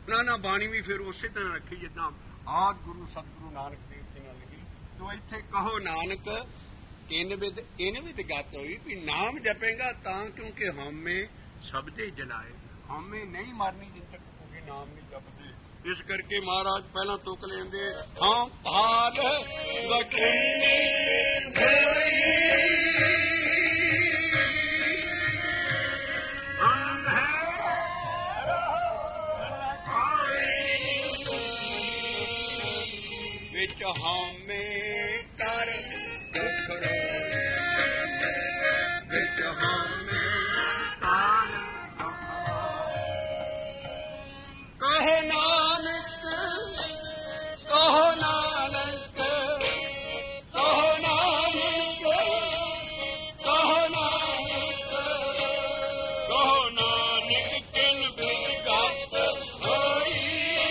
ਨਾ ਬਾਣੀ ਵੀ ਫਿਰ ਉਸੇ ਤਰ੍ਹਾਂ ਰੱਖੀ ਜਿੱਦਾਂ ਆਦ ਗੁਰੂ ਸਤਿਗੁਰੂ ਨਾਨਕ ਦੇਵ ਜੀ ਨੇ ਲਿਖੀ। ਤੋ ਇੱਥੇ ਕਹੋ ਨਾਨਕ ਕਿਨ ਵਿਦ ਇਨ ਵਿਦ ਗਤ ਹੋਈ ਵੀ ਨਾਮ ਜਪੇਗਾ ਤਾਂ ਕਿਉਂਕਿ ਹਉਮੈ ਸਬਦੇ ਜਲਾਏ। ਹਉਮੈ ਨਹੀਂ ਮਰਨੀ ਜਿੰਨ ਤੱਕ ਕੋਈ ਨਾਮ ਨਹੀਂ ਜਪਦੇ। ਇਸ ਕਰਕੇ ਮਹਾਰਾਜ ਪਹਿਲਾਂ ਤੁਕ ਲੈਂਦੇ ਹਾਂ ਭਾਗ ਵਖੰਡੀ ਵਿੱਚ ਹਉਮੈ ਕਰ ਦੁਖ ਰੋਏ ਵਿੱਚ ਹਉਮੈ ਕਰ ਦੁਖ ਕਹੋ ਨਾਨਕ ਕਹੋ ਨਾਨਕ ਕਹੋ ਨਾਨਕ ਕਹੋ ਨਾਨਕ ਕਹੋ ਨਾਨਕ ਕਿਨ ਬਿਦ ਗਤ ਹੋਈ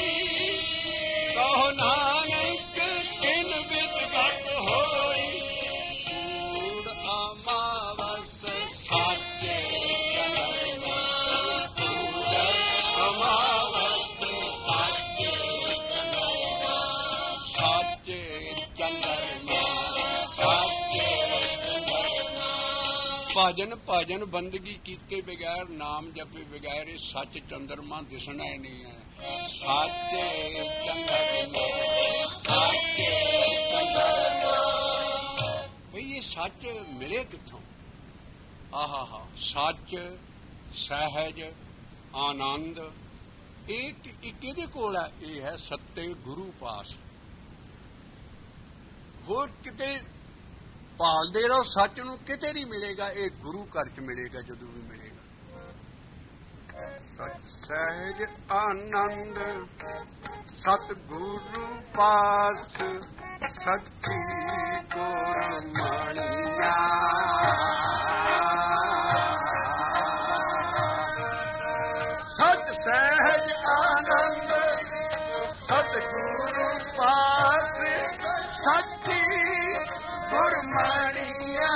ਕਹੋ ਨਾਨਕ ਕਿਨ ਬਿਦ ਗਤ ਹੋਈ ਕੂੜ ਅਮਾਵਸ ਸਾਚੇ ਜਨਮ ਕੂੜ ਅਮਾਵਸ ਸਾਚੇ ਜਨਮ ਸਾਚੇ ਚੰਦਰਮਾ ਸਾਚੇ ਭਜਨ ਭਜਨ ਬੰਦਗੀ ਕੀਤੇ ਬਗੈਰ ਨਾਮ ਜਪੇ ਬਗੈਰ ਇਹ ਸੱਚ ਚੰਦਰਮਾ ਦਿਸਣਾ ਹੀ ਨਹੀਂ ਹੈ। ਸਾਚੇ ਚੰਦਰਮਾ ਸਾਚੇ ਚੰਦਰਮਾ ਬਈ ਇਹ ਸੱਚ ਮਿਲੇ ਕਿੱਥੋਂ? ਆਹਾ ਸੱਚ ਸਹਿਜ ਆਨੰਦ ਇਹ ਕਿਹਦੇ ਕੋਲ ਹੈ? ਇਹ ਹੈ ਸੱਤੇ ਗੁਰੂ ਪਾਸ। ਹੋਰ ਕਿਤੇ ਭਾਲਦੇ ਰਹੋ ਸੱਚ ਨੂੰ, ਕਿਤੇ ਨਹੀਂ ਮਿਲੇਗਾ। ਇਹ ਗੁਰੂ ਘਰ ਚ ਮਿਲੇਗਾ ਜਦੋਂ ਵੀ ਮਿਲੇਗਾ। ਸੱਚ ਸਹਿਜ ਆਨੰਦ ਸਤਿਗੁਰੂ ਪਾਸ ਸੱਚੀ ਗੁਰਮਣੀਆ ਸੱਚ ਸਹਿਜ ਆਨੰਦ ਸਤਿਗੁਰੂ ਪਾਸ ਸੱਚੀ ਗੁਰਮਣੀਆ।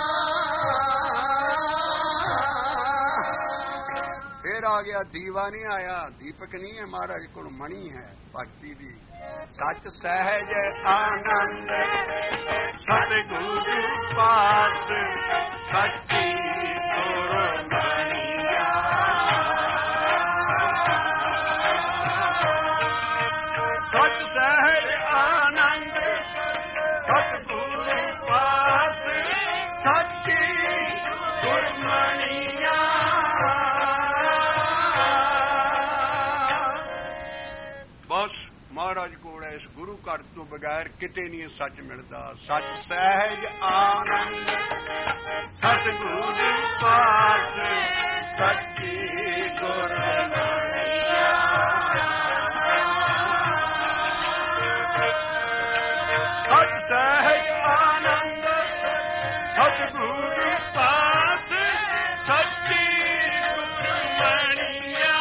ਫਿਰ ਆ ਗਿਆ ਦੀਵਾ ਨਹੀਂ ਆਇਆ, ਦੀਪਕ ਨਹੀਂ ਹੈ ਮਹਾਰਾਜ ਕੋਲ, ਮਣੀ ਹੈ ਭਗਤੀ ਦੀ। ਸੱਚ ਸਹਿਜ ਆਨੰਦ ਸਤਿਗੁਰੂ ਪਾਸ ਸੱਚੀ ਗੁਰਮਣੀਆ ਸੱਚ ਸਹਿਜ ਆਨੰਦ ਸਤਿਗੁਰੂ ਪਾਸ ਸੱਚੀ ਗੁਰਮਣੀਆ। ਬਸ ਮਹਾਰਾਜ ਕੋਲ ਇਸ ਗੁਰੂ ਘਰ ਤੋਂ ਬਗੈਰ ਕਿਤੇ ਨਹੀਂ ਸੱਚ ਮਿਲਦਾ। ਸੱਚ ਸਹਿਜ ਆਨੰਦ ਸਤਿਗੁਰੂ ਪਾਸ ਸੱਚੀ ਗੁਰਮਣੀਆ ਸੱਚ ਸਹਿਜ ਆਨੰਦ ਸਤਿਗੁਰੂ ਪਾਸ ਸੱਚੀ ਗੁਰਮਣੀਆ।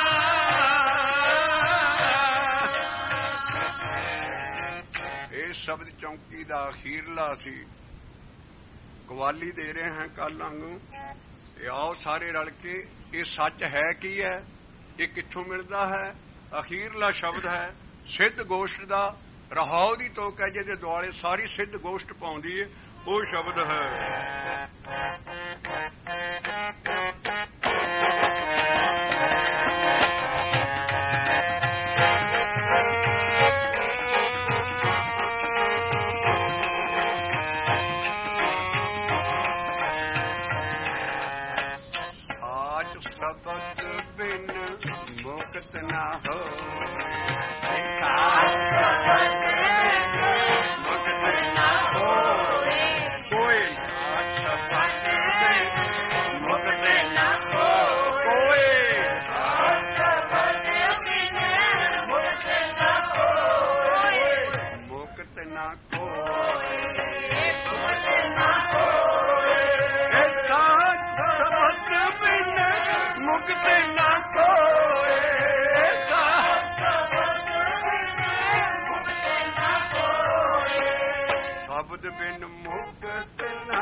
ਇਹ ਸ਼ਬਦ ਚੌਂਕੀ ਦਾ ਅਖੀਰਲਾ ਸੀ। ਗਵਾਲੀ ਦੇ ਰਹੇ ਹਾਂ ਕੱਲ ਵਾਂਗੂ। ਆਓ ਸਾਰੇ ਰਲ ਕੇ, ਇਹ ਸੱਚ ਹੈ ਕੀ ਹੈ, ਇਹ ਕਿੱਥੋਂ ਮਿਲਦਾ ਹੈ? ਅਖੀਰਲਾ ਸ਼ਬਦ ਹੈ ਸਿੱਧ ਗੋਸ਼ਟ ਦਾ। ਰਹਾਉ ਦੀ ਤੋਕ ਹੈ ਜਿਹਦੇ ਦੁਆਲੇ ਸਾਰੀ ਸਿੱਧ ਗੋਸ਼ਟ ਪਾਉਂਦੀ ਹੈ, ਉਹ ਸ਼ਬਦ ਹੈ ਸਾਚ ਸ਼ਬਦ ਬਿਨ ਮੁਕਤ ਨਾ ਹੋ ਬਿਨ ਮੁਕਤ ਨਾ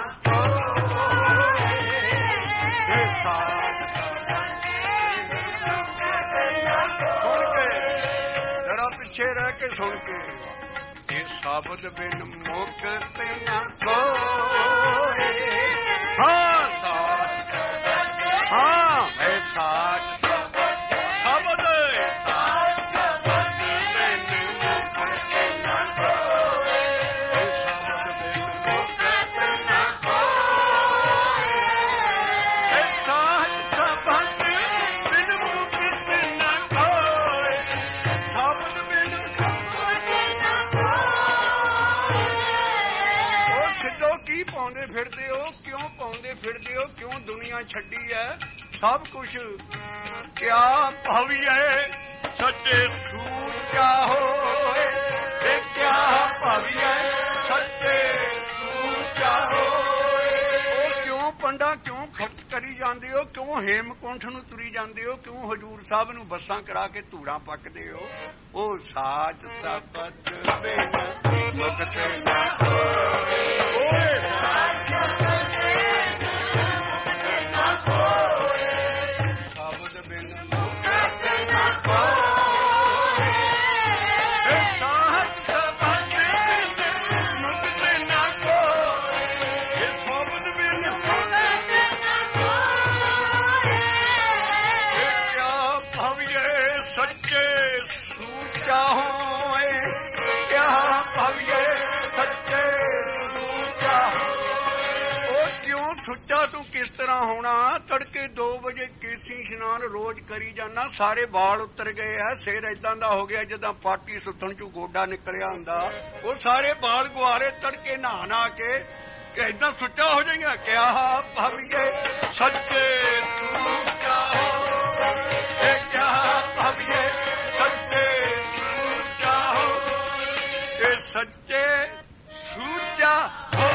ਪਿੱਛੇ ਰਹਿ ਕੇ ਸੁਣ ਕੇ, ਇਹ ਸ਼ਬਦ ਬਿਨ ਮੁਕਤ ਨਾ ਕੋਏ। ਹਾਂ ਸਾਚ, ਹਾਂ ਇਹ ਸਾਚ ਸ਼ਬਦ, ਸਾਚ ਸ਼ਬਦ ਬਿਨ ਮੁਕਤ ਨਾ ਕੋਏ। ਇਹ ਸ਼ਬਦ ਬਿਨ ਮੁਕਤ ਨਾ ਕੋਏ। ਇਹ ਸਾਚ ਸ਼ਬਦ ਬਿਨ ਮੁਕਤ ਨਾ ਕੋਏ। ਸ਼ਬਦ ਬਿਨ ਕੀ ਪਾਉਂਦੇ ਫਿਰਦੇ ਹੋ, ਕਿਉਂ ਪਾਉਂਦੇ ਫਿਰਦੇ ਹੋ, ਕਿਉਂ ਦੁਨੀਆ ਛੱਡੀ ਹੈ? ਸਭ ਕੁਛ ਕਿਆ ਭਾਵੀਏ ਸੱਚੇ ਸੂਚਾ ਹੋਏ। ਇਹ ਕਿਆ ਭਾਵੀਏ ਸੱਚੇ ਸੂਚਾ ਹੋਏ। ਉਹ ਕਿਉਂ ਪੰਡਾ ਕਿਉਂ ਖਰਚ ਕਰੀ ਜਾਂਦੇ ਹੋ, ਕਿਉਂ ਹੇਮਕੁੰਠ ਨੂੰ ਤੁਰੀ ਜਾਂਦੇ ਹੋ, ਕਿਉਂ ਹਜੂਰ ਸਾਹਿਬ ਨੂੰ ਬੱਸਾਂ ਕਰਾ ਕੇ ਧੂੜਾਂ ਪੱਕਦੇ ਹੋ? ਉਹ ਸਾਚ ਸਬਦ ਬਿਨ ਮੁਕਤ ਨਾ ਕੋਏ। ਸੁੱਚਾ ਤੂੰ ਕਿਸ ਤਰ੍ਹਾਂ ਹੋਣਾ? ਤੜਕੇ 2 ਵਜੇ ਕੇਸੀ ਇਸ਼ਨਾਨ ਰੋਜ਼ ਕਰੀ ਜਾਣਾ, ਸਾਰੇ ਵਾਲ ਉਤਰ ਗਏ ਆ, ਸਿਰ ਏਦਾਂ ਦਾ ਹੋ ਗਿਆ ਜਿੱਦਾਂ ਪਾਟੀ ਸੁੱਤਣ ਚੋਂ ਗੋਡਾ ਨਿਕਲਿਆ ਹੁੰਦਾ। ਉਹ ਸਾਰੇ ਵਾਲ ਗੁਆਰੇ ਤੜਕੇ ਨਹਾ ਨਾ ਕੇ ਏਦਾਂ ਸੁੱਚਾ ਹੋ ਜਾਏਗਾ। ਕਿਆ ਭਾਵੀਏ ਸੱਚੇ ਸੂਚਾ ਹੋ। ਇਹ ਕਿਆ ਭਾਵੀਏ ਸੱਚੇ ਸੂਚਾ ਹੋ। ਇਹ ਸੱਚੇ ਸੂਚਾ ਹੋ।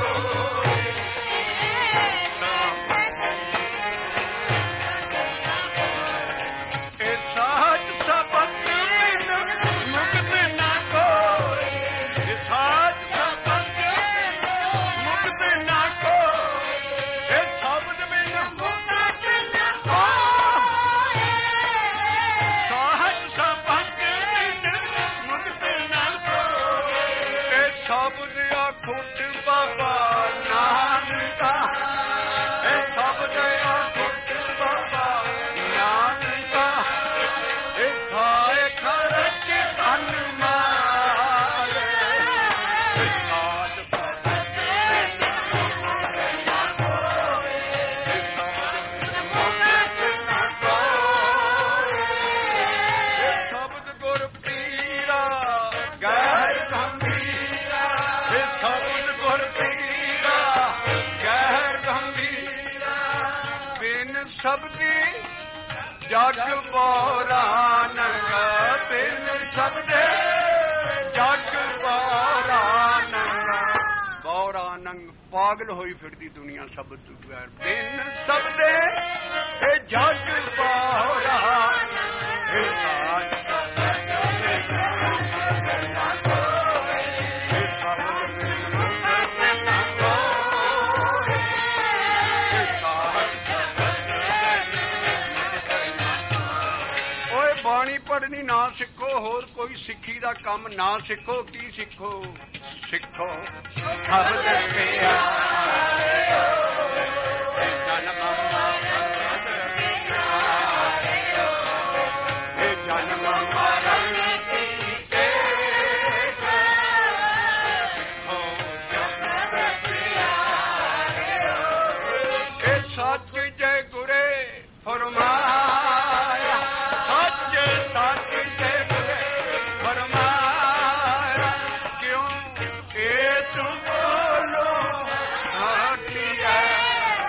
ਸ਼ਬਦੀ ਜਗ ਬੋਰਾ ਨੰਗਾ ਬਿਨ ਸ਼ਬਦੇ ਜਗ ਬੋਰਾ ਨੰਗਾ। ਬੋਰਾ ਨੰਗ ਪਾਗਲ ਹੋਈ ਫਿਰਦੀ ਦੁਨੀਆ ਸ਼ਬਦ ਤੋਂ ਬਗੈਰ। ਬਿਨ ਸ਼ਬਦੇ ਇਹ ਜਗ ਬੋਰਾ ਬਾਣੀ ਪੜ੍ਹਨੀ ਨਾ ਸਿੱਖੋ, ਹੋਰ ਕੋਈ ਸਿੱਖੀ ਦਾ ਕੰਮ ਨਾ ਸਿੱਖੋ। ਕੀ ਸਿੱਖੋ? ਸਿੱਖੋ ਸ਼ਬਦ ਪਿਆਰੇ ਜਨਮ ਮਰਨ ਕੀਤੇ। ਸਿੱਖੋ ਸ਼ਬਦ ਪਿਆਰੇ। ਇਹ ਸੱਚ ਜੈ ਗੁਰੇ ਫਰਮਾਇਆ। ਸੱਚ ਤੇ ਫਰਮਾਇਆ ਕਿਉਂ ਇਹ ਤੂੰ ਬੋਲੋ ਹਟਿਆ।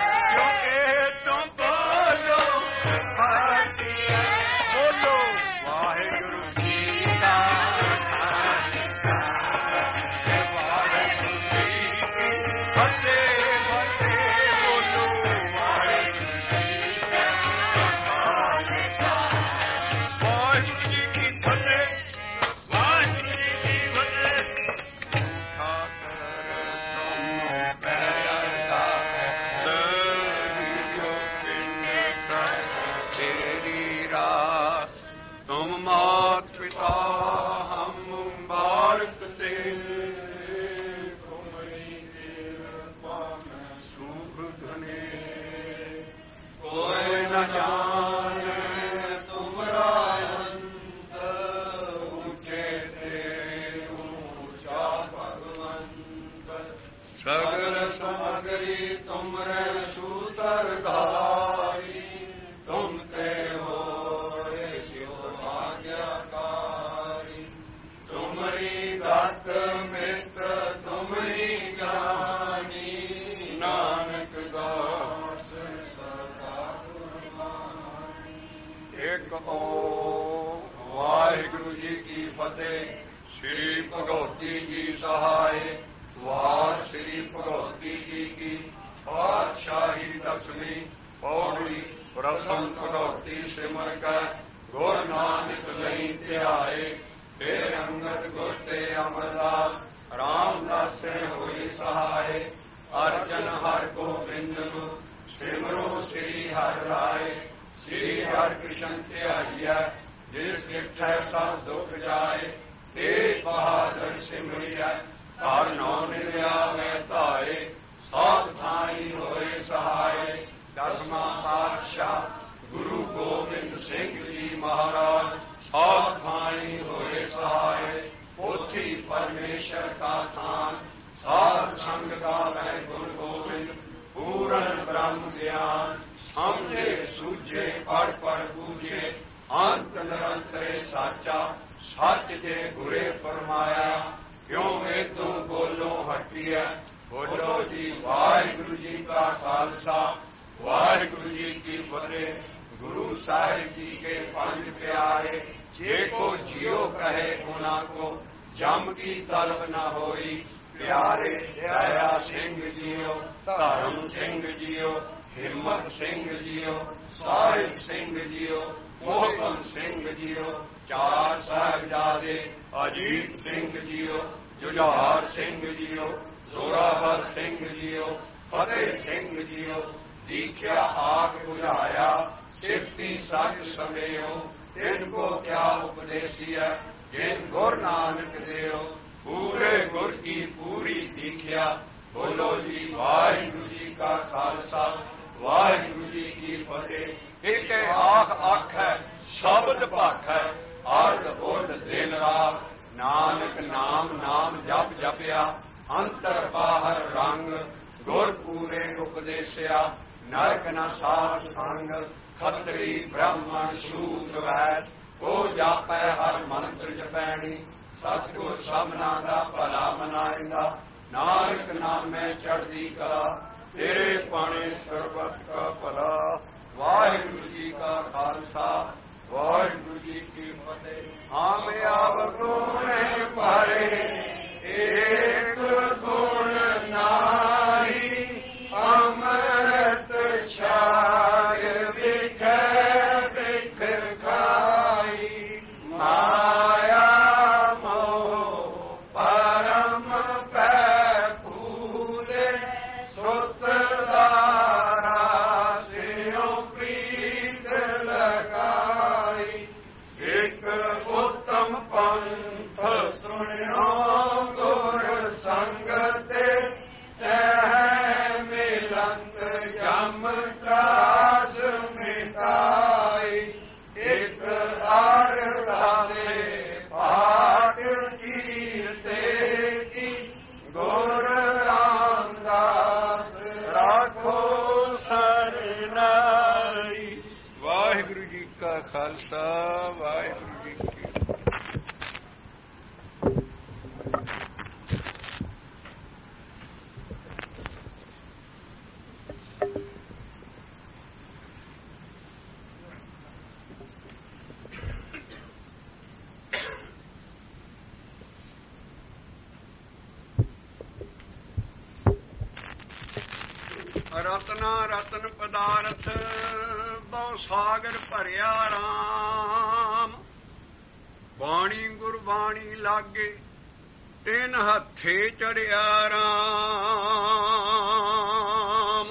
जी की फतेह। श्री भगवती जी सहाय। वार श्री भगवती जी की पातशाही दसवीं पौड़ी। प्रथम भगवती सिमर कर गुर नानक नहीं ध्याए। फिर अंगद गुर ते अमरदास रामदास होई सहाय। अर्जन हर गोबिंद गु सिमरो श्री हर राय। श्री हर कृष्ण ध्याइया जिस डिठै सब दुख जाए। तेग बहादुर सिमरिया हर नौ निर्यावे धाए। सात थाई होए सहाय। दसवां पातशाह गुरु गोबिंद सिंह जी महाराज सात थाई होए सहाय। पोथी परमेश्वर का थान साध संग गावे गुरु गोबिंद। पूर्ण ब्रह्म ज्ञान समझे सूझे पढ़ पढ़ बूझे। अंत निरंतर साचा सच जे गुरे फरमाया। क्यों वे तू बोलो हटिया। बोलो जी वाहिगुरु जी का खालसा वाहिगुरु जी की फतेह। गुरु साहिब जी के पंज प्यारे। जे को जियो कहे उना को जम की तलब न होई। प्यारे दया सिंह जियो धर्म सिंह जियो हिम्मत सिंह जियो साहिब सिंह जियो मोहकम सिंह जियो। चार साहिबजादे अजीत सिंह जियो जुझार सिंह जियो जोरावर सिंह जियो फतेह सिंह जियो। दीख्या आग बुझाया सिफती सच समेयो। इनको क्या उपदेशिया जिन गुर नानक देओ। पूरे गुर की पूरी दीख्या। बोलो जी वाहिगुरु जी का खालसा वाहिगुरु जी की फतेह। एक आख अख है शब्द भख है अर्ध उर्ध दिन रात। नानक नाम नाम जप जपिया अंतर बाहर रंग। गुर पूरे उपदेशिया नरक न साध संग। खतरी ब्राह्मण शूद्र वैस को जापै हर मंत्र जपैनी। सतगुर सबना दा भला मनाएगा। नानक नामै चढ़दी कला तेरे पाने सरबत का भला। वाहिगुरु जी का खालसा वाहिगुरु जी की फतेह। हम अवगुण भरे एक गुण नारी। अमृत छाय बिखै बिखर खाई। माया मोह परम पै फूले। सुत दारा सियो प्रीत लगाई। एक उत्तम पंथ सुनियो गुर संगते। तह मिलंत जम त्रास मिटाई। एक आरदासे पाठ कीर्ते की। गुर रामदास राखो सरनाई। वाहिगुरु जी का खालसा वाहिगुरु जी की। रतना रतन पदारथ बहु सागर भरिया राम। बाणी गुरबाणी लागे तिन हथे चढ़िया राम।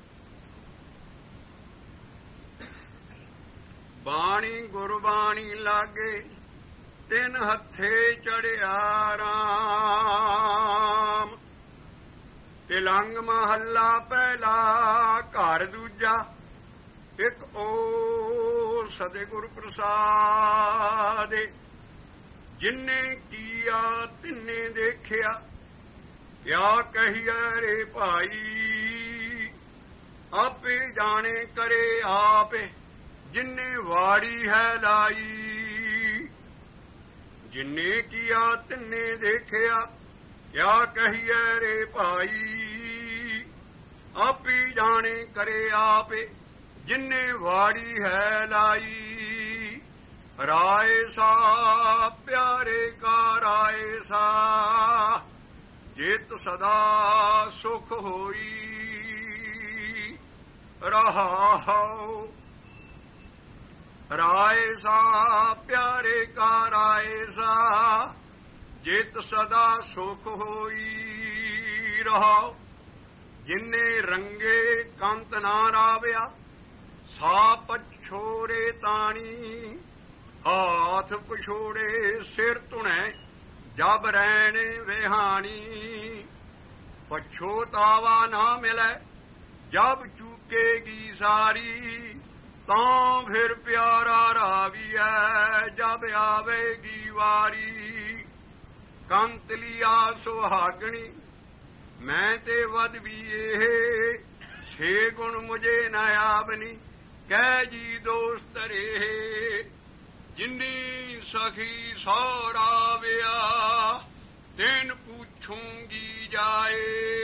बाणी गुरबाणी लागे तिन हथे चढ़िया राम। तिलंग महला पहला घर दूजा। एक ओर सदे गुर प्रसाद। जिन्ने किया तिन्ने देखिया क्या कहिए रे भाई। आपे जाने करे आप जिन्ने वाड़ी है लाई। जिन्ने किया तिन्ने देखिया क्या कहिए रे भाई। आप ही जाने करे आप जिन्ने वाड़ी है लाई। ਰਾਏ ਸਾ ਪਿਆਰੇ ਕਾ ਰਾਏ ਸਾ ਜਿਤ ਸਦਾ ਸੁਖ ਹੋਈ ਰਹਾਉ। ਰਾਏ ਸਾ ਪਿਆਰੇ ਕਾ ਰਾਏ ਸਾ ਜਿਤ ਸਦਾ ਸੁਖ ਹੋਈ ਰਹਾਉ। ਜਿਨੇ ਰੰਗੇ ਕੰਤ ਨਾ ਰਾਵਿਆ ਸਾ ਪਛੋਰੇ ਤਾਣੀ। ਹਾਥ ਪਛੋੜੇ ਸਿਰ ਧੁਣੈ ਜਬ ਰਹਿਣ ਵਿਹਾਣੀ। ਪਛੋਤਾਵਾ ਨਾ ਮਿਲੈ ਜਬ ਚੂਕੇਗੀ ਸਾਰੀ। ਤਾਂ ਫਿਰ ਪਿਆਰਾ ਰਾਵੀਐ ਜਬ ਆਵੇਗੀ ਵਾਰੀ। ਕੰਤ ਲਿਆ ਸੁਹਾਗਣੀ ਮੈਂ ਤੇ ਵਧ ਵੀ ਇਹ। ਛੇ ਗੁਣ ਮੁਝੇ ਨ ਆਵਨੀ ਕਹਿ ਜੀ ਦੋਸਤ ਰੇ। ਜਿੰਨੀ ਸਖੀ ਸੋ ਰਾਵਿਆ ਤੈਨ ਪੁੱਛੂੰਗੀ ਜਾਏ।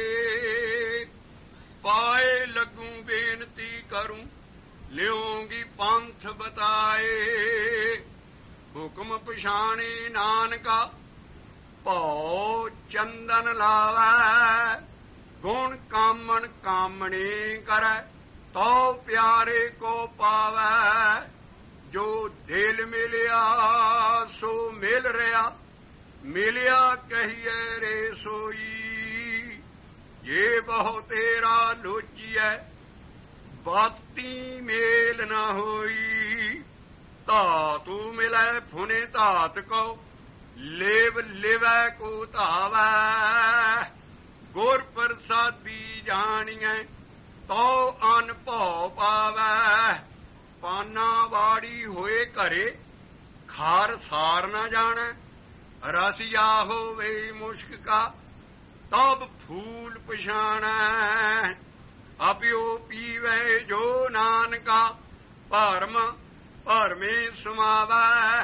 ਪਾਏ ਲੱਗੂ ਬੇਨਤੀ ਕਰੂੰ ਲਿਓਂਗੀ ਪੰਥ ਬਤਾਏ। ਹੁਕਮ ਪਛਾਣੇ ਨਾਨਕਾ ਭਉ ਚੰਦਨ ਲਾਵੈ। ਗੁਣ ਕਾਮਣ ਕਾਮਣੇ ਕਰੈ ਤਉ ਪਿਆਰੇ ਕੋ ਪਾਵੈ। ਜੋ ਦਿਲ ਮਿਲਿਆ ਸੋ ਮਿਲ ਰਿਹਾ ਮਿਲਿਆ ਕਹੀਏ ਰੇ ਸੋਈ। ਜੇ ਬਹੁ ਤੇਰਾ ਲੋਚੀਐ ਬਾਤੀ ਮੇਲ ਨਾ ਹੋਈ। ਧਾਤੂ ਮਿਲੈ ਫੁਨੇ ਧਾਤ ਕੋ ਲੇਵ ਲਿਵੈ ਕੋ ਧਾਵੈ। ਗੁਰ ਪ੍ਰਸਾਦੀ ਜਾਣੀਐ ਤਉ ਅਨ ਭਉ ਪਾਵੈ। ਪਾਨਾ ਵਾੜੀ ਹੋਏ ਘਰੇ ਖਾਰ ਸਾਰ ਨਾ ਜਾਣੈ। ਰਸਿਆ ਹੋਵੇ ਮੁਸ਼ਕ ਕਾ ਤਬ ਫੂਲ ਪਛਾਣੈ। ਅਪਿਓ ਪੀਵੈ ਜੋ ਨਾਨਕਾ ਭਰਮ ਭਰਮੇ ਸਮਾਵੈ।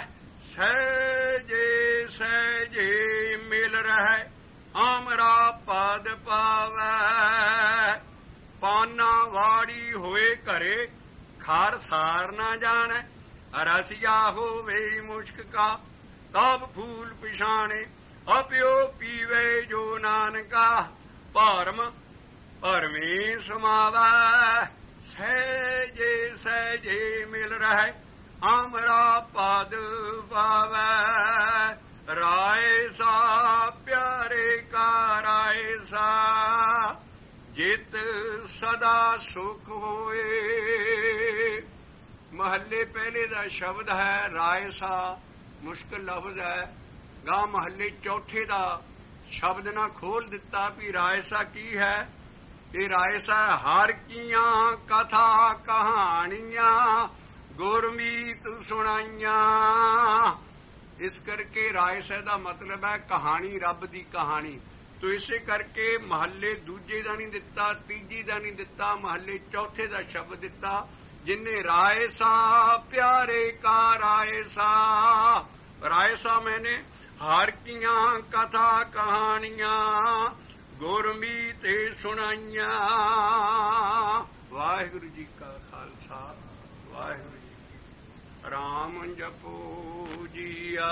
ਸਹਿਜੇ ਸਹਿਜੇ ਮਿਲ ਰਹਿ ਆਮਰਾ ਪਦ ਪਾਵੈ। ਪਾਨਾ ਵਾੜੀ ਹੋਏ ਘਰੇ ਖਾਰ ਸਾਰ ਨਾ ਜਾਣੈ। ਰਸਿਆ ਹੋਵੇ ਮੁਸ਼ਕ ਕਾ ਤਬ ਫੂਲ ਪਛਾਣੇ। ਅਪਿਓ ਪੀਵੇ ਜੋ ਨਾਨਕਾ ਭਰਮ ਭਰਮੇ ਸਮਾਵੈ। ਸਹਿਜੇ ਸਹਿਜੇ ਮਿਲ ਰਹਿ ਆਮਰਾ ਪਦ ਪਾਵੈ। ਰਾਏ ਸਾ ਪਿਆਰੇ ਕਾ ਰਾਏ ਸਾ ਜਿਤ ਸਦਾ ਸੁਖ ਹੋਏ। ਮਹੱਲੇ ਪਹਿਲੇ ਦਾ ਸ਼ਬਦ ਹੈ ਰਾਏ ਸਾ। ਮੁਸ਼ਕਿਲ ਲਫ਼ਜ਼ ਹੈ। ਗਾ ਮਹੱਲੇ ਚੌਥੇ ਦਾ ਸ਼ਬਦ ਨਾ ਖੋਲ ਦਿੱਤਾ ਵੀ ਰਾਇਸਾ ਕੀ ਹੈ। ਇਹ ਰਾਇਸਾ ਹਰ ਕੀਆਂ ਕਥਾ ਕਹਾਣੀਆਂ ਗੁਰਮੀਤ ਸੁਣਾਈਆਂ। ਇਸ ਕਰਕੇ ਰਾਇਸਾ ਦਾ ਮਤਲਬ ਹੈ ਕਹਾਣੀ, ਰੱਬ ਦੀ ਕਹਾਣੀ। ਤੋ ਇਸੇ ਕਰਕੇ ਮਹੱਲੇ ਦੂਜੇ ਦਾ ਨਹੀਂ ਦਿੱਤਾ, ਤੀਜੀ ਦਾ ਨਹੀਂ ਦਿੱਤਾ, ਮਹੱਲੇ ਚੌਥੇ ਦਾ ਸ਼ਬਦ ਦਿੱਤਾ। ਜਿਨੇ ਰਾਇਸਾ ਪਿਆਰੇ ਕਾ ਰਾਇਸਾ। ਰਾਇਸਾ ਮੈਨੇ ਹਰ ਕੀਆਂ ਕਥਾ ਕਹਾਣੀਆਂ ਗੁਰਮੀਤ ਸੁਣਾਈਆਂ। ਵਾਹਿਗੁਰੂ ਜੀ ਕਾ ਖਾਲਸਾ ਵਾਹਿਗੁਰੂ ਜੀ ਕੀ ਫਤਿਹ। ਰਾਮ ਜਪੋ ਜੀਆ।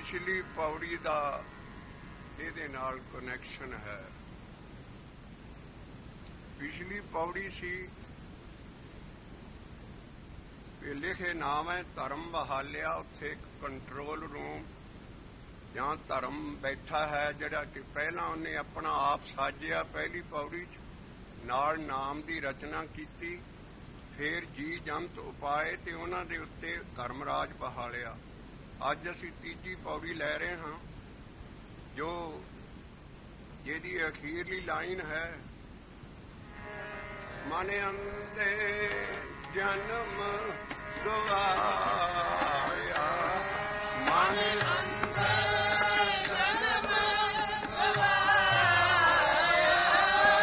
ਪਿਛਲੀ ਪੌੜੀ ਦਾ ਇਹਦੇ ਨਾਲ ਕਨੈਕਸ਼ਨ ਹੈ। ਪਿਛਲੀ ਪੌੜੀ ਸੀ ਵੀ ਲਿਖੇ ਨਾਮ ਹੈ ਧਰਮ ਬਹਾਲਿਆ। ਉੱਥੇ ਇੱਕ ਕੰਟਰੋਲ ਰੂਮ ਜਾਂ ਧਰਮ ਬੈਠਾ ਹੈ ਜਿਹੜਾ ਕਿ ਪਹਿਲਾਂ ਉਹਨੇ ਆਪਣਾ ਆਪ ਸਾਜਿਆ ਪਹਿਲੀ ਪੌੜੀ 'ਚ, ਨਾਲ ਨਾਮ ਦੀ ਰਚਨਾ ਕੀਤੀ, ਫਿਰ ਜੀ ਜੰਤ ਉਪਾਏ ਤੇ ਉਹਨਾਂ ਦੇ ਉੱਤੇ ਧਰਮਰਾਜ ਬਹਾਲਿਆ। ਅੱਜ ਅਸੀਂ ਤੀਜੀ ਪੌੜੀ ਲੈ ਰਹੇ ਹਾਂ ਜੋ ਜਿਹਦੀ ਅਖੀਰਲੀ ਲਾਈਨ ਹੈ, ਮਨ ਅੰਦੇ ਜਨਮ ਗਵਾਇਆ, ਮਨ ਅੰਦੇ ਜਨਮ ਗਵਾਇਆ,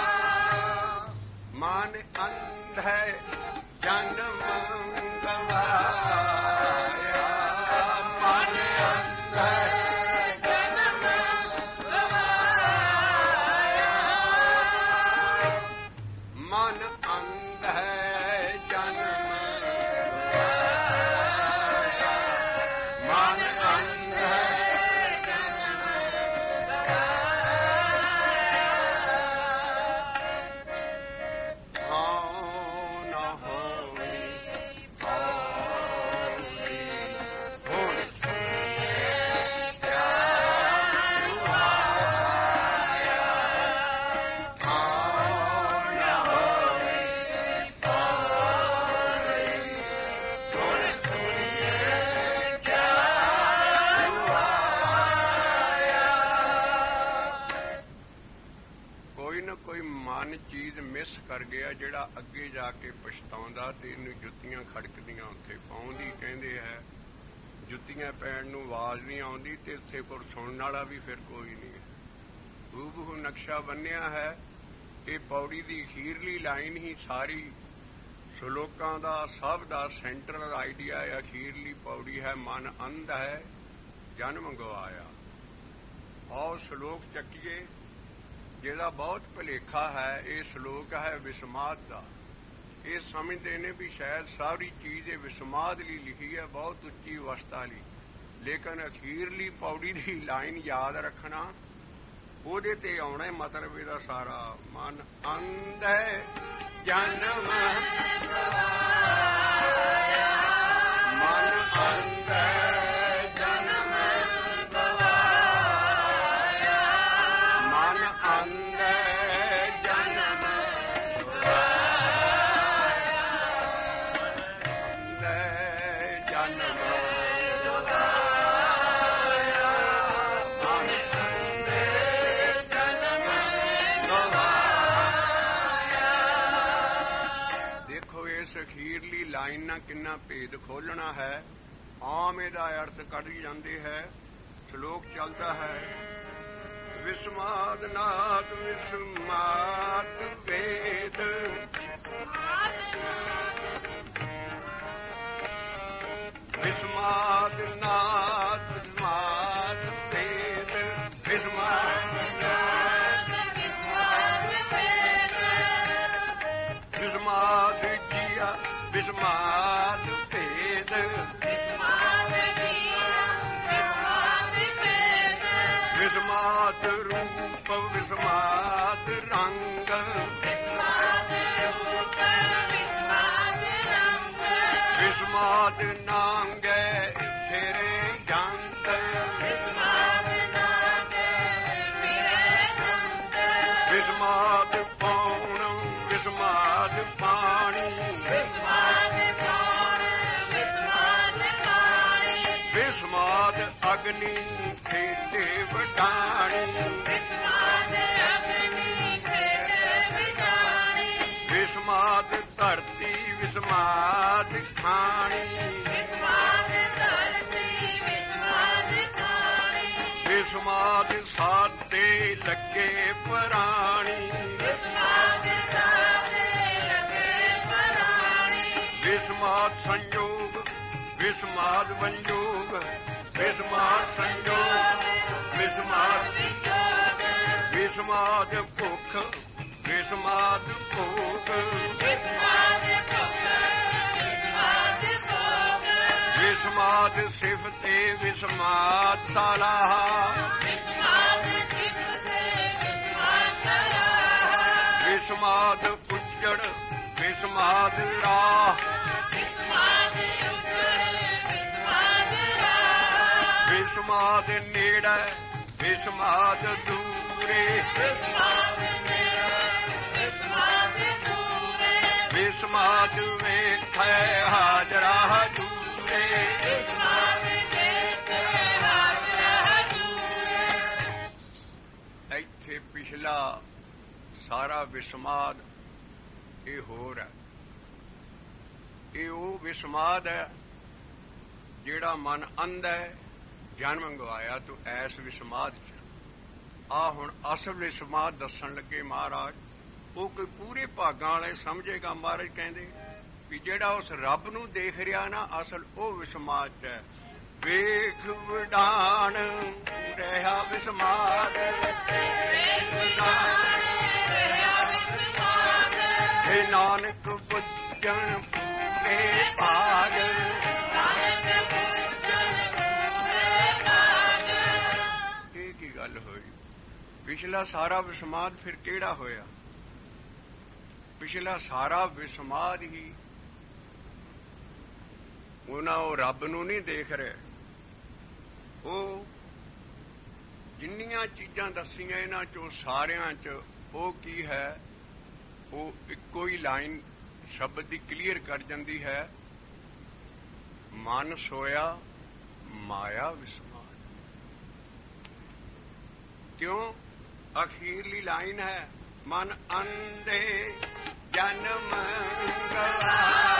ਮਨ ਅੰਦੇ ਜਨਮ ਗਵਾਇਆ, ਮਨ ਅੰਦੇ ਜਨਮ ਗਵਾਇਆ, ਮਨ ਅੰਦੇ ਜਨਮ ਕਰ ਗਿਆ ਜਿਹੜਾ ਅੱਗੇ ਜਾ ਕੇ ਪਛਤਾਉਂਦਾ ਤੇ ਇਹਨੂੰ ਜੁੱਤੀਆਂ ਖੜਕਦੀਆਂ ਉੱਥੇ ਪਾਉਂਦੀ। ਕਹਿੰਦੇ ਹੈ ਜੁੱਤੀਆਂ ਪੈਣ ਨੂੰ ਆਵਾਜ਼ ਨਹੀਂ ਆਉਂਦੀ ਤੇ ਉੱਥੇ ਕੋਲ ਸੁਣਨ ਵਾਲਾ ਵੀ ਫਿਰ ਕੋਈ ਨਹੀਂ ਹੈ। ਹੂਬਹੂ ਨਕਸ਼ਾ ਬੰਨਿਆ ਹੈ। ਇਹ ਪੌੜੀ ਦੀ ਅਖੀਰਲੀ ਲਾਈਨ ਹੀ ਸਾਰੀ ਸ਼ਲੋਕਾਂ ਦਾ ਸਭ ਦਾ ਸੈਂਟਰਲ ਆਈਡੀਆ ਹੈ। ਅਖੀਰਲੀ ਪੌੜੀ ਹੈ, ਮਨ ਅੰਧ ਹੈ ਜਨਮ ਗਵਾਇਆ। ਆਓ ਸ਼ਲੋਕ ਚੱਕੀਏ। ਜਿਹਦਾ ਬਹੁਤ ਭੁਲੇਖਾ ਹੈ ਇਹ ਸ਼ਲੋਕ ਹੈ ਵਿਸਮਾਦ ਦਾ। ਇਹ ਸਮਝਦੇ ਨੇ ਵੀ ਸ਼ਾਇਦ ਸਾਰੀ ਚੀਜ਼ ਇਹ ਵਿਸਮਾਦ ਲਈ ਲਿਖੀ ਹੈ, ਬਹੁਤ ਉੱਚੀ ਅਵਸਥਾ ਲਈ, ਲੇਕਿਨ ਅਖੀਰਲੀ ਪੌੜੀ ਦੀ ਲਾਈਨ ਯਾਦ ਰੱਖਣਾ, ਉਹਦੇ ਤੇ ਆਉਣਾ ਮਤਲਬ ਇਹਦਾ ਸਾਰਾ। ਮਨ ਅੰਧ ਹੈ ਜਨਮ ਗਵਾਇਆ, ਮਨ ਅੰਧ ਹੈ ਜਨਮ ਗਵਾਇਆ, ਮਨ ਅੰਧ ਹੈ ਜਨਮ ਗਵਾਇਆ, ਅੰਧ ਹੈ ਜਨਮ ਗਵਾਇਆ, ਮਨ ਅੰਧ ਹੈ ਜਨਮ ਗਵਾਇਆ। ਦੇਖੋ ਇਸ ਅਖੀਰਲੀ ਲਾਈਨ ਨਾਲ ਕਿੰਨਾ ਭੇਦ ਖੋਲ੍ਹਣਾ ਹੈ। ਆਮ ਇਹਦਾ ਅਰਥ ਕੱਢ ਜਾਂਦੇ ਹੈ। ਸ਼ਲੋਕ ਚੱਲਦਾ ਹੈ, ਵਿਸਮਾਦ ਨਾਦ ਵਿਸਮਾਦ ਵੇਦ, ਵਿਸਮਾਦ ਨਾਦ ਵਿਸਮਾਦ ਵੇਦ, ਵਿਸਮਾਦ ਨਾਦ ਵਿਸਮਾਦ ਵੇਦ, ਵਿਸਮਾਦ ਜੀਆ ਵਿਸਮਾਦ ਭੇਦ, ਵਿਸਮਾਦ ਜੀਆ ਵਿਸਮਾਦ ਭੇਦ, ਵਿਸਮਾਦ ਰੂਪ ਵਿਸਮਾਦ ਰੰਗ, ਵਿਸਮਾਦ ਰੂਪ ਵਿਸਮਾਦ ਰੰਗ, ਵਿਸਮਾਦ ਨਾਂਗੇ ਤੇਰੇ ਜੰਤ, ਵਿਸਮਾਦ ਨਾਂਗੇ ਤੇਰੇ ਜੰਤ, ਵਿਸਮਾਦ ਪੌਣ ਵਿਸਮਾਦ ਪਾਣੀ, ਵਿਸਮਾਦ ਪੌਣ ਵਿਸਮਾਦ ਪਾਣੀ, ਵਿਸਮਾਦ ਅਗਨੀ ਖੇਤੇ ਵਡਾਣੀ, ਵਿਸਮਾਦ ਅਗਨੀ ਖੇਤੇ ਵਡਾਣੀ, ਵਿਸਮਾਦ ਧਰਤੀ ਵਿਸਮਾਦ ਖਾਣੀ, ਵਿਸਮਾਦ ਧਰਤੀ ਵਿਸਮਾਦ ਖਾਣੀ, ਵਿਸਮਾਦ ਸਾਤੇ ਲੱਗੇ ਪ੍ਰਾਣੀ, ਵਿਸਮਾਦ ਸਾਤੇ ਲੱਗੇ ਪ੍ਰਾਣੀ, ਵਿਸਮਾਦ ਸੰਜੋਗ ਵਿਸਮਾਦ ਵੰਜੋਗ, ਵਿਸਮਾਦ ਸੰਜੋਗ ਵਿਸਮਾਦ ਵਿਜੋਗ, ਵਿਸਮਾਦ ਭੁੱਖ ਵਿਸਮਾਦ ਭੋਗ, ਵਿਸਮਾਦ ਭੁੱਖ ਵਿਸਮਾਦ ਭੋਗ, ਵਿਸਮਾਦ ਵਿਸਮਾਦ ਸਿਫਤੇ ਵਿਸਮਾਦ ਸਾਲਾਹਾ ਵਿਸਮਾਦ ਉੱਜੜ ਵਿਸਮਾਦ ਰਾਹ ਵਿਸਮਾਦ ਨੇੜੇ ਵਿਸਮਾਦ ਦੂਰੇ ਵਿਸਮਾਦ ਵੇਖੈ ਹਾਜ਼ਰਾ ਹਜੂਰੇ ਇੱਥੇ ਪਿਛਲਾ ਸਾਰਾ ਵਿਸਮਾਦ ਇਹ ਹੋਰ ਹੈ। ਇਹ ਉਹ ਵਿਸਮਾਦ ਹੈ ਜਿਹੜਾ ਮਨ ਅੰਧ ਹੈ, ਜਨਮ ਗਵਾਇਆ ਤੂੰ ਐਸ ਵਿਸਮਾਦ ਚ ਆ। ਹੁਣ ਅਸਲ ਵਿਸਮਾਦ ਦੱਸਣ ਲੱਗੇ ਮਹਾਰਾਜ। ਉਹ ਕੋਈ ਪੂਰੇ ਭਾਗਾਂ ਵਾਲੇ ਸਮਝੇਗਾ। ਮਹਾਰਾਜ ਕਹਿੰਦੇ ਵੀ ਜਿਹੜਾ ਉਸ ਰੱਬ ਨੂੰ ਦੇਖ ਰਿਹਾ ਨਾ, ਅਸਲ ਉਹ ਵਿਸਮਾਦ ਚ ਹੈ। ਵੇਖ ਵਡਾਣ ਰਿਹਾ ਵਿਸਮਾਦ ਹੇ ਨਾਨਕ ਬੁੱਝਣ ਪੂਰੇ ਭਾਗ। ਇਹ ਕੀ ਗੱਲ ਹੋਈ? ਪਿਛਲਾ ਸਾਰਾ ਵਿਸਮਾਦ ਫਿਰ ਕਿਹੜਾ ਹੋਇਆ? ਪਿਛਲਾ ਸਾਰਾ ਵਿਸਮਾਦ ਹੀ ਉਹਨਾਂ ਉਹ ਰੱਬ ਨੂੰ ਨਹੀਂ ਦੇਖ ਰਹੇ। ਉਹ ਜਿੰਨੀਆਂ ਚੀਜ਼ਾਂ ਦੱਸੀਆਂ ਇਹਨਾਂ ਚੋਂ ਸਾਰਿਆਂ ਚ ਉਹ ਕੀ ਹੈ? ਉਹ ਇੱਕੋ ਹੀ ਲਾਈਨ ਸ਼ਬਦ ਦੀ ਕਲੀਅਰ ਕਰ ਜਾਂਦੀ ਹੈ, ਮਨ ਸੋਇਆ ਮਾਇਆ ਵਿਸਮਾਦ। ਕਿਉਂ? ਅਖੀਰਲੀ ਲਾਈਨ ਹੈ, ਮਨ ਅੰਧੇ ਜਨਮ ਗਵਾਇਆ,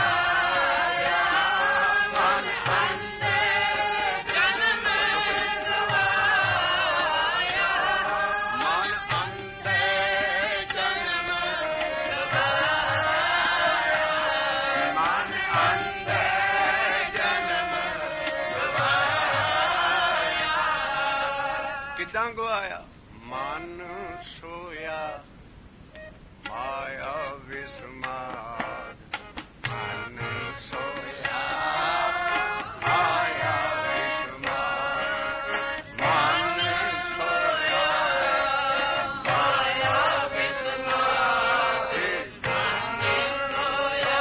ਮਨ ਅੰਧੇ ਜਨਮ ਗਵਾਇਆ, ਮਨ ਅੰਧੇ ਜਨਮ ਗਵਾਇਆ, ਮਨ ਅੰਧੇ ਜਨਮ ਗਵਾਇਆ। ਕਿੱਦਾਂ ਗਵਾਇਆ? ਮਨ ਸੋਇਆ ਮਾਇਆ ਵਿਸਮਾਦ, ਮਨ ਸੋਇਆ ਮਾਇਆ ਵਿਸਮਾਦ, ਮਨ ਸੋਇਆ ਮਾਇਆ ਵਿਸਮਾਦ, ਮਨ ਸੋਇਆ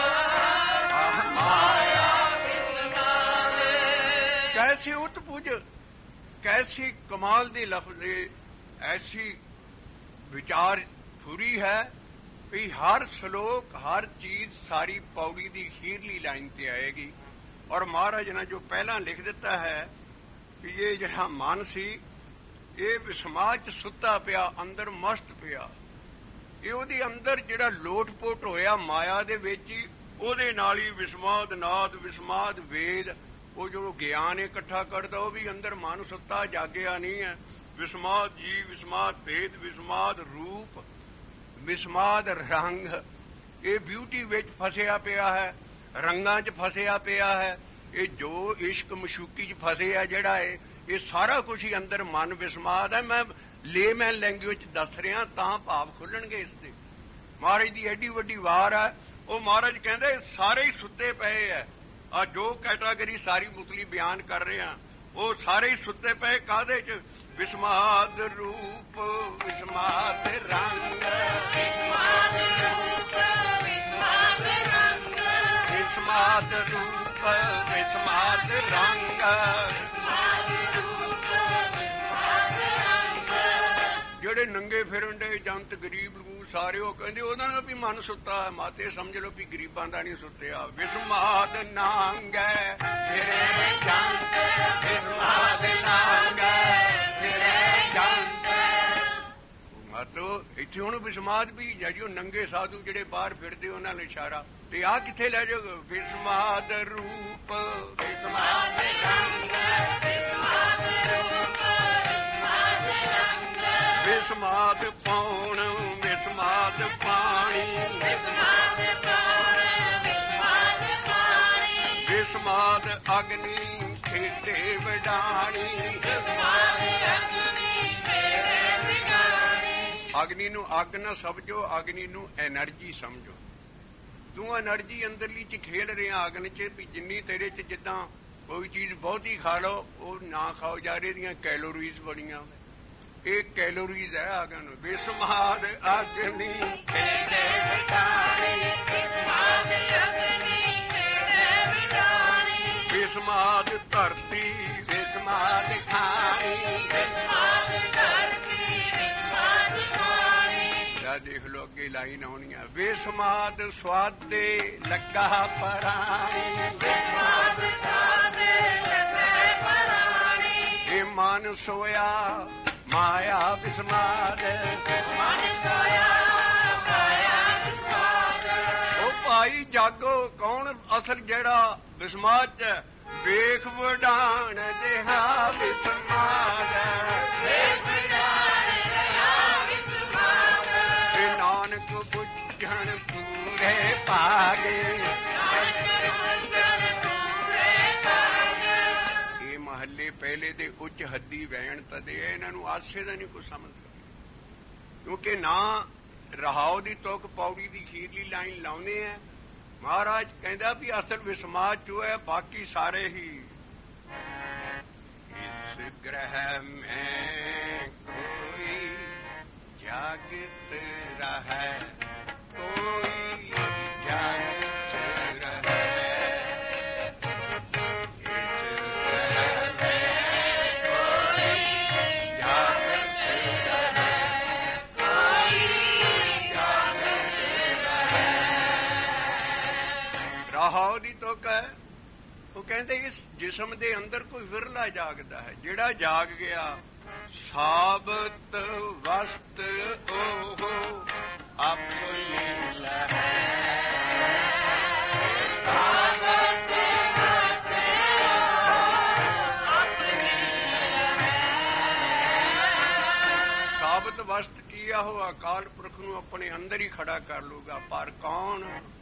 ਮਾਇਆ ਵਿਸਮਾਦ। ਕੈਸੀ ਉਤ ਪੁਜ, कैसी कमाल दी लफ्ज़, ऐसी विचार फुरी है भी हर श्लोक हर चीज सारी पौड़ी दी खीरली लाइन ते आएगी। और महाराज ने जो पहला लिख दिता है कि ये जड़ा मन सी ये विसमाज सुता पिया, अंदर मस्त पिया, ये ओहदे अंदर जड़ा लोटपोट होया माया दे विच ही, ओहदे नाल ही विसमाद नाद विसमाद वेद वो जो ज्ञान इकट्ठा करता वो भी अंदर मन सुता जागया नहीं है। विस्माद जी विस्माद भेद विस्माद रूप विस्माद रंग, ये ब्यूटी विच फसिया पिया है, रंगां च फसिया पिया है, ये जो इश्क मशूकी च फसे है जड़ा है, ये सारा कुछ ही अंदर मन विस्माद है। मैं लेमैन लैंग्वेज दस रहा तां भाव खुलणगे इसते। महाराज दी एडी वड्डी वार है, वो महाराज कहंदे सारे ही सुते पए है। आ जो कैटागरी सारी मुतली बयान कर रहे हैं वो सारे ही सुते पे कादे च? विस्माद रूप विस्माद रंग, विस्माद रूप विस्माद रंग, विस्माद रूप विस्माद रंग, विस्माद रूप विस्माद रंग। जेड़े नंगे फिरन दे जंत गरीब लोग सारे वो कहते उन्होंने भी मन सुता है, माते समझ लो भी गरीबां दा नहीं सुत्या। विस्माद नांग फिरे जंत, विस्माद नांग फिरे जंत। मतलब इत्थे हुण विस्माद भी जो नंगे साधु जेड़े बाहर फिरदे उन्हां ने इशारा ते आ किथे ले जाओ? विस्माद रूप विस्माद रंग, विस्माद रूप विस्माद रंग, विस्माद पौण विस्माद पानी, विस्माद पौण विस्माद पानी, विस्माद अग्नि खेते वडाणी, विस्माद अग्नि खेते वडाणी। अग्नि नूं अग ना समझो, अग्नि नूं एनर्जी समझो। तू एनर्जी अंदरली च खेल रहा अग्नि च भी, जिन्नी तेरे च जिद्दां ਕੋਈ ਚੀਜ਼ ਬਹੁਤੀ ਖਾ ਲਓ, ਉਹ ਨਾ ਖਾਓ ਯਾਰ, ਇਹਦੀਆਂ ਕੈਲੋਰੀਜ਼ ਬੜੀਆਂ। ਇਹ ਕੈਲੋਰੀਜ਼ ਹੈ ਆਗਨ। ਵਿਸਮਾਦ ਅਗਨੀ ਵਿਸਮਾਦ ਧਰਤੀ ਵਿਸਮਾਦ ਖਾਣੀ। ਦੇਖ ਲੋ ਅੱਗੇ ਲਾਈਨ ਆਉਣੀ ਆ। ਵਿਸਮਾਦ ਸਵਾਦੇ ਲੱਗਾ ਪਰਾਣੀ। ਇਹ ਮਨ ਸੋਇਆ ਮਾਇਆ ਵਿਸਮਾਦ। ਉਹ ਭਾਈ ਜਾਗੋ, ਕੌਣ ਅਸਲ ਜਿਹੜਾ ਵਿਸਮਾਦ ਚ ਵੇਖ ਵਡਾਣ ਜਿਹਾ ਵਿਸਮਾਦ। ਨਾਨਕ ਬੁੱਝਣ ਪੂਰੇ ਭਾਗੇ। ਇਹ ਮਹੱਲੇ ਪਹਿਲੇ ਦੇ ਉੱਚ ਹੱਦੀ ਵੈਣ ਤਦੇ ਇਹਨਾਂ ਨੂੰ ਆਸੇ ਦਾ ਨਹੀਂ ਕੁਛ ਸਮਝਦਾ, ਕਿਉਂਕਿ ਨਾ ਰਹਾਉ ਦੀ ਤੁਕ ਪੌੜੀ ਦੀ ਖੀਰਲੀ ਲਾਈਨ ਲਾਉਨੇ ਆ। ਮਹਾਰਾਜ ਕਹਿੰਦਾ ਵੀ ਅਸਲ ਵਿਸਮਾਦ ਜੋ ਹੈ, ਬਾਕੀ ਸਾਰੇ ਹੀ। ਇਸ ਗ੍ਰਹਿ ਮੈਂ ਕੋਈ ਜਾਗਤ ਰਹੈ, ਕੋਈ ਜਾਗਤ ਰਹੈ। ਇਸ ਗ੍ਰਹਿ ਮੈਂ ਕੋਈ ਜਾਗਤ ਰਹੈ, ਕੋਈ ਜਾਗਤ ਰਹੈ। ਰਹਾਉ ਦੀ ਤੁਕ ਹੈ। ਉਹ ਕਹਿੰਦੇ ਇਸ ਜਿਸਮ ਦੇ ਅੰਦਰ ਕੋਈ ਵਿਰਲਾ ਜਾਗਦਾ ਹੈ। ਜਿਹੜਾ ਜਾਗ ਗਿਆ ਸਾਬਤ ਵਸਤ ਉਹ ਆਪਣੀ ਲਹੈ। ਸਾਬਤ ਵਸਤ ਆਪਣੀ ਲਹੈ। ਸਾਬਤ ਵਸਤ ਕੀ ਆ? ਉਹ ਅਕਾਲ ਪੁਰਖ ਨੂੰ ਆਪਣੇ ਅੰਦਰ ਹੀ ਖੜਾ ਕਰ ਲੂਗਾ। ਪਰ ਕੌਣ?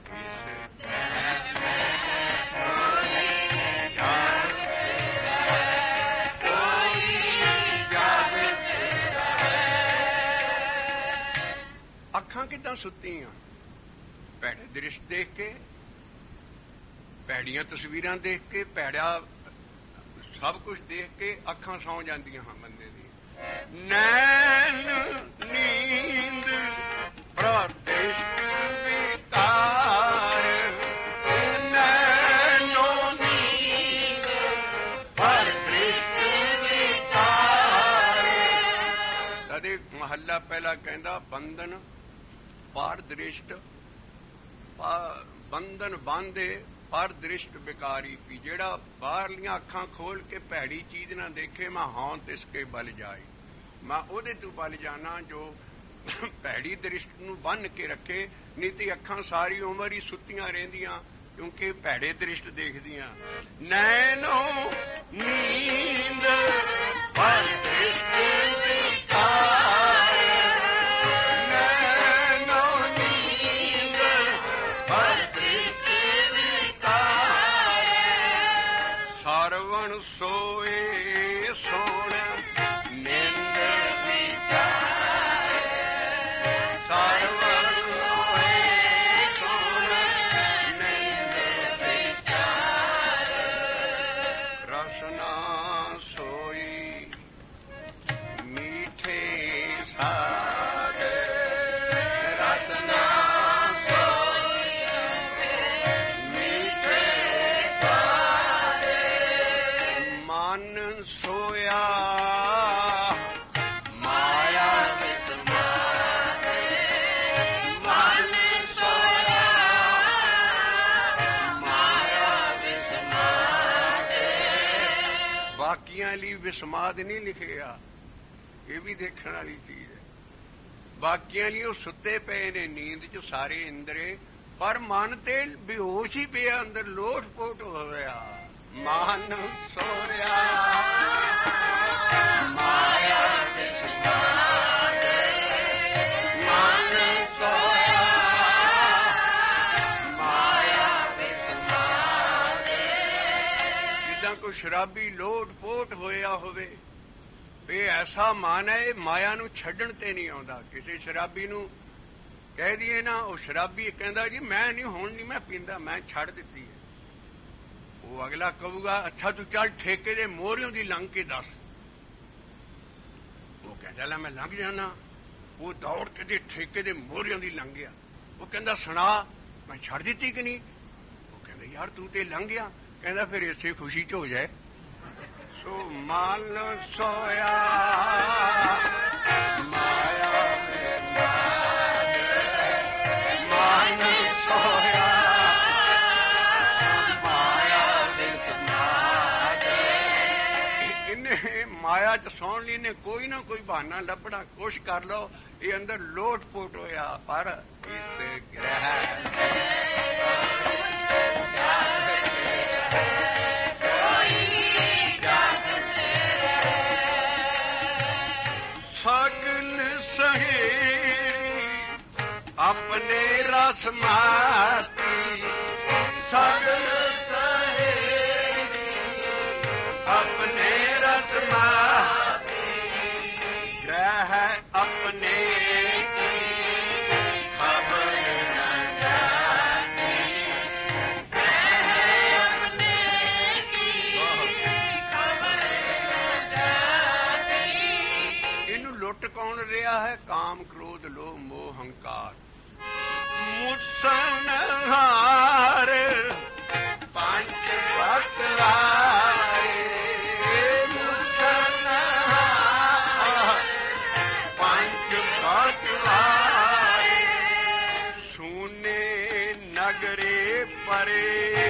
ਅੱਖਾਂ ਕਿੱਦਾਂ ਸੁੱਤੀਆਂ? ਭੈੜੇ ਦ੍ਰਿਸ਼ ਦੇਖ ਕੇ, ਭੈੜੀਆਂ ਤਸਵੀਰਾਂ ਦੇਖ ਕੇ, ਭੈੜਾ ਸਭ ਕੁਝ ਦੇਖ ਕੇ ਅੱਖਾਂ ਸੌਂ ਜਾਂਦੀਆਂ ਹਨ ਬੰਦੇ ਦੀ। ਨੈਣ ਨੀਂਦ ਪ੍ਰਤਿਸ਼ਟ ਵਿਕਾਰ। ਨੈਣੋ ਨੀਂਦ ਪ੍ਰਤਿਸ਼ਟ ਵਿਕਾਰ। ਕਦੇ ਮਹੱਲਾ ਪਹਿਲਾ ਕਹਿੰਦਾ ਬੰਧਨ ਪਰ ਦ੍ਰਿਸ਼ਟ, ਬੰਧਨ ਬਾਂਧੇ ਪਰ ਦ੍ਰਿਸ਼ਟ ਵਿਕਾਰੀ। ਵੀ ਜਿਹੜਾ ਬਾਹਰਲੀਆਂ ਅੱਖਾਂ ਖੋਲ ਕੇ ਭੈੜੀ ਚੀਜ਼ ਨਾ ਦੇਖੇ, ਮੈਂ ਹਾਂ ਤਿਸਕੇ ਬਲ ਜਾਏ, ਮੈਂ ਉਹਦੇ ਤੋਂ ਬਲ ਜਾਣਾ ਜੋ ਭੈੜੀ ਦ੍ਰਿਸ਼ਟ ਨੂੰ ਬੰਨ ਕੇ ਰੱਖੇ। ਨਹੀਂ ਤੇ ਅੱਖਾਂ ਸਾਰੀ ਉਮਰ ਹੀ ਸੁੱਤੀਆਂ ਰਹਿੰਦੀਆਂ, ਕਿਉਂਕਿ ਭੈੜੇ ਦ੍ਰਿਸ਼ਟ ਦੇਖਦੀਆਂ। ਨੈਣੋ ਨੀਂਦ ਪਰ ਦ੍ਰਿਸ਼ਟ ਵਿਕਾਰ। ਨੈਣੋ ਨੀਂਦ ਪਰ ਦ੍ਰਿਸ਼ਟ ਵਿਕਾਰ। ਸਰਵਣ ਸੋਏ ਸੋਣ ਨਿੰਦ ਵਿਚਾਰ। ਸਰਵਣ ਸੋਏ ਸੋਣ ਨਿੰਦ ਵਿਚਾਰ। ਰਸਨਾ ਸੋਈ ਮੀਠੇ ਸਾਗ। ਰਸਨਾ ਸੋਈ ਮੀਠੇ ਸਾਗ। ਮਨ ਸੋਇਆ ਮਾਇਆ ਵਿਸਮਾਦ। ਮਨ ਸੋਇਆ ਮਾਇਆ ਵਿਸਮਾਦ। ਬਾਕੀਆਂ ਲਈ ਵਿਸਮਾਦ ਨਹੀਂ ਲਿਖਿਆ, ਇਹ ਵੀ ਦੇਖਣ ਵਾਲੀ ਚੀਜ਼ ਹੈ। ਬਾਕੀਆਂ ਲਈ ਉਹ ਸੁੱਤੇ ਪਏ ਨੇ ਨੀਂਦ ਚ ਸਾਰੇ ਇੰਦਰੇ, ਪਰ ਮਨ ਤੇ ਬੇਹੋਸ਼ ਹੀ ਪਿਆ, ਅੰਦਰ ਲੋਟ ਪੋਟ ਹੋਇਆ। ਮਨ ਸੋਇਆ ਮਾਇਆ ਵਿਸਮਾਦ। ਮਨ ਸੋਇਆ ਮਾਇਆ ਵਿਸਮਾਦ। ਜਿੱਦਾਂ ਕੋਈ ਸ਼ਰਾਬੀ ਲੋਟ ਪੋਟ ਹੋਇਆ ਹੋਵੇ, ਇਹ ਐਸਾ ਮਨ ਹੈ, ਇਹ ਮਾਇਆ ਨੂੰ ਛੱਡਣ ਤੇ ਨਹੀਂ ਆਉਂਦਾ। ਕਿਸੇ ਸ਼ਰਾਬੀ ਨੂੰ ਕਹਿ ਦਈਏ ਨਾ, ਉਹ ਸ਼ਰਾਬੀ ਕਹਿੰਦਾ ਜੀ ਮੈਂ ਨਹੀਂ, ਹੁਣ ਨਹੀਂ ਮੈਂ ਪੀਂਦਾ, ਮੈਂ ਛੱਡ ਦਿੱਤੀ ਹੈ। ਉਹ ਅਗਲਾ ਕਹੂਗਾ ਅੱਛਾ ਤੂੰ ਚੱਲ ਠੇਕੇ ਦੇ ਮੋਹਰਿਓਂ ਦੀ ਲੰਘ ਕੇ ਦੱਸ। ਉਹ ਕਹਿੰਦਾ ਲੈ ਮੈਂ ਲੰਘ ਜਾਣਾ। ਉਹ ਦੌੜ ਕੇ ਦੇ ਠੇਕੇ ਦੇ ਮੋਹਰਿਓਂ ਦੀ ਲੰਘ ਗਿਆ। ਉਹ ਕਹਿੰਦਾ ਸੁਣਾ ਮੈਂ ਛੱਡ ਦਿੱਤੀ ਕਿ ਨਹੀਂ? ਉਹ ਕਹਿੰਦਾ ਯਾਰ ਤੂੰ ਤੇ ਲੰਘ ਗਿਆ। ਕਹਿੰਦਾ ਫਿਰ ਇਸੇ ਖੁਸ਼ੀ 'ਚ ਹੋ ਜਾਏ। ਸੋ ਮਨ ਸੋਇਆ ਮਾਇਆ ਮਨ ਸੋਇਆ ਮਾਇਆ ਚ ਸੌਣ ਲਈ ਨੇ ਕੋਈ ਨਾ ਕੋਈ ਬਹਾਨਾ ਲੱਭਣਾ ਕੋਸ਼ਿਸ਼ ਕਰ ਲਓ। ਇਹ ਅੰਦਰ ਲੋਟ ਪੋਟ ਹੋਇਆ ਪਰ ਇਸ ਗ੍ਰਹਿ ਸਗਲ ਸਹੇ ਆਪਣੇ ਰਸ ਮਾਤੀ ਸਗਲ ਸਹੇ ਆਪਣੇ रस माती ग्रह अपने की खबर न जाती ग्रह अपने की खबर न जाती। इनू लुट कौन रहा है? काम क्रोध लोभ मोह हंकार मुसनहार पंच बतवारे सुने नगरे परे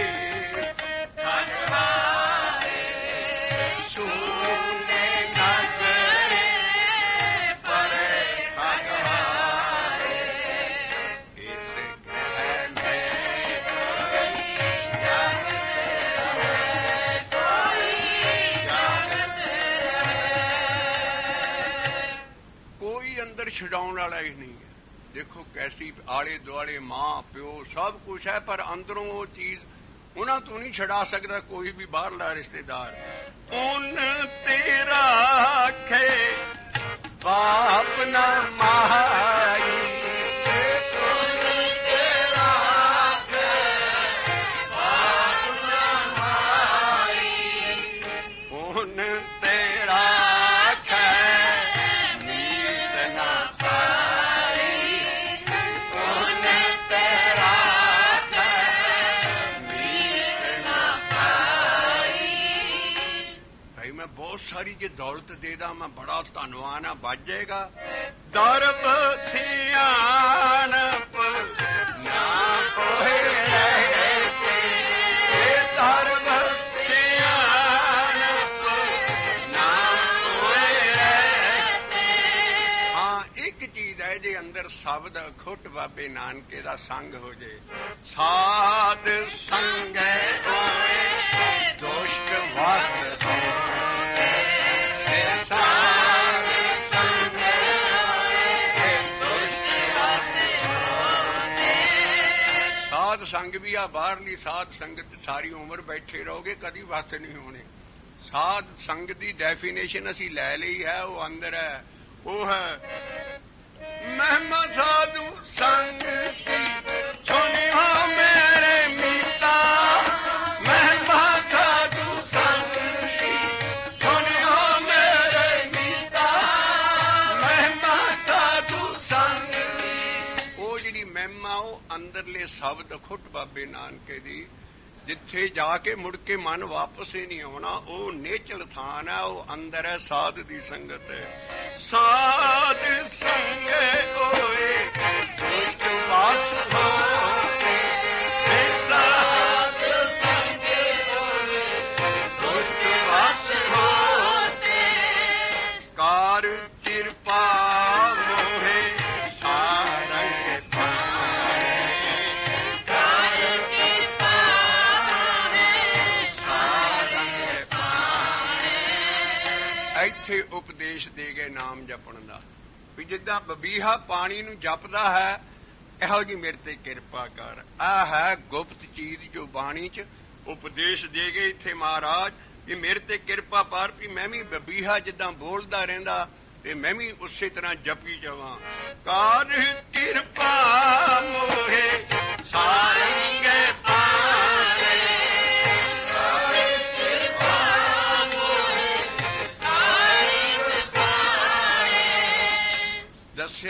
सुने नगरे परे इस ग्रह कोई अंदर छुड़ाने वाला ही नहीं है। देखो कैसी आले दुआले माँ प्यो सब कुछ है पर अंदरों वो चीज उन्होंने तो नहीं छड़ा सकता कोई भी बाहरला रिश्तेदार। उन तेरा खे बाप न माई सारी जे दौलत दे दा मैं बड़ा धनवान आ बच जाएगा। दरब सियानप ना कोई रहते दरब सियानप ना कोई रहते। हाँ एक चीज है जे अंदर शब्द खुट बाबे नानके दा संग हो जाए साध संग होए दुष्ट वस हो साध संग भी आ बाहरली साध संगत सारी उम्र बैठे रहोगे कदी वस नहीं होने। साध संग की डेफिनेशन असी लै ली है वो अंदर है वो है महिमा साधु संग की सुनियो मेरे मीता महिमा साधु संग की सुनियो मेरे मीता महिमा साधु संग वो जी महिमा वो अंदरले शब्द खुट बाबे नानके दी जिथे जाके मुड़ के मन वापस ही नहीं आना वो नेचल थान है वो अंदर है साध दी संगत है। साध संग होए दुष्ट वास होते साध संग होए दुष्ट वास होते कार कृपा मोहे सारंग ਇੱਥੇ ਉਪਦੇਸ਼ ਦੇ ਗਏ ਨਾਮ ਜਪਣ ਦਾ ਵੀ ਜਿੱਦਾਂ ਬਬੀਹਾ ਪਾਣੀ ਨੂੰ ਜਪਦਾ ਹੈ ਇਹੋ ਜੀ ਮੇਰੇ ਤੇ ਕਿਰਪਾ ਕਰ। ਆ ਹੈ ਗੁਪਤ ਚੀਜ਼ ਜੋ ਬਾਣੀ ਚ ਉਪਦੇਸ਼ ਦੇ ਗਏ ਇੱਥੇ ਮਹਾਰਾਜ ਵੀ ਮੇਰੇ ਤੇ ਕਿਰਪਾ ਪਰ ਵੀ ਮੈਂ ਵੀ ਬਬੀਹਾ ਜਿੱਦਾਂ ਬੋਲਦਾ ਰਹਿੰਦਾ ਤੇ ਮੈਂ ਵੀ ਉਸੇ ਤਰ੍ਹਾਂ ਜਪੀ ਜਾਵਾਂ। ਕਾਰ ਕਿਰਪਾ ਮੋਹੇ ਸਾਰੰਗੇ ਪਾਰੇ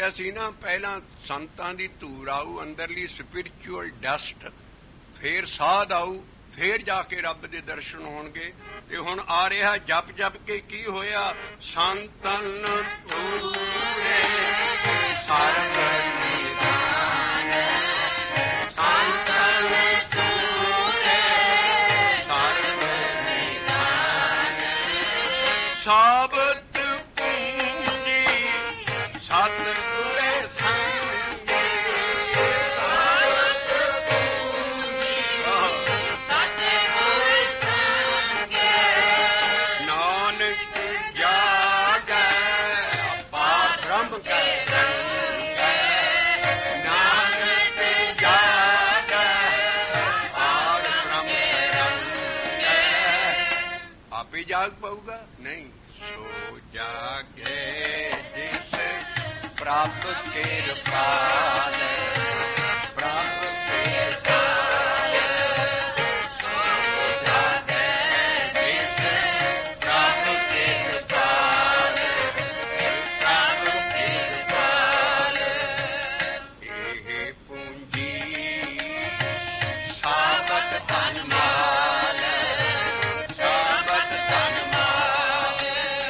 ਦੱਸਿਆ ਸੀ ਨਾ ਪਹਿਲਾਂ, ਸੰਤਾਂ ਦੀ ਧੂੜ ਆਊ ਅੰਦਰਲੀ ਸਪਿਰਿਚੁਅਲ ਡਸਟ, ਫੇਰ ਸਾਧ ਆਊ, ਫੇਰ ਜਾ ਕੇ ਰੱਬ ਦੇ ਦਰਸ਼ਨ ਹੋਣਗੇ। ਤੇ ਹੁਣ ਆ ਰਿਹਾ ਜਪ ਜਪ ਕੇ ਕੀ ਹੋਇਆ, ਸੰਤਨ ਧੂਰੇ ਸਰਬ ਨਿਦਾਨ, ਸੰਤਨ ਧੂਰੇ ਸਰਬ ਨਿਦਾਨ, ਸਾਬਤ ਪੂੰਜੀ ਸਤਿਗੁਰੇ ਸੰਗੇ, ਸਾਬਤ ਪੂੰਜੀ ਸਤਿਗੁਰੇ ਸੰਗੇ, ਨਾਨਕ ਜਾਗੈ ਅਪਾਰ ਬ੍ਰਹਮ ਕੈ ਰੰਗੈ, ਨਾਨਕ ਜਾਗੈ ਅਪਾਰ ਬ੍ਰਹਮ ਕੈ ਰੰਗੈ। ਆਪੇ ਜਾਗ ਪਾਊਗਾ ਨਹੀਂ, ਸੋ ਜਾਗੇ ਜਿਸ ਪ੍ਰਭ ਕਿਰਪਾਲ, ਪ੍ਰਭ ਕਿਰਪਾਲ, ਸੋ ਜਾਗੇ ਜਿਸ ਪ੍ਰਭ ਕਿਰਪਾਲ, ਪ੍ਰਭ ਕਿਰਪਾਲ। ਇਹ ਪੂੰਜੀ ਸਾਬਤ ਧਨ ਮਾਲ, ਸਾਬਤ ਧਨ ਮਾਲ,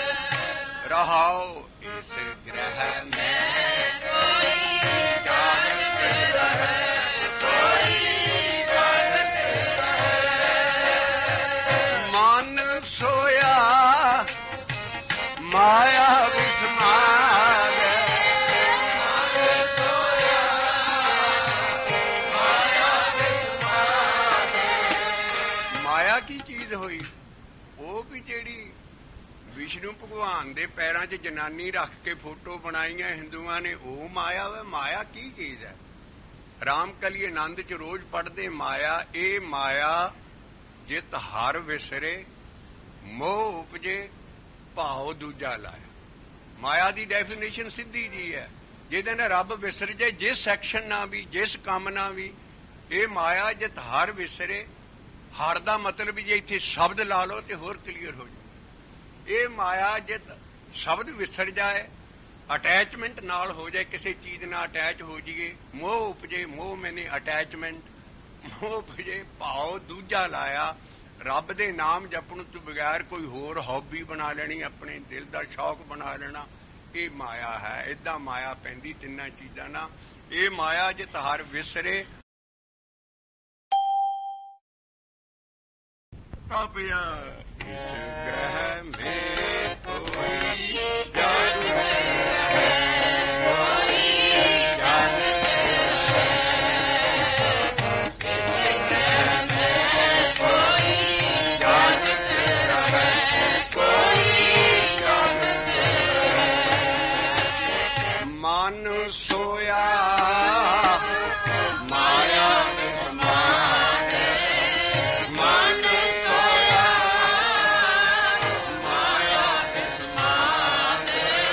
ਰਹਾਓ ਇਸ ਗ੍ਰਹਿ ਮੈਂ ਕੋਈ ਜਾਗਤ ਰਹੇ, ਕੋਈ ਜਾਗਤ ਰਹੇ। ਮਨ ਸੋਇਆ ਮਾਇਆ ਵਿਸਮਾਰ, ਮਨ ਸੋਇਆ ਮਾਇਆ ਵਿਸਮਾਰ। ਮਾਇਆ ਕੀ ਚੀਜ਼ ਹੋਈ, ਉਹ ਵੀ ਜਿਹੜੀ ਵਿਸ਼ਨੂੰ ਭਗਵਾਨ ਦੇ ਪੈਰਾਂ 'ਚ ਜਨਾਨੀ ਰੱਖ ਕੇ ਫੋਟੋ ਬਣਾਈਆਂ ਹਿੰਦੂਆਂ ਨੇ, ਉਹ ਮਾਇਆ ਵਾ। ਮਾਇਆ ਕੀ ਚੀਜ਼ ਹੈ, ਰਾਮ ਕਲੀ ਆਨੰਦ 'ਚ ਰੋਜ਼ ਪੜ੍ਹਦੇ ਮਾਇਆ। ਇਹ ਮਾਇਆ ਜਿਤ ਹਰ ਵਿਸਰੇ, ਮੋਹ ਉਪਜੇ ਭਾਉ ਦੂਜਾ ਲਾਇਆ। ਮਾਇਆ ਦੀ ਡੈਫੀਨੇਸ਼ਨ ਸਿੱਧੀ ਜੀ ਹੈ, ਜਿਹਦੇ ਨਾਲ ਰੱਬ ਵਿਸਰ ਜੇ, ਜਿਸ ਐਕਸ਼ਨ ਨਾਲ ਵੀ, ਜਿਸ ਕੰਮ ਨਾਲ ਵੀ। ਇਹ ਮਾਇਆ ਜਿਤ ਹਰ ਵਿਸਰੇ, ਹਰ ਦਾ ਮਤਲਬ ਜੇ ਇੱਥੇ ਸ਼ਬਦ ਲਾ ਲਓ ਤੇ ਹੋਰ ਕਲੀਅਰ ਹੋ ਜਾਏ। ਇਹ ਮਾਇਆ ਜਿਤ ਸ਼ਬਦ ਵਿਸਰ ਜਾਏ, ਅਟੈਚਮੈਂਟ ਨਾਲ ਹੋ ਜਾਏ, ਕਿਸੇ ਚੀਜ਼ ਨਾਲ ਅਟੈਚ ਹੋ ਜਾਈਏ, ਮੋਹ ਉਪਜੇ, ਮੋਹ ਮੈਨੇ ਅਟੈਚਮੈਂਟ, ਮੋਹ ਉਪਜੇ ਭਾਉ ਦੂਜਾ ਲਾਇਆ। ਰੱਬ ਦੇ ਨਾਮ ਜਪਣ ਤੋਂ ਬਗੈਰ ਕੋਈ ਹੋਰ ਹੌਬੀ ਬਣਾ ਲੈਣੀ, ਆਪਣੇ ਦਿਲ ਦਾ ਸ਼ੌਕ ਬਣਾ ਲੈਣਾ, ਇਹ ਮਾਇਆ ਹੈ। ਏਦਾਂ ਮਾਇਆ ਪੈਂਦੀ ਤਿੰਨਾਂ ਚੀਜ਼ਾਂ ਨਾਲ। ਇਹ ਮਾਇਆ ਜਿਤ ਹਰ ਵਿਸਰੇ, ਪਾਪਿਆ ਇਸ ਗ੍ਰਹਿ ਮੇ ਕੋਈ ਜਾਦੂ ਹੈ, ਕੋਈ ਜਾਦੂ ਹੈ। ਇਸ ਗ੍ਰਹਿ ਮੇ ਕੋਈ ਜਾਦੂ ਹੈ, ਕੋਈ ਜਾਦੂ ਹੈ। ਮਨ ਸੋਇਆ ਮਾਇਆ ਵਿਸਮਾਰ, ਮਨ ਸੋਇਆ ਮਾਇਆ ਵਿਸਮਾਰ।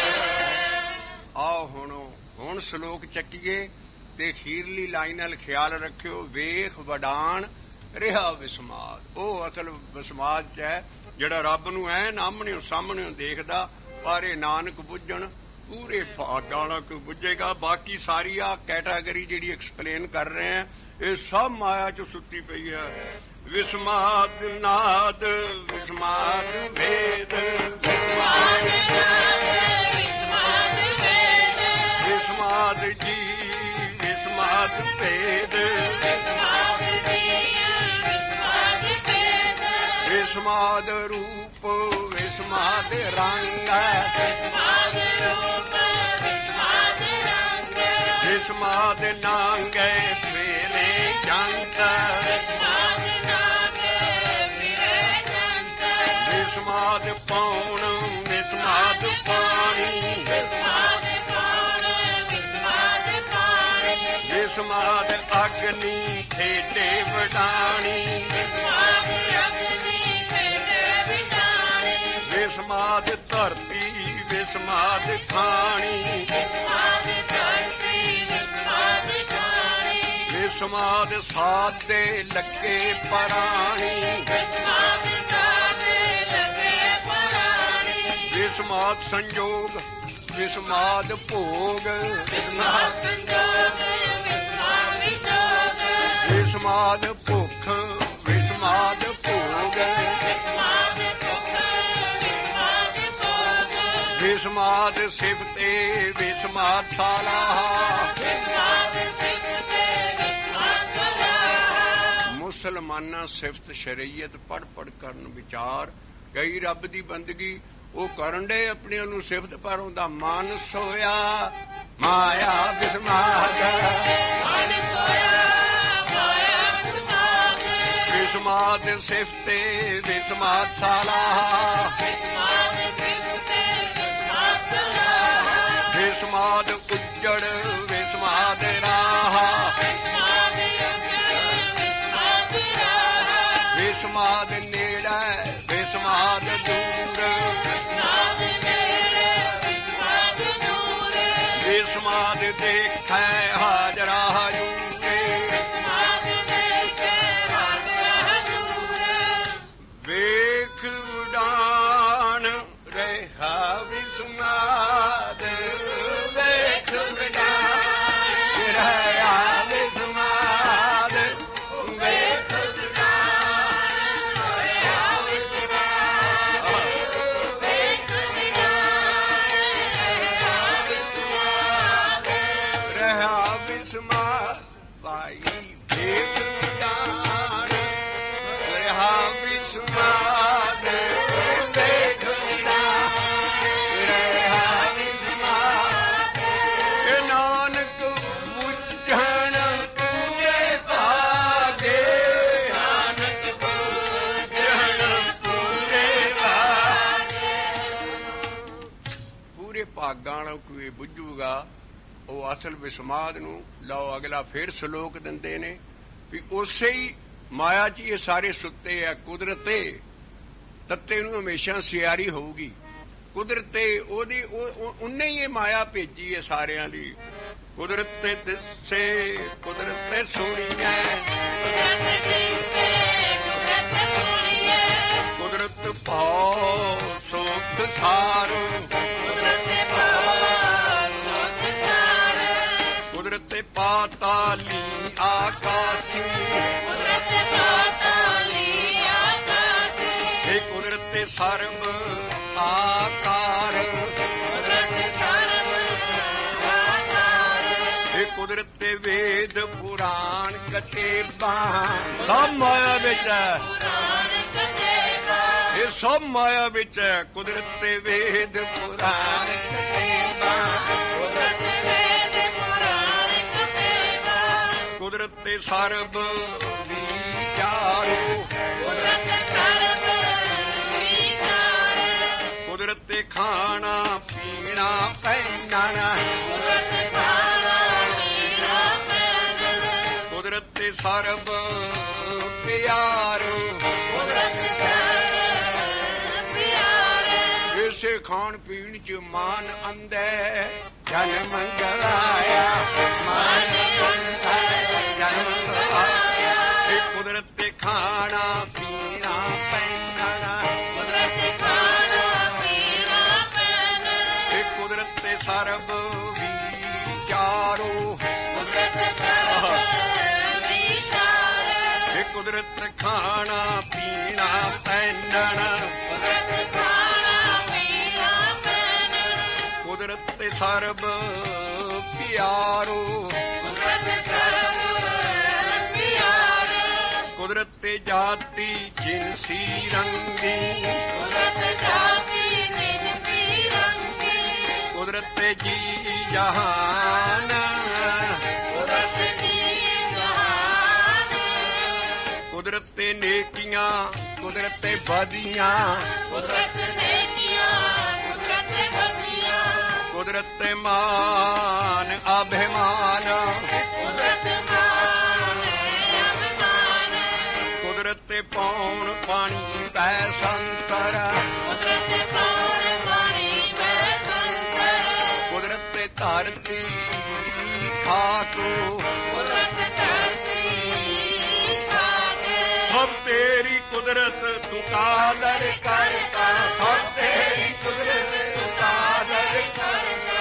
ਆਓ ਹੁਣ ਸ਼ਲੋਕ ਚੱਕੀਏ ਤੇ ਅਖੀਰਲੀ ਲਾਈਨ ਨਾਲ ਖਿਆਲ ਰੱਖਿਓ, ਵੇਖ ਵਡਾਣ ਰਿਹਾ ਵਿਸਮਾਦ। ਉਹ ਅਸਲ ਵਿਸਮਾਦ 'ਚ ਹੈ ਜਿਹੜਾ ਰੱਬ ਨੂੰ ਐਨ ਆਮਣਿਓ ਸਾਹਮਣਿਓ ਦੇਖਦਾ। ਪਰ ਇਹ ਨਾਨਕ ਬੁੱਝਣ ਪੂਰੇ ਭਾਗਾਂ ਨਾਲ ਕੋਈ ਬੁੱਝੇਗਾ। ਬਾਕੀ ਸਾਰੀ ਆ ਕੈਟਾਗਰੀ ਜਿਹੜੀ ਐਕਸਪਲੇਨ ਕਰ ਰਹੇ ਆ, ਇਹ ਸਭ ਮਾਇਆ 'ਚ ਸੁੱਤੀ ਪਈ ਹੈ। ਵਿਸਮਾਦ ਨਾਦ, ਵਿਸਮਾਦ ਵੇਦ, ਵਿਸਮਾਦ ਨਾਦ, ਵਿਸਮਾਦ ਵੇਦ, ਵਿਸਮਾਦ ਜੀ, ਵਿਸਮਾਦ ਭੇਦ, ਵਿਸਮਾਦ ਜੀ, ਵਿਸਮਾਦ ਭੇਦ, ਵਿਸਮਾਦ ਰੂਪ, ਵਿਸਮਾਦ ਰੰਗ, ਵਿਸਮਾਦ ਰੂਪ, ਵਿਸਮਾਦ ਰੰਗ, ਵਿਸਮਾਦ ਨਾਂਗੇ ਫੇਰੇ ਜੰਤ, ਵਿਸਮਾਦ ਵਿਸਮਾਦ ਪੌਣ, ਵਿਸਮਾਦ ਪਾਣੀ, ਵਿਸਮਾਦ ਪੌਣ, ਵਿਸਮਾਦ ਪਾਣੀ, ਵਿਸਮਾਦ ਅਗਨੀ ਖੇਡੇ ਵਡਾਣੀ, ਵਿਸਮਾਦ ਅਗਨੀ ਖੇਡੇ ਵਡਾਣੀ, ਵਿਸਮਾਦ ਧਰਤੀ, ਵਿਸਮਾਦ ਖਾਣੀ, ਵਿਸਮਾਦ ਧਰਤੀ, ਵਿਸਮਾਦ ਖਾਣੀ, ਵਿਸਮਾਦ ਸਾਦੇ ਲੱਗੇ ਪਰਾਣੀ, ਵਿਸਮਾਦ ਸਾਦੇ ਲੱਗੇ ਪਰਾਣੀ, ਵਿਸਮਾਦ ਸੰਜੋਗ, ਵਿਸਮਾਦ ਭੋਗ ਵਿਸਮਾਦ ਭੁੱਖ ਵਿਸਮਾਦ ਭੋਗ ਵਿਸਮਾਦ ਸਿਫਤੇ ਵਿਸਮਾਦ ਸਾਲਾਹਾ ਮੁਸਲਮਾਨਾਂ ਸਿਫਤ ਸ਼ਰੀਅਤ ਪੜ੍ਹ ਪੜ੍ਹ ਕਰਨ ਵਿਚਾਰ ਕਈ ਰੱਬ ਦੀ ਬੰਦਗੀ ਉਹ ਕਰਨ ਡੇ ਆਪਣੇ ਨੂੰ ਸਿਫਤ ਪਰ ਉਹਦਾ ਮਨ ਸੋਇਆ ਮਾਇਆ ਵਿਸਮਾਦ ਵਿਸਮਾਦ ਸਿਫਤੇ ਵਿਸਮਾਦ ਸਾਲਾਹਾ ਵਿਸਮਾਦ ਉੱਜੜ ਵਿਸਮਾਦ ਰਾਹਾ ਵਿਸਮਾਦ ਨੇੜਾ ਵਿਸਮਾਦ ਦੂਰ ਵਿਸਮਾਦ ਦੇਖੈ ਹਾਜ਼ਰਾ ਹਜੂਰੇ ਵੇਖ ਉਡਾਨ ਰਿਹਾ ਵਿਸਮਾਦ ਵੇਖ ਉਡਾਨ ਰਿਹਾ ਵਿਸਮਾਦ ਵੇਖ ਵਿਸਮਾਦ ਭਾਈ ਵੇਖ ਉਡਾਨ ਰਿਹਾ ਵਿਸਮਾਦ ਵੇਖ ਉਡਾਨ ਰਿਹਾ ਵਿਸਮਾਦ ਇਹ ਨਾਨਕ ਬੁੱਝਣ ਪੂਰੇ ਭਾਗੇ ਨਾਨਕ ਬੁੱਝਣ ਪੂਰੇ ਭਾਗੇ ਪੂਰੇ ਭਾਗਾਂ ਵਾਲਾ ਕੋਈ ਬੁੱਝੂਗਾ ਉਹ ਅਸਲ ਵਿਸਮਾਦ ਨੂੰ। ਲਓ ਅਗਲਾ ਫਿਰ ਸ਼ਲੋਕ ਦਿੰਦੇ ਨੇ ਵੀ ਉਸੇ ਹੀ ਮਾਇਆ 'ਚ ਇਹ ਸਾਰੇ ਸੁੱਤੇ ਆ। ਕੁਦਰਤੇ ਤੱਤੇ ਨੂੰ ਹਮੇਸ਼ਾ ਸਿਆਰੀ ਹੋਊਗੀ। ਕੁਦਰਤੇ ਉਹਦੀ ਉਹਨੇ ਹੀ ਇਹ ਮਾਇਆ ਭੇਜੀ ਹੈ ਸਾਰਿਆਂ ਲਈ। ਕੁਦਰਤੇ ਦਿਸੇ ਕੁਦਰਤੇ ਸੁਣੀਐ ਕੁਦਰਤ ਭਾਉ ਸੁਖ ਸਾਰੂ ਕੁਦਰਤੇ ਪਾਤਾਲੀ ਆਕਾਸੀ ਇਹ ਕੁਦਰਤੇ ਸਰਬ ਆਕਾਰ ਇਹ ਕੁਦਰਤੇ ਵੇਦ ਪੁਰਾਣ ਕਤੇਬਾਂ ਸਭ ਮਾਇਆ ਵਿੱਚ ਹੈ। ਇਹ ਸਭ ਮਾਇਆ ਵਿੱਚ ਹੈ। ਕੁਦਰਤੇ ਵੇਦ ਪੁਰਾਣ ਕਤੇਬਾਂ ਕੁਦਰਤੇ ਸਰਬ ਵਿਚਾਰੋ ਕੁਦਰਤੇ ਖਾਣਾ ਪੀਣਾ ਪਹਿਨਣਾ ਕੁਦਰਤੇ ਸਰਬ ਪਿਆਰੋ ਇਸੇ ਖਾਣ ਪੀਣ ਚ ਮਾਨ ਅੰਧੇ ਜਨਮ ਗਵਾਇਆ ਮਾਨ ਜਨਮ ਗਵਾਇਆ ਇਹ ਕੁਦਰਤੇ ਖਾਣਾ ਪੀਣਾ ਪਹਿਨਣਾ ਕੁਦਰਤੇ ਖਾਣਾ ਪੀਣਾ ਪਹਿਨਣਾ ਇਹ ਕੁਦਰਤੇ ਸਰਬ ਵਿਚਾਰੋ ਕੁਦਰਤੇ ਸਰਬ ਵਿਚਾਰੋ ਇਹ ਕੁਦਰਤ ਖਾਣਾ ਪੀਣਾ ਪਹਿਨਣਾ ਕੁਦਰਤੇ ਖਾਣਾ ਪੀਣਾ ਪਹਿਨਣਾ ਕੁਦਰਤੇ ਸਰਬ ਪਿਆਰੋ ਕੁਦਰਤੇ ਜਾਤੀ ਜਿਨਸੀ ਰੰਗੀ ਕੁਦਰਤੇ ਜੀ ਜਹਾਨ ਕੁਦਰਤੇ ਨੇਕੀਆਂ ਕੁਦਰਤੇ ਬਦੀਆਂ ਕੁਦਰਤੇ ਮਾਨ ਅਭਿਮਾਨ ਕੁਦਰਤੇ ਪੌਣ ਪਾਣੀ ਪੈ ਸੰਤਰ ਕੁਦਰਤੇ ਧਰਤੀ ਖਾਕੋ ਸਭ ਤੇਰੀ ਕੁਦਰਤ ਤੂੰ ਕਾਦਰ ਕਰਤਾ ਸਭ ਤੇਰੀ ਕੁਦਰਤ ਤੂੰ ਕਾਦਰ ਕਰਤਾ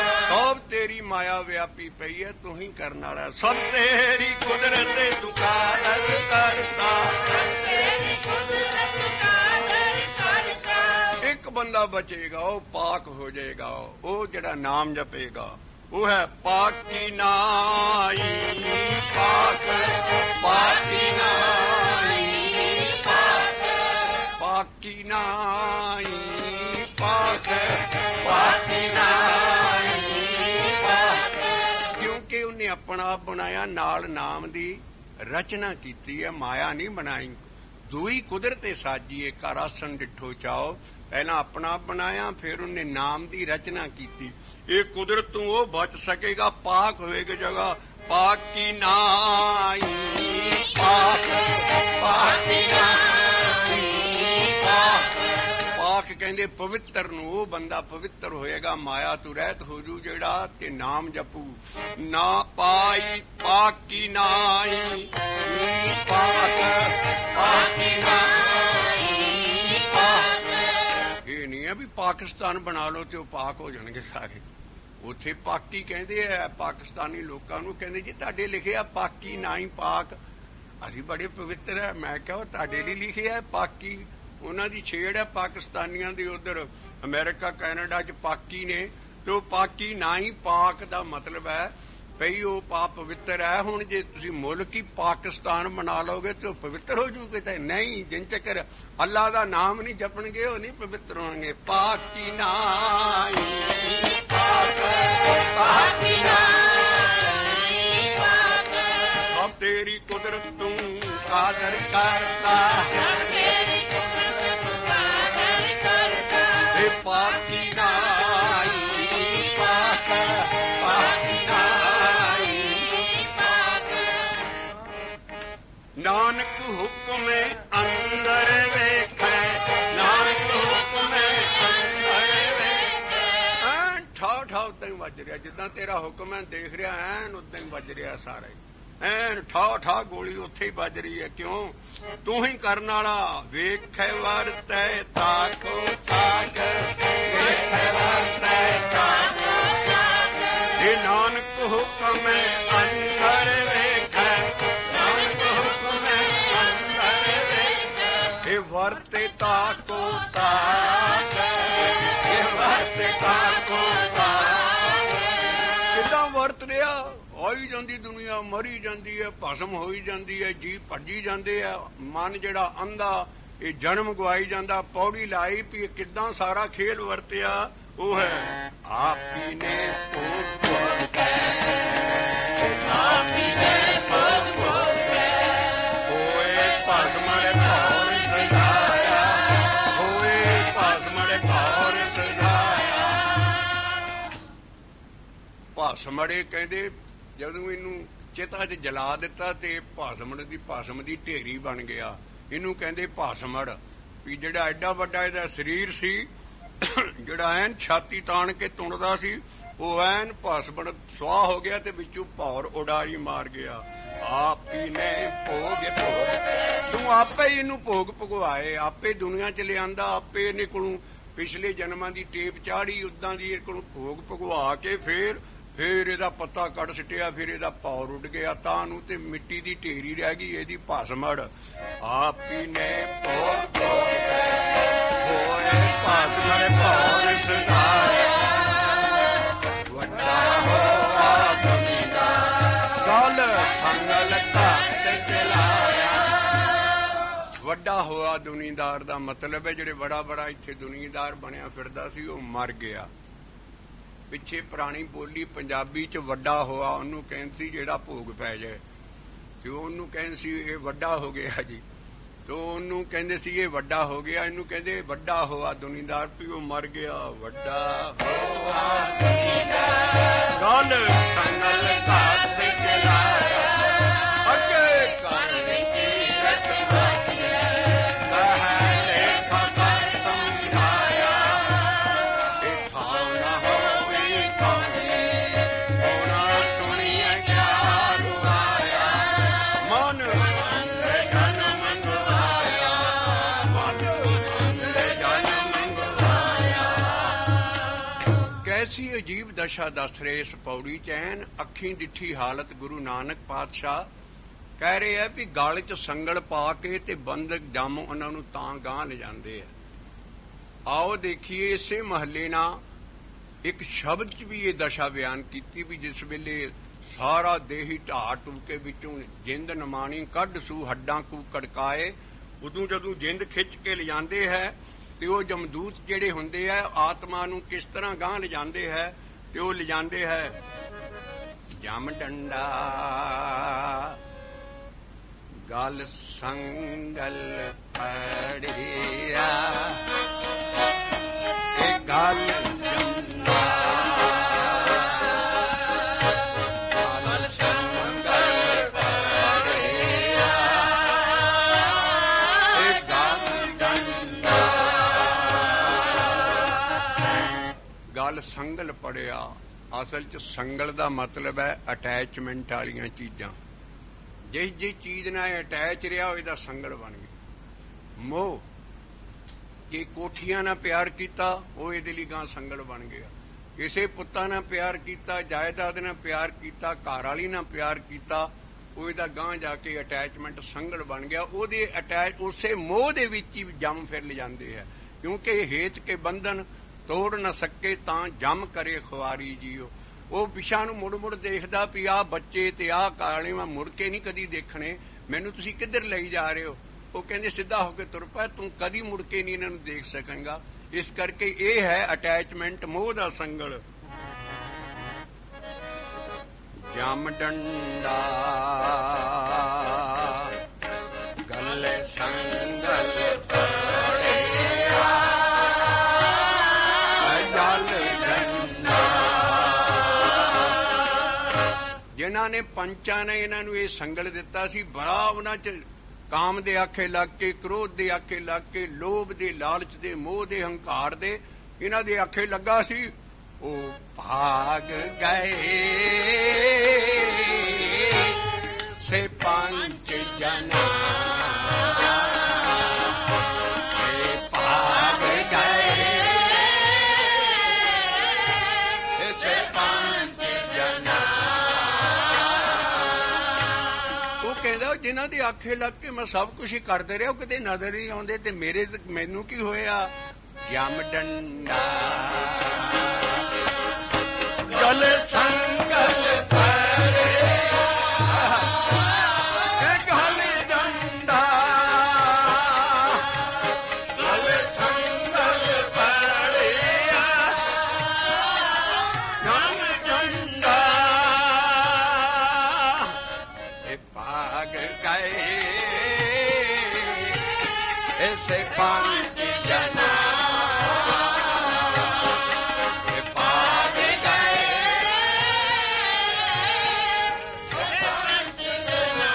ਮਾਇਆ ਵਿਆਪੀ ਪਈ ਹੈ, ਤੂੰ ਹੀ ਕਰਨ ਵਾਲਾ, ਸਭ ਤੇਰੀ ਕੁਦਰਤ ਤੂੰ ਕਾਦਰ ਕਰਤਾ। ਇੱਕ ਬੰਦਾ ਬਚੇਗਾ, ਉਹ ਪਾਕ ਹੋ ਜਾਏਗਾ, ਉਹ ਜਿਹੜਾ ਨਾਮ ਜਪੇਗਾ ਉਹ ਹੈ ਪਾਕੀ ਨਾਈ ਪਾਕ, ਪਾਕੀ ਨਾਈ ਪਾਕ, ਪਾਕੀ ਨਾਈ ਪਾਕ, ਪਾਕੀ ਨਾਈ ਪਾਕ। ਕਿਉਂਕਿ ਉਹਨੇ ਆਪਣਾ ਆਪ ਬਣਾਇਆ, ਨਾਲ ਨਾਮ ਦੀ ਰਚਨਾ ਕੀਤੀ ਹੈ, ਮਾਇਆ ਨਹੀਂ ਬਣਾਈ। ਦੂਈ ਕੁਦਰਤੇ ਸਾਜੀਏ ਕਰ ਆਸਣ ਡਿਠੋ ਚਾਓ, ਪਹਿਲਾਂ ਆਪਣਾ ਆਪ ਬਣਾਇਆ, ਫਿਰ ਉਹਨੇ ਨਾਮ ਦੀ ਰਚਨਾ ਕੀਤੀ। ਇਹ ਕੁਦਰਤ ਤੋਂ ਉਹ ਬਚ ਸਕੇਗਾ, ਪਾਕ ਹੋਏਗੀ ਜਗ੍ਹਾ। ਪਾਕੀ ਨਾਈ ਪਾਕ, ਪਾਕੀ ਨਾਈ ਪਾਕ। ਪਾਕ ਕਹਿੰਦੇ ਪਵਿੱਤਰ ਨੂੰ, ਉਹ ਬੰਦਾ ਪਵਿੱਤਰ ਹੋਏਗਾ, ਮਾਇਆ ਤੋਂ ਰਹਿਤ ਹੋ ਜੂ ਜਿਹੜਾ, ਤੇ ਨਾਮ ਜਪੂ। ਨਾ ਪਾਈ ਪਾਕੀ ਨਾਈ ਪਾਕ, ਪਾਕੀ ਨਾਈ ਪਾਕ। ਇਹ ਨਹੀਂ ਹੈ ਵੀ ਪਾਕਿਸਤਾਨ ਬਣਾ ਲਓ ਤੇ ਉਹ ਪਾਕ ਹੋ ਜਾਣਗੇ ਸਾਰੇ। ਉੱਥੇ ਪਾਕੀ ਕਹਿੰਦੇ ਆ ਪਾਕਿਸਤਾਨੀ ਲੋਕਾਂ ਨੂੰ, ਕਹਿੰਦੇ ਜੀ ਤੁਹਾਡੇ ਲਿਖਿਆ ਪਾਕੀ ਨਾਈ ਪਾਕ, ਅਸੀਂ ਬੜੇ ਪਵਿੱਤਰ ਹੈ। ਮੈਂ ਕਿਹਾ ਤੁਹਾਡੇ ਲਈ ਲਿਖਿਆ ਪਾਕੀ, ਉਹਨਾਂ ਦੀ ਛੇੜ ਹੈ ਪਾਕਿਸਤਾਨੀਆਂ ਦੀ, ਉਧਰ ਅਮਰੀਕਾ ਕੈਨੇਡਾ ਚ ਪਾਕੀ ਨੇ, ਤੇ ਉਹ ਪਾਕੀ ਨਾਈ ਪਾਕ ਦਾ ਮਤਲਬ ਹੈ ਭਈ ਉਹ ਪਾਪ ਪਵਿੱਤਰ ਹੈ। ਹੁਣ ਜੇ ਤੁਸੀਂ ਮੁਲਕ ਹੀ ਪਾਕਿਸਤਾਨ ਬਣਾ ਲਓਗੇ ਤੇ ਉਹ ਪਵਿੱਤਰ ਹੋ ਜੂਗੇ, ਤੇ ਨਹੀਂ, ਜਿੰਨ ਚੱਕਰ ਅੱਲਾ ਦਾ ਨਾਮ ਨਹੀਂ ਜਪਣਗੇ ਉਹ ਨਹੀਂ ਪਵਿੱਤਰ ਹੋਣਗੇ। ਪਾਕੀ ਨਾਈ ਪਾਕ, ਪਾਕੀ ਨਾਈ ਪਾਕ। ਸਭ ਤੇਰੀ ਕੁਦਰਤ ਤੂੰ ਕਾਦਰ ਕਰਤਾ, ਪਾਕੀ ਨਾਈ ਪਾਕ, ਪਾਕੀ ਨਾਈ ਪਾਕ। ਨਾਨਕ ਹੁਕਮੇ ਅੰਦਰ ਵੇਖੈ, ਨਾਨਕ ਹੁਕਮੇ ਅੰਦਰ ਵੇਖੈ। ਠਾਹ ਠਾਹ ਉਦਾਂ ਹੀ ਵੱਜ ਰਿਹਾ, ਜਿੱਦਾਂ ਤੇਰਾ ਹੁਕਮ ਹੈ ਦੇਖ ਰਿਹਾ, ਐਨ ਉਦਾਂ ਹੀ ਵੱਜ ਰਿਹਾ ਸਾਰਾ ਹੀ, ਐਨ ਠਾਹ ਠਾਹ ਗੋਲੀ ਉੱਥੇ ਹੀ ਵੱਜ ਰਹੀ ਹੈ। ਕਿਉਂ? ਤੂੰ ਹੀ ਕਰਨ ਵਾਲਾ। ਵੇਖੈ ਵਰਤੈ ਤਾਕੋ ਤਾਕ, ਵੇਖੈ ਵਰਤੈ ਤਾਕੋ ਤਾਕ। ਇਹ ਨਾਨਕ ਹੁਕਮੈ ਅੰਦਰ ਵੇਖੈ, ਨਾਨਕ ਹੁਕਮੈ ਅੰਦਰ ਵੇਖੈ। ਇਹ ਵਰਤੇ ਤਾਕੋ ਤਾਕ, ਇਹ ਵਰਤੇ ਤਾਕੋ ਤਾਕ। ਕਿੱਦਾਂ ਵਰਤ ਰਿਹਾ? ਹੋਈ ਜਾਂਦੀ ਦੁਨੀਆ, ਮਰੀ ਜਾਂਦੀ ਹੈ, ਭਸਮ ਹੋਈ ਜਾਂਦੀ ਹੈ, ਜੀ ਭੱਜੀ ਜਾਂਦੇ ਆ, ਮਨ ਜਿਹੜਾ ਅੰਧਾ ਇਹ ਜਨਮ ਗਵਾਈ ਜਾਂਦਾ। ਪੌੜੀ ਲਾਈ ਵੀ ਕਿੱਦਾਂ ਸਾਰਾ ਖੇਲ ਵਰਤਿਆ, ਉਹ ਹੈ ਆਪੀ ਨੇ ਭੋਗ ਭੋਗੈ, ਆਪੀ ਨੇ ਭੋਗ ਭੋਗੈ। ਹੋਏ ਭਸਮੜ ਘੌਰ ਸਜਾਇਆ, ਹੋਏ ਭਸਮੜ ਘੌਰ ਸਜਾਇਆ। ਭਸਮੜੇ ਕਹਿੰਦੇ ਜਦੋਂ ਇਹਨੂੰ ਚਿਤਾ 'ਚ ਜਲਾ ਦਿੱਤਾ ਤੇ ਭਸਮ ਦੀ ਢੇਰੀ ਬਣ ਗਿਆ। ਇਹਨੂੰ ਕਹਿੰਦੇ ਭਸਮੜ। ਵੀ ਜਿਹੜਾ ਐਡਾ ਵੱਡਾ ਇਹਦਾ ਸਰੀਰ ਸੀ, ਜਿਹੜਾ ਐਨ ਛਾਤੀ ਤਾਣ ਕੇ ਤੁਣਦਾ ਸੀ, ਉਹ ਐਨ ਭਸਮੜ ਸੁਆਹ ਹੋ ਗਿਆ ਤੇ ਵਿੱਚੋਂ ਭੌਰ ਉਡਾਰੀ ਮਾਰ ਗਿਆ। ਆਪੀ ਨੇ ਭੋਗ ਭੋਗ, ਤੂੰ ਆਪੇ ਹੀ ਇਹਨੂੰ ਭੋਗ ਭਗਵਾਏ, ਆਪੇ ਦੁਨੀਆ 'ਚ ਲਿਆਂਦਾ, ਆਪੇ ਇਹਨੇ ਕੋਲੋਂ ਪਿਛਲੇ ਜਨਮਾਂ ਦੀ ਟੇਪ ਚਾੜੀ, ਉਦਾਂ ਦੀ ਇਹ ਕੋਲੋਂ ਭੋਗ ਭਗਵਾ ਕੇ ਫਿਰ ਇਹਦਾ ਪੱਤਾ ਕੱਢ ਸਿੱਟਿਆ, ਫਿਰ ਇਹਦਾ ਭੌਰ ਉੱਡ ਗਿਆ ਤਾਂ ਨੂੰ, ਤੇ ਮਿੱਟੀ ਦੀ ਢੇਰੀ ਰਹਿ ਗਈ ਇਹਦੀ ਭਸਮੜ। ਆਪੀ ਨੇ ਭੋਗ ਭੋਗੈ, ਹੋਏ ਭਸਮੜ ਭੌਰ ਸਜਾਇਆ। ਵੱਡਾ ਹੋਆ ਦੁਨੀਦਾਰ, ਗਲ ਸੰਗਲ ਘੱਟ ਚਲਾਇਆ। ਵੱਡਾ ਹੋਆ ਦੁਨੀਦਾਰ ਦਾ ਮਤਲਬ ਹੈ ਜਿਹੜੇ ਬੜਾ ਇੱਥੇ ਦੁਨੀਦਾਰ ਬਣਿਆ ਫਿਰਦਾ ਸੀ ਉਹ ਮਰ ਗਿਆ। ਪਿੱਛੇ ਪੁਰਾਣੀ ਬੋਲੀ ਪੰਜਾਬੀ 'ਚ ਵੱਡਾ ਹੋਆ ਉਹਨੂੰ ਕਹਿੰਦੇ ਸੀ ਜਿਹੜਾ ਭੋਗ ਪੈ ਜਾਏ, ਤੇ ਉਹਨੂੰ ਕਹਿੰਦੇ ਸੀ ਇਹ ਵੱਡਾ ਹੋ ਗਿਆ ਜੀ, ਤੇ ਉਹਨੂੰ ਕਹਿੰਦੇ ਸੀ ਇਹ ਵੱਡਾ ਹੋ ਗਿਆ, ਇਹਨੂੰ ਕਹਿੰਦੇ ਵੱਡਾ ਹੋਆ ਦੁਨੀਦਾਰ, ਵੀ ਉਹ ਮਰ ਗਿਆ। ਵੱਡਾ ਹੋਆ ਦੁਨੀਦਾਰ, ਗਲ ਸੰਗਲ ਘੱਟ ਚਲਾਇਆ। ਅੱਗੇ ਕਰ ਐਸੀ ਅਜੀਬ ਦਸ਼ਾ ਦੱਸ ਰਹੇ ਇਸ ਪੌੜੀ ਚ ਐਨ ਅੱਖੀਂ ਡਿੱਠੀ ਹਾਲਤ ਗੁਰੂ ਨਾਨਕ ਪਾਤਸ਼ਾਹ ਕਹਿ ਰਹੇ ਆ ਵੀ ਗਲ ਚ ਸੰਗਲ ਪਾ ਕੇ ਤੇ ਬੰਦਕ ਜੰਮ ਉਹਨਾਂ ਨੂੰ ਤਾਂ ਗਾਂਹ ਲਿਜਾਂਦੇ ਆ। ਆਓ ਦੇਖੀਏ ਇਸੇ ਮਹੱਲੇ ਨਾਲ ਇੱਕ ਸ਼ਬਦ ਚ ਵੀ ਇਹ ਦਸ਼ਾ ਬਿਆਨ ਕੀਤੀ ਵੀ ਜਿਸ ਵੇਲੇ ਸਾਰਾ ਦੇਹੀ ਢਾਹ ਟੂਕੇ ਵਿੱਚੋਂ ਜਿੰਦ ਨਮਾਣੀ ਕੱਢ ਸੂ ਹੱਡਾਂ ਕੂ ਕੜਕਾਏ, ਉਦੋਂ ਜਦੋਂ ਜਿੰਦ ਖਿੱਚ ਕੇ ਲਿਜਾਂਦੇ ਹੈ ਤੇ ਉਹ ਜਮਦੂਤ ਜਿਹੜੇ ਹੁੰਦੇ ਆ ਆਤਮਾ ਨੂੰ ਕਿਸ ਤਰ੍ਹਾਂ ਗਾਂਹ ਲਿਜਾਂਦੇ ਹੈ ਤੇ ਉਹ ਲਿਜਾਂਦੇ ਹੈ ਜਮ ਡੰਡਾ ਗਲ ਸੰਗਲ ਪੜਿਆ ਇਹ ਗਲ ਜੰਦਾ ਗਲ ਸੰਗਲ ਪੜਿਆ ਇਹ ਗਲ ਡੰਡਾ। ਗਲ ਸੰਗਲ ਪੜਿਆ ਅਸਲ ਚ ਸੰਗਲ ਦਾ ਮਤਲਬ ਹੈ ਅਟੈਚਮੈਂਟ ਵਾਲੀਆਂ ਚੀਜ਼ਾਂ। ਜਿਸ ਜਿਸ ਚੀਜ਼ ਨਾਲ ਅਟੈਚ ਰਿਹਾ ਉਹ ਇਹਦਾ ਸੰਗਲ ਬਣ ਗਿਆ। ਮੋਹ ਜੇ ਕੋਠੀਆਂ ਨਾਲ ਪਿਆਰ ਕੀਤਾ ਉਹ ਇਹਦੇ ਲਈ ਗਾਂ ਸੰਗਲ ਬਣ ਗਿਆ। ਕਿਸੇ ਪੁੱਤਾਂ ਨਾਲ ਪਿਆਰ ਕੀਤਾ, ਜਾਇਦਾਦ ਨਾਲ ਪਿਆਰ ਕੀਤਾ, ਘਰ ਵਾਲੀ ਨਾਲ ਪਿਆਰ ਕੀਤਾ, ਉਹ ਇਹਦਾ ਗਾਂ ਜਾ ਕੇ ਅਟੈਚਮੈਂਟ ਸੰਗਲ ਬਣ ਗਿਆ। ਉਹਦੇ ਉਸੇ ਮੋਹ ਦੇ ਵਿੱਚ ਹੀ ਜੰਮ ਫਿਰ ਲਿਜਾਂਦੇ ਹੈ ਕਿਉਂਕਿ ਹੇਤ ਕੇ ਬੰਧਨ ਤੋੜ ਨਾ ਸਕੇ ਤਾਂ ਜੰਮ ਕਰੇ ਖੁਆਰੀ ਜੀਓ। ਉਹ ਪਿਛਾਂ ਨੂੰ ਮੁੜ ਮੁੜ ਦੇਖਦਾ ਵੀ ਆਹ ਬੱਚੇ ਤੇ ਆਹ ਕਾਲੇ ਮੈਂ ਮੁੜ ਕੇ ਨਹੀਂ ਕਦੀ ਦੇਖਣੇ, ਮੈਨੂੰ ਤੁਸੀਂ ਕਿੱਧਰ ਲਈ ਜਾ ਰਹੇ ਹੋ। ਉਹ ਕਹਿੰਦੇ ਸਿੱਧਾ ਹੋ ਕੇ ਤੁਰ ਪੈ, ਤੂੰ ਕਦੀ ਮੁੜ ਕੇ ਨਹੀਂ ਇਹਨਾਂ ਨੂੰ ਦੇਖ ਸਕੇਂਗਾ। ਇਸ ਕਰਕੇ ਇਹ ਹੈ ਅਟੈਚਮੈਂਟ, ਮੋਹ ਦਾ ਸੰਗਲ। ਜਮ ਡੰਡਾ ਗਲੇ ਸੰਗਲ ਜਿਨ੍ਹਾਂ ਨੇ ਪੰਚਾਂ ਨੇ ਇਹਨਾਂ ਨੂੰ ਇਹ ਸੰਗਲ ਦਿੱਤਾ ਸੀ, ਬੜਾ ਉਹਨਾਂ ਚ ਕਾਮ ਦੇ ਆਖੇ ਲੱਗ ਕੇ, ਕ੍ਰੋਧ ਦੇ ਆਖੇ ਲੱਗ ਕੇ, ਲੋਭ ਦੇ, ਲਾਲਚ ਦੇ, ਮੋਹ ਦੇ, ਹੰਕਾਰ ਦੇ ਇਹਨਾਂ ਦੇ ਆਖੇ ਲੱਗਾ ਸੀ। ਉਹ ਭਾਗ ਗਏ ਸੇ ਪੰਜ ਜਨਾ ਜਿਨ੍ਹਾਂ ਦੇ ਆਖੇ ਲੱਗ ਕੇ ਮੈਂ ਸਭ ਕੁਛ ਹੀ ਕਰਦੇ ਰਿਹਾ, ਉਹ ਕਿਤੇ ਨਜ਼ਰ ਨਹੀਂ ਆਉਂਦੇ ਤੇ ਮੈਨੂੰ ਕੀ ਹੋਇਆ। ਜਮ ਡੰਡਾ ਗਲ ਸੰਗਲ ਪੜਿਆ ਗਲ ਡੰਡਾ ਗਲ ਸੰਗਲ ਪੜਿਆ ਗਲ ਡੰਡਾ ਇਹ ਭਾਗ ਗਏ ਐਸੇ ਪੰਜ ਜਨਾ ਇਹ ਭਾਗ ਗਏ ਪੰਜ ਜਨਾ।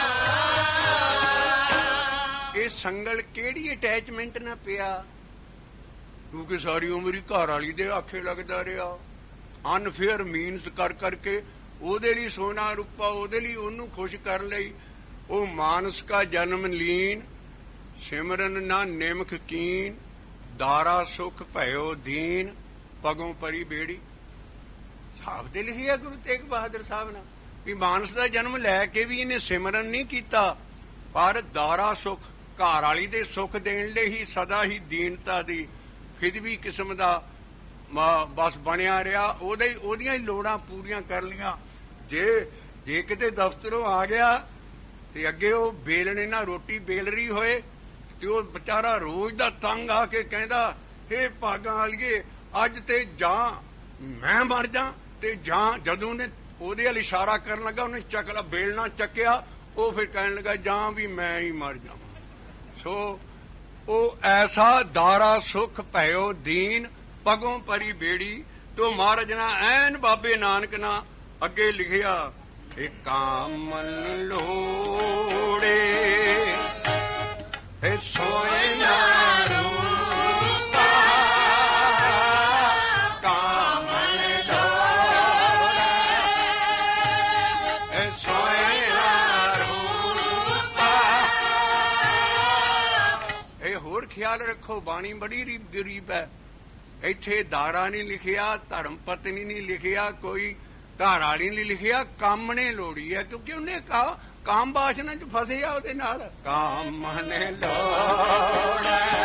ਇਹ ਸੰਗਲ ਕਿਹੜੀ ਅਟੈਚਮੈਂਟ ਨਾ ਪਿਆ ਕਿਉਂਕਿ ਸਾਰੀ ਉਮਰ ਹੀ ਘਰ ਵਾਲੀ ਦੇ ਆਖੇ ਲੱਗਦਾ ਰਿਹਾ। ਅਨਫੇਅਰ ਮੀਨਸ ਕਰ ਕਰਕੇ ਉਹਦੇ ਲਈ ਸੋਨਾ ਰੂਪਾ, ਉਹਦੇ ਲਈ ਉਹਨੂੰ ਖੁਸ਼ ਕਰ ਲਈ। ਉਹ ਮਾਨਸ ਕਾ ਜਨਮ ਲੀਨ ਸਿਮਰਨ ਨਾ ਨਿਮਖ ਕੀਨ ਦਾਰਾ ਸੁਖ ਭਇਓ ਦੀਨ ਪਗੋਂ ਪਰੀ ਬੇੜੀ। ਸਾਹਬ ਦੇ ਲਿਖਿਆ ਗੁਰੂ ਤੇਗ ਬਹਾਦਰ ਸਾਹਿਬ ਨੇ ਵੀ ਮਾਨਸ ਦਾ ਜਨਮ ਲੈ ਕੇ ਵੀ ਇਹਨੇ ਸਿਮਰਨ ਨਹੀਂ ਕੀਤਾ, ਪਰ ਦਾਰਾ ਸੁਖ ਘਰ ਵਾਲੀ ਦੇ ਸੁਖ ਦੇਣ ਲਈ ਹੀ ਸਦਾ ਹੀ ਦੀਨਤਾ ਦੀ ਫਿਦਵੀ ਕਿਸਮ ਦਾ ਬਸ ਬਣਿਆ ਰਿਹਾ। ਉਹਦੀਆਂ ਹੀ ਲੋੜਾਂ ਪੂਰੀਆਂ ਕਰ ਲੀਆਂ। ਜੇ ਕਿਤੇ ਦਫ਼ਤਰੋਂ ਆ ਗਿਆ ਤੇ ਅੱਗੇ ਉਹ ਬੇਲਣੇ ਨਾਲ ਰੋਟੀ ਬੇਲ ਰਹੀ ਹੋਏ ਤੇ ਉਹ ਵਿਚਾਰਾ ਰੋਜ਼ ਦਾ ਤੰਗ ਆ ਕੇ ਕਹਿੰਦਾ ਇਹ ਭਾਗਾਂ ਵਾਲੀਏ ਅੱਜ ਤੇ ਜਾਂ ਮੈਂ ਮਰ ਜਾ ਤੇ ਜਾਂ ਜਦੋਂ ਨੇ ਉਹਦੇ ਵੱਲ ਇਸ਼ਾਰਾ ਕਰਨ ਲੱਗਾ ਉਹਨੇ ਚੱਕਲਾ ਬੇਲਣਾ ਚੱਕਿਆ, ਉਹ ਫਿਰ ਕਹਿਣ ਲੱਗਾ ਜਾਂ ਵੀ ਮੈਂ ਹੀ ਮਰ ਜਾਵਾਂ। ਸੋ ਉਹ ਐਸਾ ਦਾਰਾ ਸੁਖ ਭਇਓ ਦੀਨ ਪਗੋਂ ਪਰੀ ਬੇੜੀ। ਤੋਂ ਮਹਾਰਾਜ ਨਾ ਐਨ ਬਾਬੇ ਨਾਨਕ ਨਾ ਅੱਗੇ ਲਿਖਿਆ ਇਹ ਕਾਮਨ ਲੋੜੇ ਇਹ ਸੋਏ ਨਾ ਰੂਪਾ ਕਾਮਨ ਲੋੜੇ ਇਹ ਸੋਏ ਨਾ ਰੂਪਾ। ਇਹ ਹੋਰ ਖਿਆਲ ਰੱਖੋ, ਬਾਣੀ ਬੜੀ ਗਰੀਬ ਹੈ। ਇੱਥੇ ਦਾਰਾ ਨਹੀਂ ਲਿਖਿਆ, ਧਰਮ ਪਤਨੀ ਨਹੀਂ ਲਿਖਿਆ, ਕੋਈ ਘਰ ਵਾਲੀ ਨਹੀਂ ਲਿਖਿਆ, ਕੰਮ ਨੇ ਲੋੜੀ ਹੈ। ਕਿਉਂਕਿ ਉਹਨੇ ਕਹਾ ਕਾਮ ਵਾਸ਼ਨਾ ਚ ਫਸੇ ਆ ਉਹਦੇ ਨਾਲ। ਕਾਮ ਨੇ ਲੋੜ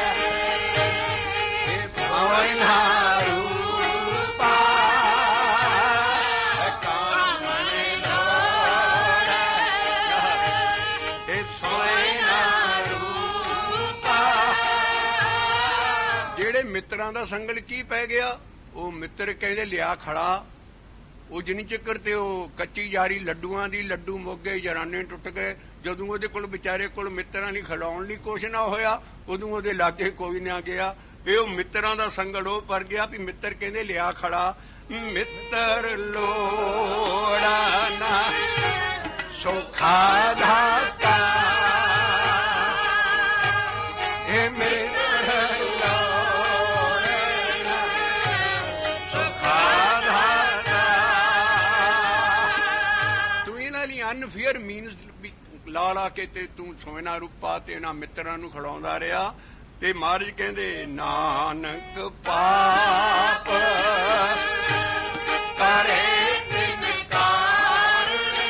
ਜਿਹੜੇ ਮਿੱਤਰਾਂ ਦਾ ਸੰਗਲ ਕੀ ਪੈ ਗਿਆ, ਉਹ ਮਿੱਤਰ ਕਹਿੰਦੇ ਲਿਆ ਖੜਾ। ਉਹ ਜਿੰਨੀ ਚੱਕਰ ਤੇ ਉਹ ਕੱਚੀ ਜਾਰੀ ਲੱਡੂਆਂ ਦੀ, ਲੱਡੂ ਮੁੱਕ ਗਏ, ਜਰਾਨੇ ਟੁੱਟ ਗਏ। ਜਦੋਂ ਉਹਦੇ ਕੋਲ ਵਿਚਾਰੇ ਕੋਲ ਮਿੱਤਰਾਂ ਲਈ ਖਿਲਾਉਣ ਲਈ ਕੁਛ ਨਾ ਹੋਇਆ, ਉਦੋਂ ਉਹਦੇ ਲਾਗੇ ਕੋਈ ਨਾ ਗਿਆ। ਇਹ ਉਹ ਮਿੱਤਰਾਂ ਦਾ ਸੰਗਲ ਉਹ ਪਰ ਗਿਆ ਵੀ ਮਿੱਤਰ ਕਹਿੰਦੇ ਲਿਆ ਖੜਾ। ਮਿੱਤਰ ਲੋੜਾ ਨਾ ਸੋਖਾ ਧਾਤਾ, ਇਹ ਮਿੱਤਰ ਲੋੜਾ ਨਾ ਸੋਖਾ ਧਾਤਾ। ਤੂੰ ਇਹਨਾਂ ਲਈ ਅਨਫੇਅਰ ਮੀਨਸ ਲਾ ਲਾ ਕੇ ਤੇ ਤੂੰ ਸੋਨਾ ਰੂਪਾ ਤੇ ਇਹਨਾਂ ਮਿੱਤਰਾਂ ਨੂੰ ਖਿਲਾਉਂਦਾ ਰਿਹਾ। ਤੇ ਮਹਾਰਾਜ ਕਹਿੰਦੇ ਨਾਨਕ ਪਾਪ ਕਰੇ ਤਿਨ ਕਾਰਣੇ,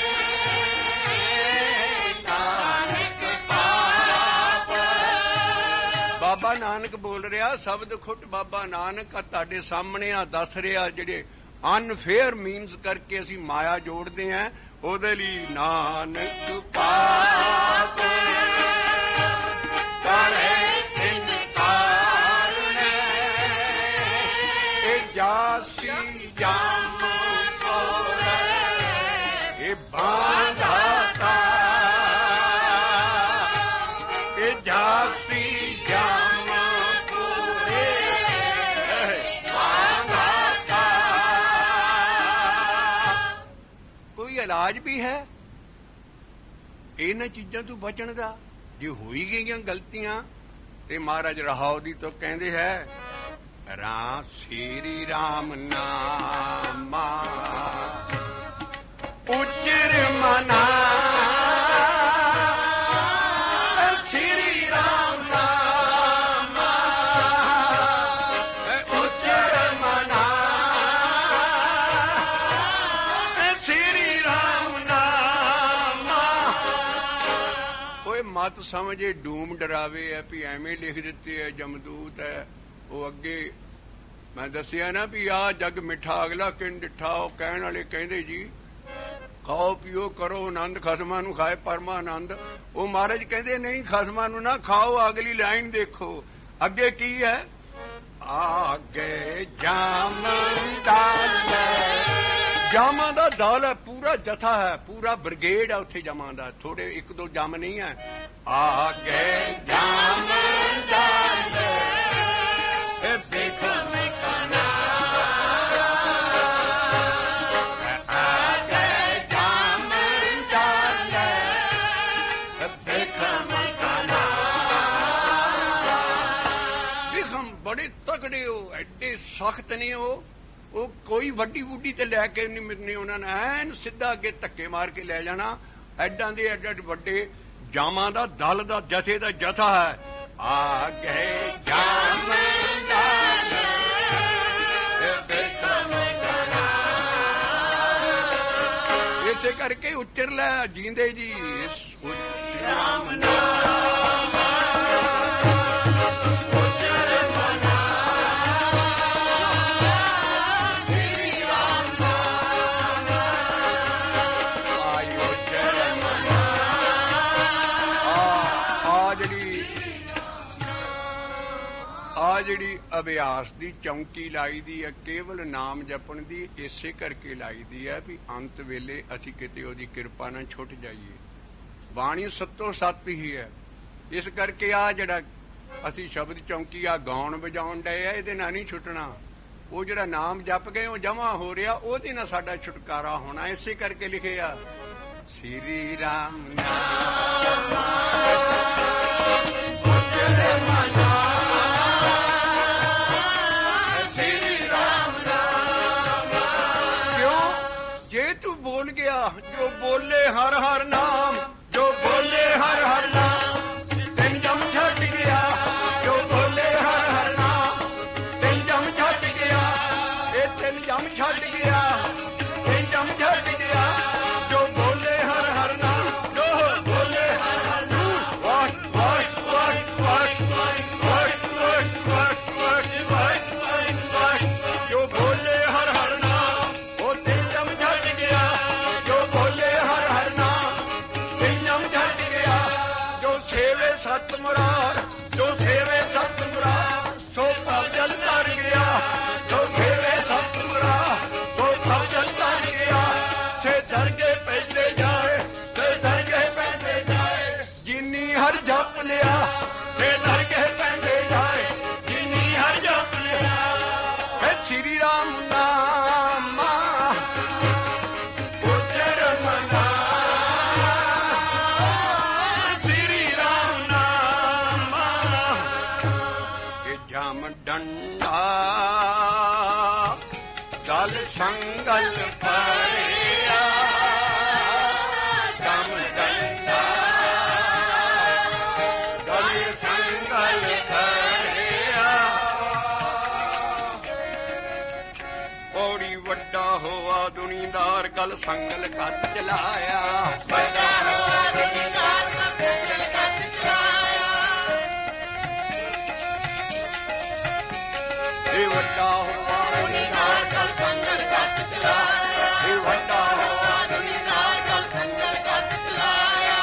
ਨਾਨਕ ਪਾਪ। ਬਾਬਾ ਨਾਨਕ ਬੋਲ ਰਿਹਾ ਸ਼ਬਦ ਖੁੱਟ। ਬਾਬਾ ਨਾਨਕ ਤੁਹਾਡੇ ਸਾਹਮਣੇ ਆ ਦੱਸ ਰਿਹਾ ਜਿਹੜੇ ਅਨਫੇਅਰ ਮੀਨਸ ਕਰਕੇ ਅਸੀਂ ਮਾਇਆ ਜੋੜਦੇ ਆਂ, ਉਹਦੇ ਲਈ ਨਾਨਕ ਪਾਪ ਕਰੇ ਜਾਸੀ ਜਮ ਛੋੜੇ, ਇਹ ਬਾਂਧਾਤਾ, ਇਹ ਜਾਸੀ ਜਮ ਪੂਰੇ ਬਾਂਧਾਤਾ। ਕੋਈ ਇਲਾਜ ਵੀ ਹੈ ਇਹਨਾਂ ਚੀਜ਼ਾਂ ਤੋਂ ਬਚਣ ਦਾ? ਜੇ ਹੋਈ ਗਈਆਂ ਗਲਤੀਆਂ ਤੇ ਮਹਾਰਾਜ ਰਹਾਉ ਦੀ ਤੋਂ ਕਹਿੰਦੇ ਹੈ ਰਾਮ ਸ਼੍ਰੀ ਰਾਮ ਨਾਮਾ ਉਚਰ ਮਨਾ, ਸ਼੍ਰੀ ਰਾਮ ਨਾਮਾ ਉਚਰ ਮਨਾ, ਸ਼੍ਰੀ ਰਾਮ ਨਾਮਾ। ਓਏ ਮਤ ਸਮਝੇ ਡੂਮ ਡਰਾਵੇ ਹੈ ਵੀ ਐਵੇਂ ਲਿਖ ਦਿੱਤੇ ਹੈ ਜਮਦੂਤ ਹੈ। ਉਹ ਅੱਗੇ ਮੈਂ ਦੱਸਿਆ ਨਾ ਵੀ ਆਹ ਜੱਗ ਮਿੱਠਾ ਅਗਲਾ ਕਿਨ ਡਿੱਠਾ। ਉਹ ਕਹਿਣ ਵਾਲੇ ਕਹਿੰਦੇ ਜੀ ਖਾਓ ਪੀਓ ਕਰੋ ਆਨੰਦ, ਖਸਮਾਂ ਨੂੰ ਖਾਏ ਪਰਮਾਨੰਦ। ਉਹ ਮਹਾਰਾਜ ਕਹਿੰਦੇ ਨਹੀਂ, ਖਸਮਾਂ ਨੂੰ ਨਾ ਖਾਓ। ਅਗਲੀ ਲਾਈਨ ਦੇਖੋ ਅੱਗੇ ਕੀ ਹੈ, ਆਗੇ ਜਾਮਨ ਦਲ, ਜਾਮਾਂ ਦਾ ਦਲ ਹੈ, ਪੂਰਾ ਜਥਾ ਹੈ, ਪੂਰਾ ਬ੍ਰਿਗੇਡ ਹੈ ਉੱਥੇ ਜਾਮਾਂ ਦਾ, ਥੋੜੇ ਇੱਕ ਦੋ ਜਮ ਨਹੀਂ ਹੈ। ਆਗੇ ਜਾਮਨ ਦਲ ਬੜੇ ਤਕੜੇ ਹੋ, ਐਡੇ ਸਖਤ ਨੇ ਉਹ ਕੋਈ ਵੱਡੀ ਬੁੱਢੀ ਤੇ ਲੈ ਕੇ ਨਹੀਂ ਮਿਲਣੀ। ਉਹਨਾਂ ਨੇ ਐਨ ਸਿੱਧਾ ਅੱਗੇ ਧੱਕੇ ਮਾਰ ਕੇ ਲੈ ਜਾਣਾ। ਐਡਾਂ ਦੇ ਐਡੇ ਵੱਡੇ ਜਾਮਾਂ ਦਾ ਦਲ ਦਾ ਜਥੇ ਦਾ ਜਥਾ ਹੈ। ਆ ਗਏ ਜਾਮਨ ਦਲ ਇਸੇ ਕਰਕੇ ਉੱਚਰ ਲੈ ਜੀਂਦੇ ਜੀ ਰਾਮ ਨਾਮ ਉੱਚਰ ਮਨਾ, ਸ਼੍ਰੀ ਰਾਮ ਨਾਮ ਆਇ ਉੱਚਰ ਮਨਾ। ਆ ਜਿਹੜੀ ਅਭਿਆਸ ਦੀ ਚੌਂਕੀ ਲਾਈ ਦੀ ਹੈ ਕੇਵਲ ਨਾਮ ਜਪਣ ਦੀ, ਇਸੇ ਕਰਕੇ ਲਾਈ ਦੀ ਹੈ ਵੀ ਅੰਤ ਵੇਲੇ ਅਸੀਂ ਕਿਤੇ ਉਹਦੀ ਕਿਰਪਾ ਨਾਲ ਛੁੱਟ ਜਾਈਏ। ਬਾਣੀ ਸੱਤੋ ਸੱਤ ਹੀ ਹੈ। ਇਸ ਕਰਕੇ ਆ ਜਿਹੜਾ ਅਸੀਂ ਸ਼ਬਦ ਚੌਂਕੀ ਆ ਗਾਉਣ ਵਜਾਉਣ ਡਏ ਆ, ਇਹਦੇ ਨਾਲ ਨਹੀਂ ਛੁੱਟਣਾ। ਉਹ ਜਿਹੜਾ ਨਾਮ ਜਪ ਗਏ ਉਹ ਜਮਾ ਹੋ ਰਿਹਾ, ਉਹਦੇ ਨਾਲ ਸਾਡਾ ਛੁਟਕਾਰਾ ਹੋਣਾ। ਇਸੇ ਕਰਕੇ ਲਿਖਿਆ ਸ਼੍ਰੀ ਰਾਮ ਨਾਮ ਉਚਰ ਮਨਾ, ਬੋਲ ਗਿਆ ਜੋ ਬੋਲੇ ਹਰ ਹਰ ਨਾਮ, ਜੋ ਬੋਲੇ ਹਰ ਹਰ ਨਾਮ ਤਿੰਨ ਜਮ ਛੱਡ ਗਿਆ। ਜੋ ਬੋਲੇ ਹਰ ਹਰ ਨਾਮ ਤਿੰਨ ਜਮ ਛੱਡ ਮੁਰਾਰ, ਜੋ ਸੇਵੇ ਸਤ ਮੁਰਾਰ ਸੋ ਭਵ ਜਲ ਤਰ ਗਿਆ। ਜੋ ਸੇਵੇ ਸਤ ਮੁਰਾਰ ਸੋ ਭਵ ਜਲ ਤਰ ਗਿਆ। ਸੇ ਦਰਗੇ ਪੈਂਦੇ ਜਾਏ, ਸੇ ਦਰਗੇ ਪੈਂਦੇ ਜਾਏ। ਜਿਨੀ ਹਰ ਜਪ ਲਿਆ ਸੇ ਦਰਗੇ ਪੈਂਦੇ ਜਾਏ। ਜਿਨੀ ਹਰ ਜਪ ਲਿਆ। ਹੈ ਸ੍ਰੀ ਰਾਮ ਨਾਮ ਡੰਡਾ ਗਲ ਸੰਗਲ ਭਰਿਆ। ਦਮ ਡੰਡਾ ਗਲ ਸੰਗਲ ਭਰਿਆ। ਪੌੜੀ ਵੱਡਾ ਹੋਆ ਦੁਨੀਦਾਰ ਗਲ ਸੰਗਲ ਕੱਤ ਚਲਾਇਆ। ਵੱਡਾ ਹੋਆ ਦੁਨੀਦਾਰ ਗਲ ਸੰਗਲ ਕੱਤ ਚਲਾਇਆ। ਇਹ ਵੱਡਾ ਹੋਆ ਦੁਨੀਦਾਰ ਗਲ ਸੰਗਲ ਕੱਤ ਚਲਾਇਆ। ਇਹ ਵੱਡਾ ਹੋਆ ਦੁਨੀਦਾਰ ਗਲ ਸੰਗਲ ਕੱਤ ਚਲਾਇਆ।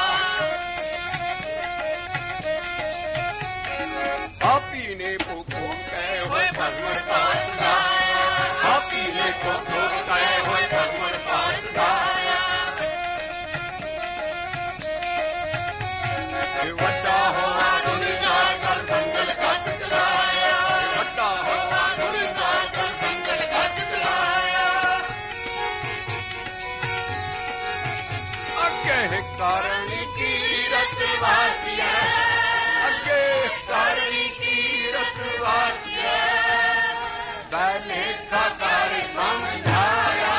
ਆਪੀ ਨੇ ਭੁੱਖੋ ਕਹੇ ਹੋਏ ਭਸਮਨ ਪਾਸਦਾ। ਆਪੀ ਨੇ ਭੁੱਖੋ ਕਹੇ ਹੋਏ ਭਸਮਨ ਪਾਸਦਾ। ਇਹ ਵੱਡਾ ਹੋਆ ਦੁਨੀਦਾਰ ਗਲ ਸੰਗਲ ਕੱਤ ਚਲਾਇਆ। ਵੱਡਾ ਹੋਆ ਦੁਨੀਦਾਰ ਗਲ ਸੰਗਲ ਕੱਤ ਚਲਾਇਆ। ਅੱਗੇ ਕਰਨੀ ਕੀਰਤ ਵਾਚੀਐ। ਅੱਗੇ ਕਰਨੀ ਕੀਰਤ ਵਾਚੀਐ। ਬੈ ਲੇਖਾ ਕਰ ਸਮਝਾਇਆ।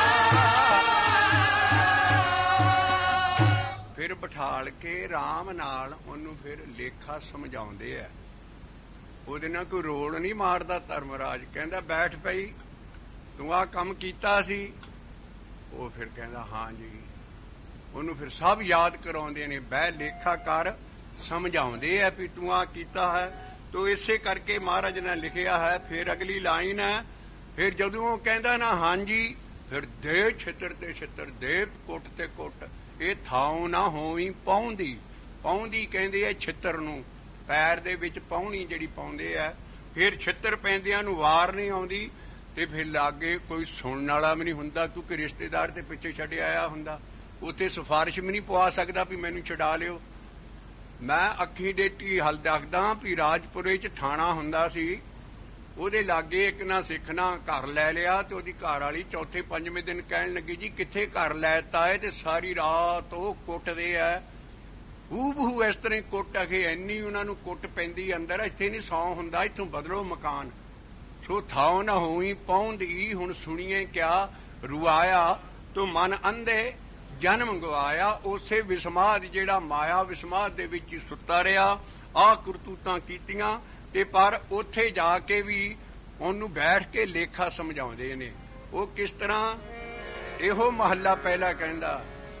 ਫਿਰ ਬਿਠਾਲ ਕੇ ਰਾਮ ਨਾਲ ਉਹਨੂੰ ਫਿਰ ਲੇਖਾ ਸਮਝਾਉਂਦੇ ਆ। ਉਹਦੇ ਨਾਲ ਕੋਈ ਰੋਲ ਨਹੀਂ ਮਾਰਦਾ ਧਰਮਰਾਜ। ਕਹਿੰਦਾ ਬੈਠ ਪਈ, ਤੂੰ ਆਹ ਕੰਮ ਕੀਤਾ ਸੀ। ਉਹ ਫਿਰ ਕਹਿੰਦਾ ਹਾਂ ਜੀ। ਉਹਨੂੰ ਫਿਰ ਸਭ ਯਾਦ ਕਰਾਉਂਦੇ ਨੇ, ਬਹਿ ਲੇਖਾ ਕਰ, ਸਮਝਾਉਂਦੇ ਆ ਵੀ ਤੂੰ ਆਹ ਕੀਤਾ ਹੈ। ਤੋ ਇਸੇ ਕਰਕੇ ਮਹਾਰਾਜ ਨੇ ਲਿਖਿਆ ਹੈ। ਫਿਰ ਅਗਲੀ ਲਾਈਨ ਹੈ, ਫਿਰ ਜਦੋਂ ਉਹ ਕਹਿੰਦਾ ਨਾ ਹਾਂਜੀ, ਫਿਰ ਦੇ ਛਿੱਤਰ ਤੇ ਛਿੱਤਰ, ਦੇ ਕੁੱਟ ਤੇ ਕੁੱਟ। ਇਹ ਥਾਉ ਨਾ ਹੋਵੀ ਪਾਉਂਦੀ। ਪਾਉਂਦੀ ਕਹਿੰਦੇ ਆ ਛਿੱਤਰ ਨੂੰ, ਪੈਰ ਦੇ ਵਿੱਚ ਪਾਉਣੀ ਜਿਹੜੀ ਪਾਉਂਦੇ ਆ। ਫਿਰ ਛਿੱਤਰ ਪੈਂਦਿਆਂ ਨੂੰ ਵਾਰ ਨਹੀਂ ਆਉਂਦੀ। ਤੇ ਫਿਰ ਲਾਗੇ ਕੋਈ ਸੁਣਨ ਵਾਲਾ ਵੀ ਨਹੀਂ ਹੁੰਦਾ, ਕਿਉਂਕਿ ਰਿਸ਼ਤੇਦਾਰ ਦੇ ਪਿੱਛੇ ਛੱਡ ਆਇਆ ਹੁੰਦਾ। ਉੱਥੇ ਸਿਫਾਰਿਸ਼ ਵੀ ਨਹੀਂ ਪਵਾ ਸਕਦਾ ਵੀ ਮੈਨੂੰ ਛਡਾ ਲਿਓ। ਮੈਂ ਅੱਖੀ ਡੇਟੀ ਹਲ ਦੱਸਦਾ ਵੀ ਰਾਜਪੁਰੇ 'ਚ ਥਾਣਾ ਹੁੰਦਾ ਸੀ। ਉਹਦੇ ਲਾਗੇ ਇੱਕ ਨਾ ਸਿੱਖ ਨਾ ਘਰ ਲੈ ਲਿਆ। ਤੇ ਉਹਦੀ ਘਰ ਵਾਲੀ ਚੌਥੇ ਪੰਜਵੇਂ ਦਿਨ ਕਹਿਣ ਲੱਗੀ ਜੀ ਕਿੱਥੇ ਘਰ ਲੈ ਤਾ ਹੈ। ਤੇ ਸਾਰੀ ਰਾਤ ਉਹ ਕੁੱਟਦੇ ਆ। ਹੂ ਇਸ ਤਰ੍ਹਾਂ ਕੁੱਟ ਅਖੇ ਇੰਨੀ ਉਹਨਾਂ ਨੂੰ ਕੁੱਟ ਪੈਂਦੀ ਅੰਦਰ, ਇੱਥੇ ਨਹੀਂ ਸੌਂ ਹੁੰਦਾ, ਇੱਥੋਂ ਬਦਲੋ ਮਕਾਨ। ਸੋ ਥਾਉ ਨਾ ਹੋਈ ਪਹੁੰਦੀ। ਹੁਣ ਸੁਣੀਏ ਕਿਆ ਰੁਆਇਆ ਤੋ ਮਨ ਅੰਧੇ ਜਨਮ ਗਵਾਇਆ। ਉਸੇ ਵਿਸਮਾਦ ਜਿਹੜਾ ਮਾਇਆ ਵਿਸਮਾਦ ਦੇ ਵਿੱਚ ਹੀ ਸੁੱਤਾ ਰਿਹਾ। ਆਹ ਕਰਤੂਤਾਂ ਕੀਤੀਆਂ। ਤੇ ਪਰ ਉੱਥੇ ਜਾ ਕੇ ਵੀ ਉਹਨੂੰ ਬੈਠ ਕੇ ਲੇਖਾ ਸਮਝਾਉਂਦੇ ਨੇ। ਉਹ ਕਿਸ ਤਰ੍ਹਾਂ? ਇਹੋ ਮਹੱਲਾ ਪਹਿਲਾ ਕਹਿੰਦਾ,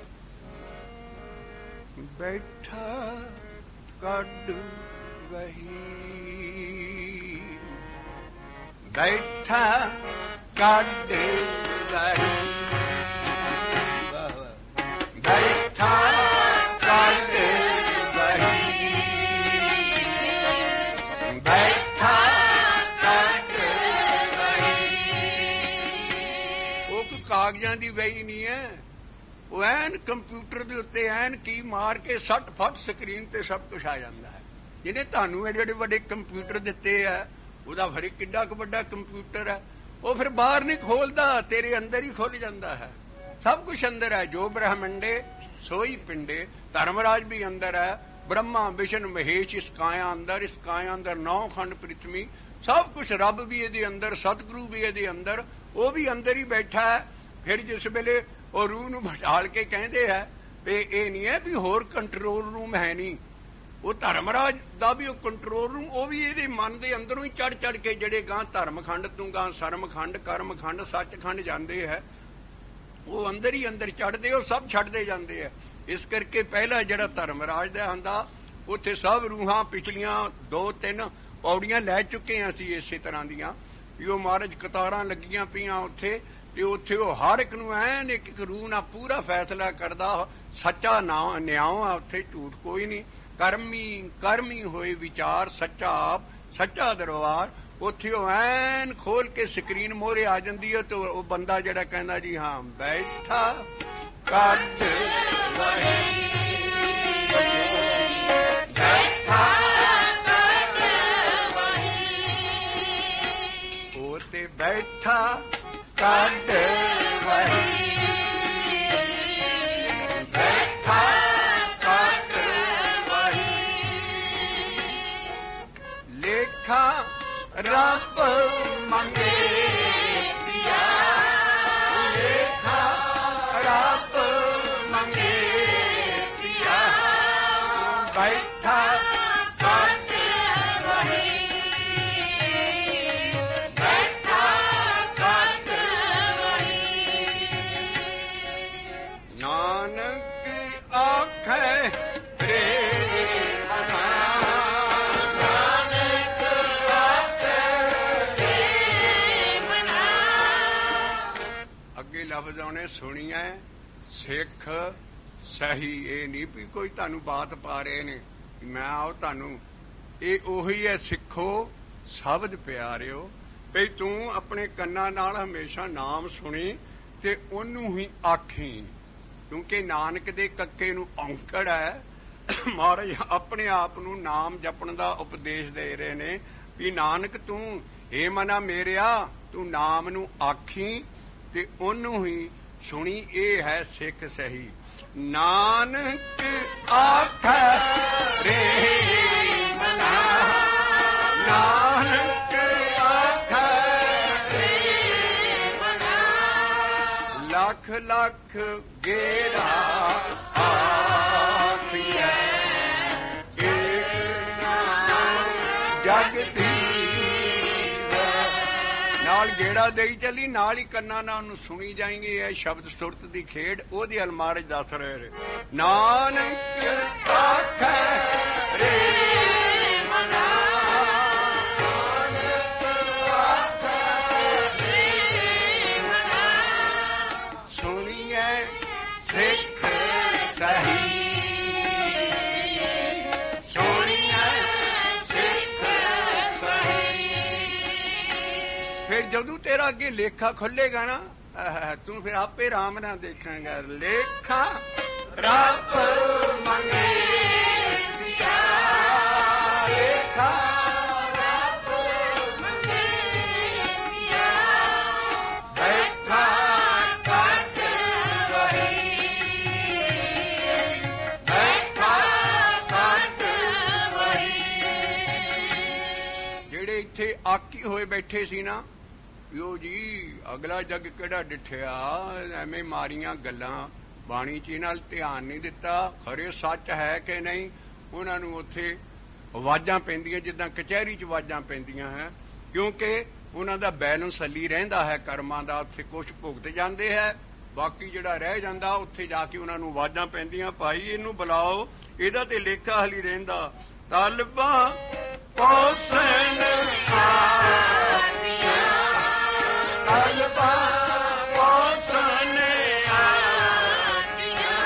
ਬੈਠਾ ਕੱਢ ਵਹੀ। ਬੈਠਾ ਕੱਢ ਵਹੀ। ਬੈਠਾ ਕੱਢ ਵਹੀ। ਬੈਠਾ ਕੱਢ ਵਹੀ। ਉਹ ਕੋਈ ਕਾਗਜ਼ਾਂ ਦੀ ਵਹੀ ਨਹੀਂ ਹੈ। ਉਹ ਐਨ ਕੰਪਿਊਟਰ ਦੇ ਉੱਤੇ ਐਨ ਕੀ ਮਾਰ ਕੇ ਸੱਟ ਫੱਟ ਸਕਰੀਨ ਤੇ ਸਭ ਕੁਛ ਆ ਜਾਂਦਾ ਹੈ। ਜਿਹਨੇ ਤੁਹਾਨੂੰ ਐਡੇ ਵੱਡੇ ਕੰਪਿਊਟਰ ਦਿੱਤੇ ਆ, ਉਹਦਾ ਫਿਰ ਕਿੱਡਾ ਕੁ ਵੱਡਾ ਕੰਪਿਊਟਰ ਹੈ। ਉਹ ਫਿਰ ਬਾਹਰ ਨਹੀਂ ਖੋਲਦਾ, ਤੇਰੇ ਅੰਦਰ ਹੀ ਖੁੱਲ ਜਾਂਦਾ ਹੈ। ਸਭ ਕੁਛ ਅੰਦਰ ਹੈ। ਜੋ ਬ੍ਰਹਮੰਡੇ ਸੋਈ ਪਿੰਡੇ। ਧਰਮਰਾਜ ਵੀ ਅੰਦਰ ਹੈ। ਬ੍ਰਹਮਾ ਵਿਸ਼ਨ ਮਹੇਸ਼ ਇਸ ਕਾਇਆ ਅੰਦਰ। ਇਸ ਕਾਇਆ ਅੰਦਰ 9 ਖੰਡ ਪ੍ਰਿਥਵੀ। ਸਭ ਕੁਛ ਰੱਬ ਵੀ ਇਹਦੇ ਅੰਦਰ, ਸਤਿਗੁਰੂ ਵੀ ਇਹਦੇ ਅੰਦਰ, ਉਹ ਵੀ ਅੰਦਰ ਹੀ ਬੈਠਾ ਹੈ। ਫਿਰ ਜਿਸ ਵੇਲੇ ਉਹ ਰੂਹ ਨੂੰ ਬਿਠਾਲ ਕੇ ਕਹਿੰਦੇ ਹੈ ਵੀ ਇਹ ਨਹੀਂ ਹੈ ਵੀ ਹੋਰ ਕੰਟਰੋਲ ਰੂਮ ਹੈ ਨਹੀਂ। ਉਹ ਧਰਮਰਾਜ ਦਾ ਵੀ ਉਹ ਕੰਟਰੋਲ ਰੂਮ, ਉਹ ਵੀ ਇਹਦੇ ਮਨ ਦੇ ਅੰਦਰੋਂ ਹੀ ਚੜ ਚੜ ਕੇ ਜਿਹੜੇ ਗਾਂ ਧਰਮਖੰਡ ਤੋਂ ਗਾਂ ਸਰਮਖੰਡ ਕਰਮਖੰਡ ਸੱਚਖੰਡ ਜਾਂਦੇ ਹੈ, ਉਹ ਅੰਦਰ ਹੀ ਅੰਦਰ ਚੜਦੇ, ਉਹ ਸਭ ਛੱਡਦੇ ਜਾਂਦੇ ਹੈ। ਇਸ ਕਰਕੇ ਪਹਿਲਾ ਜਿਹੜਾ ਧਰਮਰਾਜ ਦਾ ਹੁੰਦਾ, ਉੱਥੇ ਸਭ ਰੂਹਾਂ ਪਿਛਲੀਆਂ 2-3 ਪੌੜੀਆਂ ਲੈ ਚੁੱਕੇ ਹਾਂ ਅਸੀਂ ਇਸੇ ਤਰ੍ਹਾਂ ਦੀਆਂ ਵੀ ਉਹ ਮਹਾਰਾਜ ਕਤਾਰਾਂ ਲੱਗੀਆਂ ਪਈਆਂ ਉੱਥੇ। ਤੇ ਉੱਥੇ ਉਹ ਹਰ ਇੱਕ ਨੂੰ ਐਨ ਇੱਕ ਇੱਕ ਰੂਹ ਨਾਲ ਪੂਰਾ ਫੈਸਲਾ ਕਰਦਾ। ਸੱਚਾ ਨਿਆਂ ਆ ਉੱਥੇ, ਝੂਠ ਕੋਈ ਨਹੀਂ। ਕਰਮੀ ਕਰਮੀ ਹੋਏ ਵਿਚਾਰ ਸੱਚਾ ਆਪ ਸੱਚਾ ਦਰਬਾਰ। ਉੱਥੇ ਉਹ ਐਨ ਖੋਲ ਕੇ ਸਕਰੀਨ ਮੋਹਰੇ ਆ ਜਾਂਦੀ ਹੈ ਤੇ ਉਹ ਬੰਦਾ ਜਿਹੜਾ ਕਹਿੰਦਾ ਜੀ ਹਾਂ ਬੈਠਾ ਕੱਢ ਉਹ ਤੇ ਬੈਠਾ ਕੱਢ ਵਹੀ ਬੈਠਾ ਕੱਢ ਵਹੀ ਲੇਖਾ ਰੱਬ ਮੰਗੇ ਸਿਆ ਲੇਖਾ ਰੱਬ ਮੰਗੇ ਸਿਆ ਬੈਠਾ ਕੱਢ ਵਹੀ ਬੈਠਾ ਕੱਢ ਵਹੀ ਨਾਨਕ ਆਖੇ ਰੇ ਲਫ਼ਜ਼ ਉਹਨੇ ਸੁਣੀਐ ਸਿੱਖ ਸਹੀ। ਇਹ ਨਹੀਂ ਵੀ ਕੋਈ ਤੁਹਾਨੂੰ ਬਾਤ ਪਾ ਰਹੇ ਨੇ ਮੈਂ ਆਓ ਤੁਹਾਨੂੰ ਇਹ ਉਹੀ ਹੈ ਸਿੱਖੋ ਸ਼ਬਦ ਪਿਆਰਿਓ ਵੀ ਤੂੰ ਆਪਣੇ ਕੰਨਾਂ ਨਾਲ ਹਮੇਸ਼ਾ ਨਾਮ ਸੁਣੀ ਤੇ ਉਹਨੂੰ ਹੀ ਆਖੀ ਕਿਉਂਕਿ ਨਾਨਕ ਦੇ ਕੱਕੇ ਨੂੰ ਔਂਕੜ ਹੈ। ਮਹਾਰਾਜ ਆਪਣੇ ਆਪ ਨੂੰ ਨਾਮ ਜਪਣ ਦਾ ਉਪਦੇਸ਼ ਦੇ ਰਹੇ ਨੇ ਵੀ ਨਾਨਕ ਤੂੰ ਇਹ ਮਨਾ ਮੇਰਿਆ ਤੂੰ ਨਾਮ ਨੂੰ ਆਖੀ ਤੇ ਉਹਨੂੰ ਹੀ ਸੁਣੀ। ਇਹ ਹੈ ਸਿੱਖ ਸਹੀ। ਨਾਨਕ ਆਖੈ ਰੇ ਮਨਾ ਨਾਨਕ ਆਖੈ ਰੇ ਮਨਾ ਲੱਖ ਲੱਖ ਗੇੜਾ ਆਖੀਐ ਜਗ ਦੀ ਨਾਲ ਗੇੜਾ ਦੇਈ ਚੱਲੀ ਨਾਲ ਹੀ ਕੰਨਾਂ ਨਾਲ ਉਹਨੂੰ ਸੁਣੀ ਜਾਏਗੀ। ਇਹ ਸ਼ਬਦ ਸੁਰਤ ਦੀ ਖੇਡ ਉਹਦੀ ਅਲਮਾਰ ਚ ਦੱਸ ਰਹੇ ਨਾਨਕ ਆਖੈ ਰੇ ਮਨਾ ਨਾਨਕ ਆਖੈ ਰੇ ਮਨਾ ਸੁਣੀਐ ਸਿੱਖ ਸਹੀ ਫਿਰ ਜਦੋਂ ਤੇਰਾ ਅੱਗੇ ਲੇਖਾ ਖੁੱਲੇਗਾ ਨਾ ਤੂੰ ਫਿਰ ਆਪੇ ਰਾਮ ਨਾਲ ਦੇਖਾਂਗਾ। ਲੇਖਾ ਰੱਬ ਮੰਗੇ ਸਿਆ ਲੇਖਾ ਰੱਬ ਮੰਗੇ ਸਿਆ ਬੈਠਾ ਕੱਢ ਵਹੀ ਬੈਠਾ ਕੱਢ ਵਹੀ। ਜਿਹੜੇ ਇੱਥੇ ਆਕੀ ਹੋਏ ਬੈਠੇ ਸੀ ਨਾ ਉਹ ਜੀ ਅਗਲਾ ਜੱਗ ਕਿਹੜਾ ਡਿੱਠਿਆ ਐਵੇਂ ਮਾਰੀਆਂ ਗੱਲਾਂ ਬਾਣੀ ਚ ਨਾਲ ਧਿਆਨ ਨਹੀਂ ਦਿੱਤਾ ਖਰੇ ਸੱਚ ਹੈ ਕਿ ਨਹੀਂ। ਉਹਨਾਂ ਨੂੰ ਉੱਥੇ ਆਵਾਜ਼ਾਂ ਪੈਂਦੀਆਂ ਜਿੱਦਾਂ ਕਚਹਿਰੀ ਚ ਆਵਾਜ਼ਾਂ ਪੈਂਦੀਆਂ ਹੈ ਕਿਉਂਕਿ ਉਹਨਾਂ ਦਾ ਬੈਲੈਂਸ ਹਲੀ ਰਹਿੰਦਾ ਹੈ ਕਰਮਾਂ ਦਾ। ਉੱਥੇ ਕੁਛ ਭੁਗਤ ਜਾਂਦੇ ਹੈ ਬਾਕੀ ਜਿਹੜਾ ਰਹਿ ਜਾਂਦਾ ਉੱਥੇ ਜਾ ਕੇ ਉਹਨਾਂ ਨੂੰ ਆਵਾਜ਼ਾਂ ਪੈਂਦੀਆਂ ਭਾਈ ਇਹਨੂੰ ਬੁਲਾਓ ਇਹਦਾ ਤੇ ਲੇਖਾ ਹਲੀ ਰਹਿੰਦਾ। ਤਲਬਾਂ ਪੋਸਣ ਤਲਬਾਂ ਪੋਸਣ ਆਂਦੀਆਂ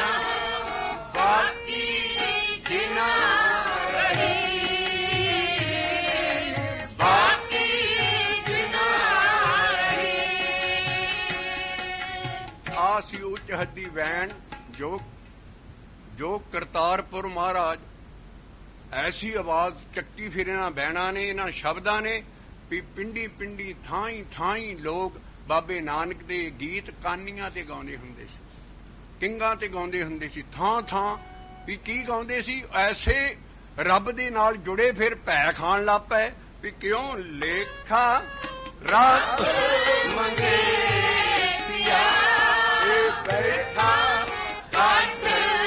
ਬਾਕੀ ਜਿਨਾ ਰਹੀ ਬਾਕੀ ਜਿਨਾ ਰਹੀ। ਆਸੀ ਉੱਚ ਹੱਦੀ ਵੈਣ ਜੋ ਕਰਤਾਰਪੁਰ ਮਹਾਰਾਜ ਐਸੀ ਆਵਾਜ਼ ਚੱਕੀ ਫਿਰ ਇਹਨਾਂ ਬੈਣਾ ਨੇ ਇਹਨਾਂ ਸ਼ਬਦਾਂ ਨੇ ਵੀ ਪਿੰਡੀ ਪਿੰਡੀ ਥਾਈਂ ਥਾਈਂ ਲੋਕ ਬਾਬੇ ਨਾਨਕ ਦੇ ਗੀਤ ਕਾਨੀਆਂ ਤੇ ਗਾਉਂਦੇ ਹੁੰਦੇ ਸੀ ਕਿੰਗਾਂ ਤੇ ਗਾਉਂਦੇ ਹੁੰਦੇ ਸੀ ਥਾਂ ਥਾਂ ਵੀ ਕੀ ਗਾਉਂਦੇ ਸੀ ਐਸੇ ਰੱਬ ਦੇ ਨਾਲ ਜੁੜੇ ਫਿਰ ਭੈ ਖਾਣ ਲੱਗ ਪਏ ਵੀ ਕਿਉਂ ਲੇਖਾ ਰੱਬ ਮੰਗੇ ਸਿਆ ਇਹ ਬੈਠਾ ਕੱਢ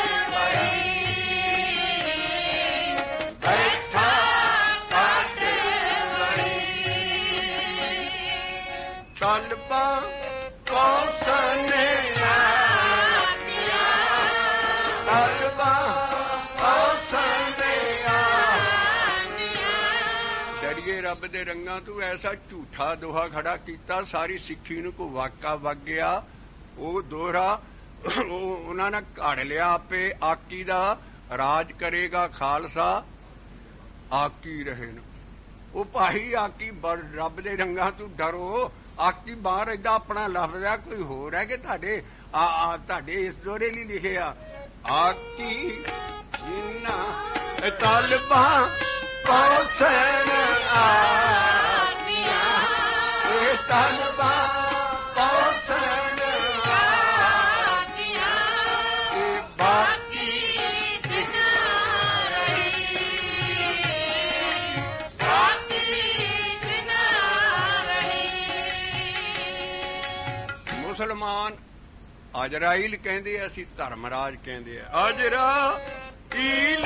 ਤਲਬਾਂ ਪੋਸਣ ਆਂਦੀਆਂ ਤਲਬਾਂ ਪੋਸਣ ਆਂਦੀਆਂ। ਡਰੀਏ ਰੱਬ ਦੇ ਰੰਗਾਂ ਤੋਂ ਐਸਾ ਝੂਠਾ ਦੋਹਾ ਖੜਾ ਕੀਤਾ ਸਾਰੀ ਸਿੱਖੀ ਨੂੰ ਕੋ ਵਾਕਾ ਵਗ ਗਿਆ। ਉਹ ਦੋਹਰਾ ਉਹਨਾਂ ਨੇ ਘੜ ਲਿਆ ਆਪੇ ਆਕੀ ਦਾ ਰਾਜ ਕਰੇਗਾ ਖਾਲਸਾ ਆਕੀ ਰਹੇ ਨ। ਉਹ ਭਾਈ ਆਕੀ ਰੱਬ ਦੇ ਰੰਗਾਂ ਤੋਂ ਡਰੋ। ਆਕੀ ਬਾਹਰ ਏਦਾਂ ਆਪਣਾ ਲਫ਼ਜ਼ ਆ, ਕੋਈ ਹੋਰ ਹੈ ਕਿ ਤੁਹਾਡੇ ਇਸ ਦੋਰੇ ਲਈ ਲਿਖਿਆ ਆਕੀ ਜਿੰਨਾ ਤਲਬਾਂ ਕੌਸਨ ਆਪੀਆਂ ਇਹ ਤਲਬਾਂ ਕੌਸਨ ਆਪੀਆਂ ਇਹ ਬਾਕੀ ਮੁਸਲਮਾਨ ਅਜਰਾਇਲ ਕਹਿੰਦੇ ਆ, ਅਸੀਂ ਧਰਮਰਾਜ ਕਹਿੰਦੇ ਆ। ਅਜਰਾਇਲ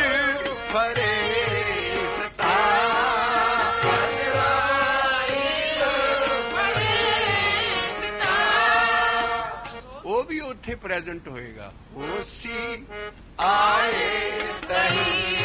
ਫਰਿਸ਼ਤਾ ਉਹ ਵੀ ਉੱਥੇ ਪ੍ਰੈਜ਼ੈਂਟ ਹੋਏਗਾ। ਹੋਸੀ ਆਏ ਤਹੀ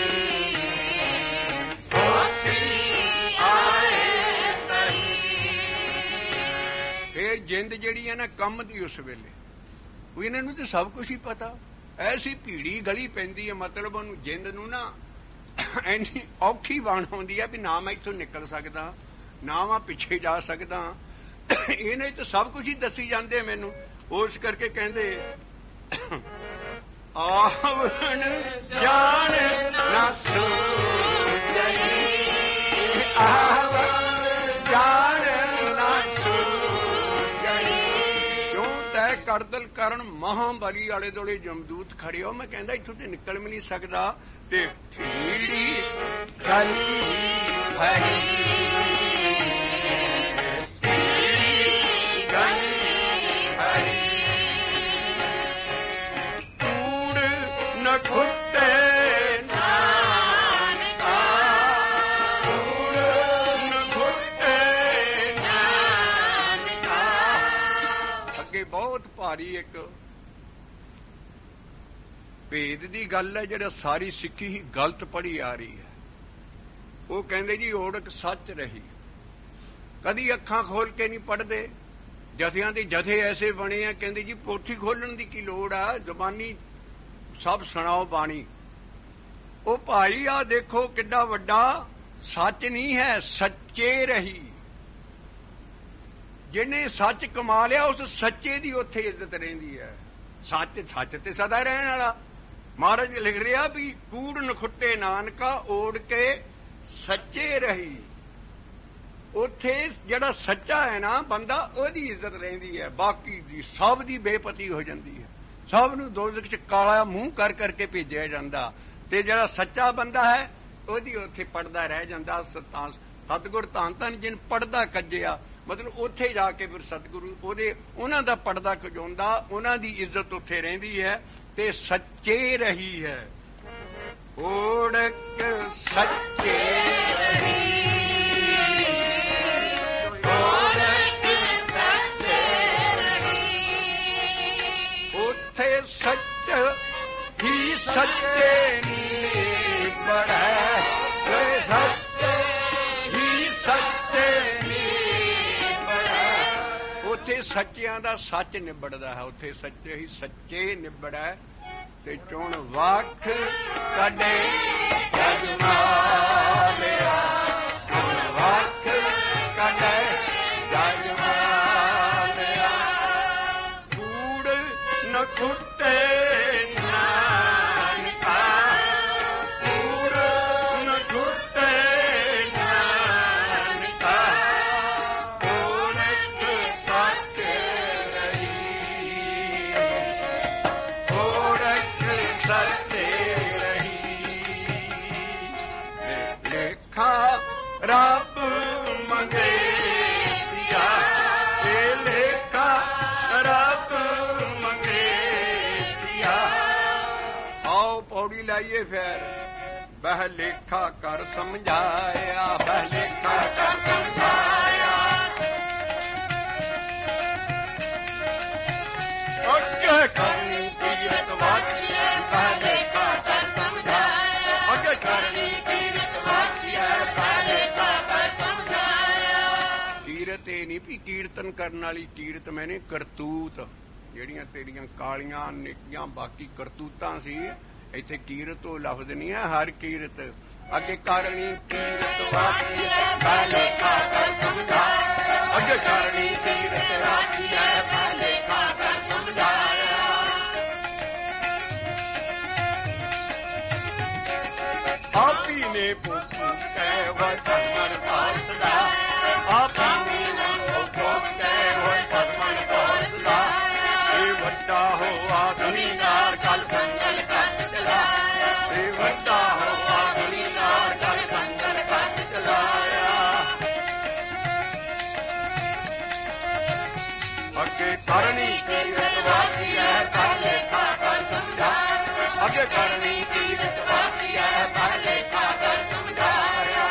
ਇਹ ਜਿੰਦ ਜਿਹੜੀ ਹੈ ਨਾ ਕੰਮ ਦੀ ਉਸ ਵੇਲੇ ਉਹ ਇਹਨਾਂ ਨੂੰ ਤਾਂ ਸਭ ਕੁਛ ਹੀ ਪਤਾ। ਐਸੀ ਭੀੜੀ ਗਲੀ ਪੈਂਦੀ ਹੈ, ਮਤਲਬ ਉਹਨੂੰ ਜਿੰਦ ਨੂੰ ਨਾ ਇੰਨੀ ਔਖੀ ਬਣ ਆਉਂਦੀ ਹੈ ਵੀ ਨਾ ਮੈਂ ਇੱਥੋਂ ਨਿਕਲ ਸਕਦਾ, ਨਾ ਮੈਂ ਪਿੱਛੇ ਜਾ ਸਕਦਾ। ਇਹਨੇ ਤਾਂ ਸਭ ਕੁਛ ਹੀ ਦੱਸੀ ਜਾਂਦੇ ਮੈਨੂੰ। ਉਸ ਕਰਕੇ ਕਹਿੰਦੇ ਆਵਣ ਜਾਣ ਨਾ ਸੂਝਈ ਆਵਣ ਜਾਣ ਨਾ ਸੂਝਈ ਕਿਉਂ ਤੈ ਕਰਦਲ ਕਰਨ ਮਹਾਬਲੀ ਆਲੇ ਦੋਲੇ ਜਮਦੂਤ ਖੜੇ ਹੋ। ਮੈਂ ਕਹਿੰਦਾ ਇੱਥੋਂ ਤੇ ਨਿਕਲ ਵੀ ਨਹੀਂ ਸਕਦਾ ਤੇ ਭੀੜੀ ਗਲੀ ਭਰੀ ਖੁੱਟੇ ਨਾਨਕਾ ਕੂੜ ਨ ਖੁੱਟੇ ਨਾਨਕਾ। ਅੱਗੇ ਬਹੁਤ ਭਾਰੀ ਇੱਕ ਭੇਦ ਦੀ ਗੱਲ ਹੈ ਜਿਹੜਾ ਸਾਰੀ ਸਿੱਖੀ ਹੀ ਗਲਤ ਪੜ੍ਹੀ ਆ ਰਹੀ ਹੈ। ਉਹ ਕਹਿੰਦੇ ਜੀ ਓੜਕ ਸੱਚ ਰਹੀ, ਕਦੀ ਅੱਖਾਂ ਖੋਲ ਕੇ ਨਹੀਂ ਪੜ੍ਹਦੇ। ਜਥਿਆਂ ਦੇ ਜਥੇ ਐਸੇ ਬਣੇ ਆ, ਕਹਿੰਦੇ ਜੀ ਪੋਥੀ ਖੋਲਣ ਦੀ ਕੀ ਲੋੜ ਆ, ਜ਼ਬਾਨੀ ਸਭ ਸੁਣਾਓ ਬਾਣੀ। ਉਹ ਭਾਈ ਆ ਦੇਖੋ ਕਿੱਡਾ ਵੱਡਾ ਸੱਚ ਨਹੀਂ ਹੈ, ਸੱਚੇ ਰਹੀ। ਜਿਹਨੇ ਸੱਚ ਕਮਾ ਲਿਆ ਉਸ ਸੱਚੇ ਦੀ ਉੱਥੇ ਇੱਜ਼ਤ ਰਹਿੰਦੀ ਹੈ। ਸੱਚ ਤੇ ਸਦਾ ਰਹਿਣ ਵਾਲਾ। ਮਹਾਰਾਜ ਲਿਖ ਰਿਹਾ ਵੀ ਕੂੜ ਨਖੁੱਟੇ ਨਾਨਕਾ ਓੜ ਕੇ ਸੱਚੇ ਰਹੀ। ਉੱਥੇ ਜਿਹੜਾ ਸੱਚਾ ਹੈ ਨਾ ਬੰਦਾ, ਉਹਦੀ ਇੱਜ਼ਤ ਰਹਿੰਦੀ ਹੈ, ਬਾਕੀ ਦੀ ਸਭ ਦੀ ਬੇਪਤੀ ਹੋ ਜਾਂਦੀ ਹੈ। ਸਭ ਨੂੰ ਦੋਜ਼ਖ ਚ ਕਾਲਾ ਮੂੰਹ ਕਰ ਕਰਕੇ ਭੇਜਿਆ ਜਾਂਦਾ ਤੇ ਜਿਹੜਾ ਸੱਚਾ ਬੰਦਾ ਹੈ ਉਹਦੀ ਉੱਥੇ ਪੜਦਾ ਰਹਿ ਜਾਂਦਾ। ਸਤਿਗੁਰ ਧੰਨ ਧੰਨ ਜਿਨ ਪੜਦਾ ਕੱਜਿਆ, ਮਤਲਬ ਉੱਥੇ ਜਾ ਕੇ ਫਿਰ ਸਤਿਗੁਰੂ ਉਹਨਾਂ ਦਾ ਪੜਦਾ ਕਜਾਉਂਦਾ, ਉਹਨਾਂ ਦੀ ਇੱਜ਼ਤ ਉੱਥੇ ਰਹਿੰਦੀ ਹੈ ਤੇ ਸੱਚੇ ਰਹੀ ਹੈ। ਓੜਕ ਸੱਚੇ ਰਹੀ ਸੱਚ ਹੀ ਸੱਚੇ ਨਿਬੜੈ, ਸੱਚ ਹੀ ਸੱਚੇ ਨਿਬੜੈ। ਉੱਥੇ ਸੱਚਿਆਂ ਦਾ ਸੱਚ ਨਿਬੜਦਾ ਹੈ, ਉੱਥੇ ਸੱਚੇ ਹੀ ਸੱਚੇ ਨਿਬੜੈ। ਤੇ ਚੁਣ ਵੱਖ ਕੱਢੇ ਜਗ ਮਾਲਿਆ, ਚੁਣ ਵੱਖ ਕੱਢੇ ਜਗ ਮਾਲਿਆ। ਕੂੜ ਨ ਖੁੱਟੇ ਨਾਨਕਾ ਕੂੜ ਨ ਖੁੱਟੇ ਨਾਨਕਾ। ਓੜਕ ਸੱਚ ਰਹੀ, ਓੜਕ ਸੱਚ ਰਹੀ। ਲੇਖਾ ਰੱਬ ਮੰਗੇ ਸਿਆ, ਇਹ ਲੇਖਾ ਰੱਬ ਪੌੜੀ ਲਾਈਏ ਫਿਰ। ਬਹਿ ਲੇਖਾ ਕਰ ਸਮਝਾਇਆ, ਬਹਿ ਲੇਖਾ ਕਰ ਸਮਝਾਇਆ। ਅੱਗੇ ਕਰਨੀ ਕੀਰਤ ਵਾਚੀਐ, ਬਹਿ ਲੇਖਾ ਕਰ ਸਮਝਾਇਆ। ਅੱਗੇ ਕਰਨੀ ਕੀਰਤ ਵਾਚੀਐ, ਬਹਿ ਲੇਖਾ ਕਰ ਸਮਝਾਇਆ। ਕੀਰਤ ਇਹ ਨਹੀਂ ਵੀ ਕੀਰਤਨ ਕਰਨ ਵਾਲੀ ਕੀਰਤ, ਮੈਨੇ ਕਰਤੂਤ ਜਿਹੜੀਆਂ ਤੇਰੀਆਂ ਕਾਲੀਆਂ ਨੇਕੀਆਂ ਬਾਕੀ ਕਰਤੂਤਾਂ ਸੀ, ਇੱਥੇ ਕੀਰਤ ਉਹ ਲਫ਼ਜ਼ ਨਹੀਂ ਹੈ, ਹਰ ਕੀਰਤ ਅੱਗੇ ਕਰਨੀ ਕੀਰਤ ਵਾਕੀ ਪਹਿਲੇ ਖਾ ਕਰ ਸਮਝਾ, ਅੱਗੇ ਕਰਨੀ ਕੀਰਤ ਵਾਕੀ ਹੈ ਪਹਿਲੇ ਖਾ ਕਰ ਸਮਝਾਇਆ। ਆਪੀ ਨੇ ਪੁੱਛੂ ਕਹਿ ਹੋਏ ਭਸਮਨ ਪਾਸਦਾ, ਆਪੀ ਨੇ ਪੁੱਛੂ ਕਹਿ ਹੋਏ ਭਸਮਨ ਪਾਸਦਾ। ਇਹ ਵੱਡਾ ਹੋਆ ਦੁਨੀਦਾਰ ਕਲ ਸੰਗਲ ਕੱਟ ਚਲਾ, ਇਹ ਵੱਡਾ ਹੋਆ ਦੁਨੀਦਾਰ ਕਲ ਸੰਗਲ ਕੱਟ ਚਲਾਇਆ। ਅੱਗੇ ਕਰਨੀ ਕੀਰਤ ਵਾਕੀ ਹੈ ਪਹਿਲੇ ਖਾ ਕਰ ਸਮਝਾ, ਅੱਗੇ ਕਰਨੀ ਕੀਰਤ ਵਾਕੀ ਹੈ ਪਹਿਲੇ ਖਾ ਕਰ ਸਮਝਾਇਆ।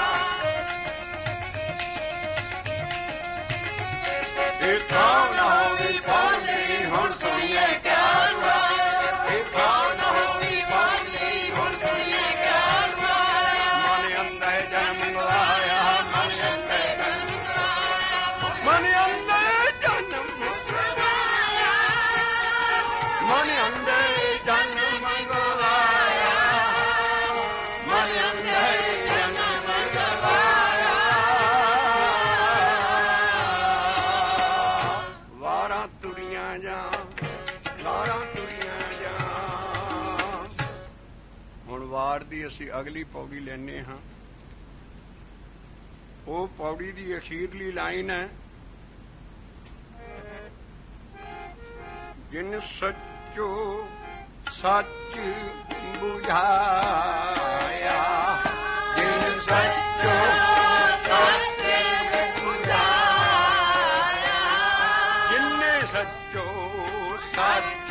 ਇਹ ਥਾਂ ਨਾ ਹੋਵੇ ਪਹੁੰਚੀ ਹੁਣ ਸੁਣੀਏ ਕਿਆ ਰੁਆ, ਇਹ ਥਾਂ ਨਾ ਹੋਵੇ ਪਹੁੰਚੀ ਹੁਣ ਸੁਣੀਏ ਕਿਆ ਰੁਆ। ਮਨ ਅੰਦਰ ਜਨਮ ਗਵਾਇਆ, ਮਨ ਅੰਦਰ ਜਨਮ ਗਵਾਇਆ, ਮਨ ਅੰਦਰ ਜਨਮ ਗਵਾਇਆ, ਮਨ ਅੰਦਰ ਜਨਮ ਗਵਾਇਆ, ਮਨ ਅੰਦਰ ਜਨਮ ਗਵਾਇਆ। ਵਾਰਾਂ ਤੁਰੀਆਂ ਜਾਂ ਵਾਰਾਂ ਤੁਰੀਆਂ ਜਾਂ। ਹੁਣ ਵਾਰ ਦੀ ਅਸੀਂ ਅਗਲੀ ਪੌੜੀ ਲੈਂਦੇ ਹਾਂ। ਉਹ ਪੌੜੀ ਦੀ ਅਖੀਰਲੀ ਲਾਈਨ ਹੈ, ਜਿਨ ਸੱਚੋ ਸੱਚ ਬੁਝਾਇਆ, ਜਿਨ ਸੱਚੋ ਸੱਚ ਬੁਝਾਇਆ, ਜਿਨੇ ਸੱਚੋ ਸੱਚ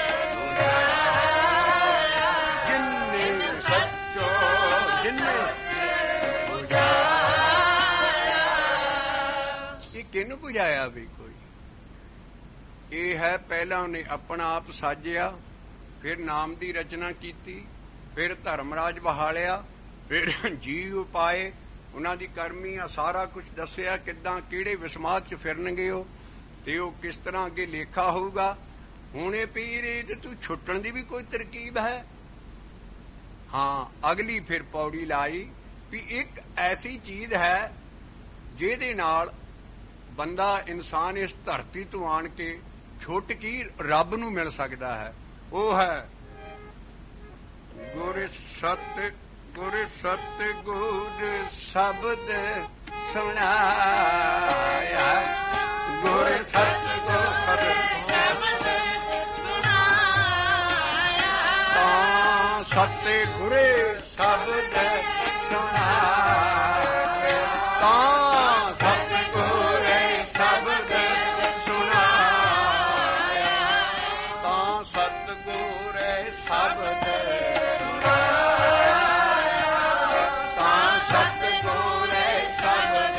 ਬੁਝਾਇਆ, ਜਿਨੇ ਸੱਚੋ ਜਿਨੇ ਬੁਝਾਇਆ। ਇਹ ਕਿਹਨੂੰ ਬੁਝਾਇਆ ਵੀ ਕੋਈ? ਇਹ ਹੈ ਪਹਿਲਾਂ ਉਹਨੇ ਆਪਣਾ ਆਪ ਸਾਜਿਆ, ਫਿਰ ਨਾਮ ਦੀ ਰਚਨਾ ਕੀਤੀ, ਫਿਰ ਧਰਮਰਾਜ ਬਹਾਲਿਆ, ਫਿਰ ਜੀਵ ਪਾਏ, ਉਹਨਾਂ ਦੀ ਕਰਮੀ ਆ ਸਾਰਾ ਕੁਝ ਦੱਸਿਆ, ਕਿੱਦਾਂ ਕਿਹੜੇ ਵਿਸਮਾਦ 'ਚ ਫਿਰਨਗੇ ਉਹ, ਤੇ ਉਹ ਕਿਸ ਤਰ੍ਹਾਂ ਅੱਗੇ ਲੇਖਾ ਹੋਊਗਾ। ਹੁਣ ਇਹ ਪੀਰ ਤੇ ਤੂੰ ਛੁੱਟਣ ਦੀ ਵੀ ਕੋਈ ਤਰਕੀਬ ਹੈ? ਹਾਂ, ਅਗਲੀ ਫਿਰ ਪੌੜੀ ਲਾਈ ਵੀ ਇੱਕ ਐਸੀ ਚੀਜ਼ ਹੈ ਜਿਹਦੇ ਨਾਲ ਬੰਦਾ ਇਨਸਾਨ ਇਸ ਧਰਤੀ ਤੋਂ ਆਣ ਕੇ ਛੁੱਟ ਕੀ ਰੱਬ ਨੂੰ ਮਿਲ ਸਕਦਾ ਹੈ। ਉਹ ਹੈ ਗੁਰ ਸਤ, ਗੁਰ ਸਤ ਗੁਰ ਸ਼ਬਦ ਸੁਣਾਇਆ, ਗੁਰ ਸਤ ਗੁਰ ਸ਼ਬਦ ਸੁਣਾਇਆ, ਤਾਂ ਸਤਿ ਗੁਰੇ ਸ਼ਬਦ ਸੁਣਾਇਆ, ਤਾਂ ਸਤਿ ਗੁਰੇ ਸ਼ਬਦ ਸੁਣਾਇਆ, ਤਾਂ ਸਤਿ ਗੁਰੇ ਸ਼ਬਦ ਸੁਣਾਇਆ, ਤਾਂ ਸਤਿ ਗੁਰੇ ਸ਼ਬਦ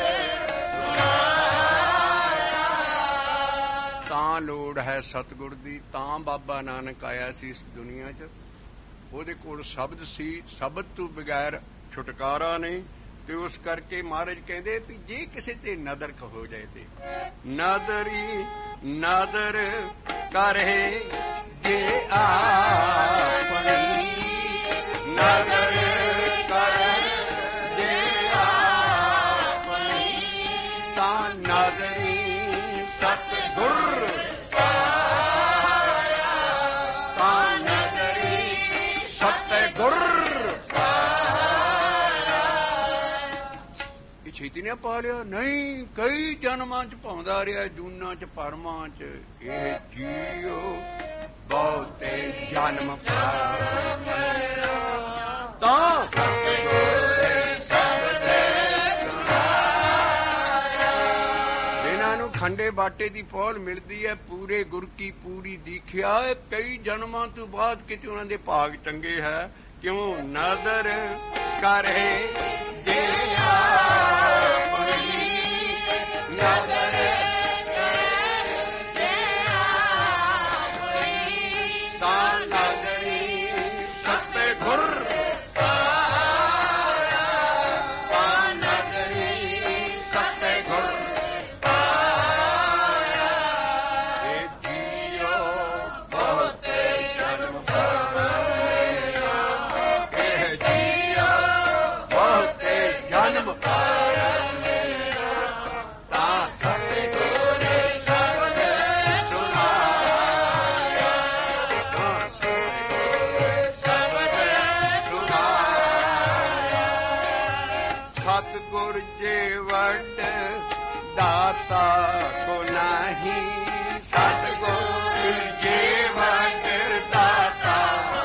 ਸੁਣਾਇਆ। ਤਾਂ ਲੋੜ ਹੈ ਸਤਿਗੁਰ ਦੀ, ਤਾਂ ਬਾਬਾ ਨਾਨਕ ਆਇਆ ਸੀ ਇਸ ਦੁਨੀਆ 'ਚ। ਉਹਦੇ ਕੋਲ ਸ਼ਬਦ ਸੀ, ਸ਼ਬਦ ਤੋਂ ਬਗੈਰ ਛੁਟਕਾਰਾ ਨਹੀਂ। ਤੇ ਉਸ ਕਰਕੇ ਮਹਾਰਾਜ ਕਹਿੰਦੇ ਵੀ ਜੇ ਕਿਸੇ ਤੇ ਨਦਰ ਹੋ ਜਾਏ ਤੇ ਨਦਰੀ ਨਦਰ ਕਰੇ ਜੇ ਆਪਣੀ, ਨਦਰ ਕਰੇ ਜੇ ਆਪਣੀ, ਤਾਂ ਨਦਰੀ ਸਤਿਗੁਰ ਪਾਇਆ, ਤਾਂ ਨਦਰੀ ਸਤਿਗੁਰ ਛੇਤੀ ਨੇ ਪਾ ਲਿਆ ਨਹੀਂ, ਕਈ ਜਨਮਾਂ 'ਚ ਪਾਉਂਦਾ ਰਿਹਾ, ਜੂਨਾਂ 'ਚ ਪਰਮਾਂ 'ਚ। ਇਹ ਜੀਓ ਬਹੁਤੇ ਜਨਮ ਪਾਇਆ, ਤਾਂ ਸਤਿਗੁਰ ਸ਼ਬਦ ਸੁਣਾਇਆ। ਇਹਨਾਂ ਨੂੰ ਖੰਡੇ ਬਾਟੇ ਦੀ ਪੌਲ ਮਿਲਦੀ ਹੈ, ਪੂਰੇ ਗੁਰ ਕੀ ਪੂਰੀ ਦੀਖਿਆ। ਕਈ ਜਨਮਾਂ ਤੋਂ ਬਾਅਦ ਕਿਤੇ ਉਹਨਾਂ ਦੇ ਭਾਗ ਚੰਗੇ ਹੈ। ਕਿਉਂ? ਨਦਰ ਕਰੇ ਜੇ ਆਪਣੀ, ਨਦਰ ਕਰੇ ਜੇ ਆਪਣੀ, ਤਾਂ ਨਦਰੀ ਸਤਿਗੁਰ ਪਾਇਆ, ਤਾਂ ਨਦਰੀ ਸਤਿਗੁਰ ਪਾਇਆ। ਇਹ ਜੀਓ ਬਹੁਤੇ ਜਨਮ ਪਾਇਆ, ਨਾਮ ਤਾਂ ਸਤਿਗੁਰ ਸ਼ਬਦ ਸੁਣਾਇਆ, ਸਤਿਗੁਰ ਸ਼ਬਦ ਸੁਣਾਇਆ। ਸਤਿਗੁਰ ਜੇ ਵੱਡ ਦਾਤਾ ਕੋ ਨਹੀਂ, ਸਤਿਗੁਰ ਜੇ ਵੱਡ ਦਾਤਾ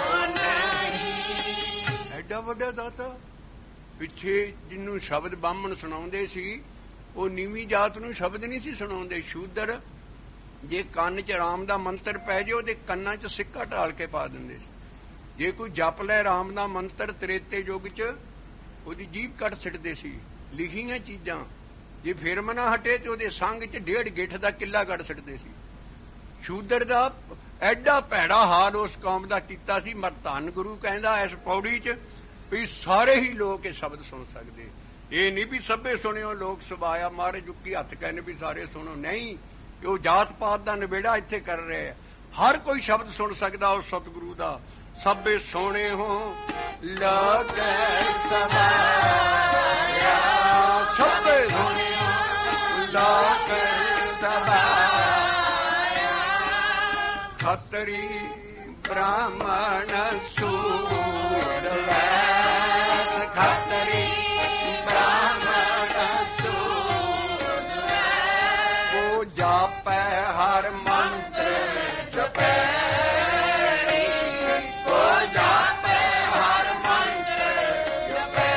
ਨਹੀਂ। ਐਡਾ ਵੱਡਾ ਦਾਤਾ। ਪਿੱਛੇ ਜਿਹਨੂੰ ਸ਼ਬਦ ਬਾਹਮਣ ਸੁਣਾਉਂਦੇ ਸੀ ਉਹ ਨੀਵੀਂ ਜਾਤ ਨੂੰ ਸ਼ਬਦ ਨਹੀਂ ਸੀ ਸੁਣਾਉਂਦੇ। ਸ਼ੂਦਰ ਜੇ ਕੰਨ 'ਚ ਰਾਮ ਦਾ ਮੰਤਰ ਪੈ ਜੇ ਉਹਦੇ ਕੰਨਾਂ 'ਚ ਸਿੱਕਾ ਢਾਲ ਕੇ ਪਾ ਦਿੰਦੇ ਸੀ। ਜੇ ਕੋਈ ਜਪ ਲੈ ਰਾਮ ਦਾ ਮੰਤਰ ਤ੍ਰੇਤੇ ਯੁੱਗ 'ਚ ਉਹਦੀ ਜੀਭ ਕੱਢ ਸਿੱਟਦੇ ਸੀ। ਲਿਖੀਆਂ ਚੀਜ਼ਾਂ ਜੇ ਫਿਰ ਮਨਾ ਹਟੇ ਤੇ ਉਹਦੇ ਸੰਗ 'ਚ 1.5 ਗਿੱਠ ਦਾ ਕਿੱਲਾ ਕੱਢ ਸਿੱਟਦੇ ਸੀ। ਸ਼ੂਦਰ ਦਾ ਐਡਾ ਭੈੜਾ ਹਾਲ ਉਸ ਕੌਮ ਦਾ ਕੀਤਾ ਸੀ। ਮਰ ਧੰਨ ਗੁਰੂ ਕਹਿੰਦਾ ਇਸ ਪੌੜੀ 'ਚ ਵੀ ਸਾਰੇ ਹੀ ਲੋਕ ਇਹ ਸ਼ਬਦ ਸੁਣ ਸਕਦੇ। ਇਹ ਨਹੀਂ ਵੀ ਸਭੇ ਸੁਣਿਓ ਲੋਕ ਸਬਾਇਆ ਮਾਰੇ ਜੁੱਕੀ ਹੱਥ ਕਹਿੰਦੇ ਵੀ ਸਾਰੇ ਸੁਣੋ। ਨਹੀਂ, ਕਿ ਉਹ ਜਾਤ ਪਾਤ ਦਾ ਨਿਬੇੜਾ ਇੱਥੇ ਕਰ ਰਹੇ ਆ। ਹਰ ਕੋਈ ਸ਼ਬਦ ਸੁਣ ਸਕਦਾ ਉਸ ਸਤਿਗੁਰੂ ਦਾ। ਸਭੇ ਸੋਹਣੇ ਹੋ ਲਾਗੈ ਸਬਾਇਆ, ਸਭੇ ਸੋਹਣੇ ਹੋ ਲਾਗੈ ਸਬਾਇਆ। ਖੱਤਰੀ ਬ੍ਰਾਹਮਣ ਸੂਦ ਵੈਦ, ਖੱਤਰੀ ਬ੍ਰਾਹਮਣ ਸੂਦ ਵੈਦ। ਉਹ ਜਾਪੈ ਹਰ ਮੰਤਰ ਜਪੈ, ਉਹ ਜਾਪੈ ਹਰ ਮੰਤਰ ਜਪੈ।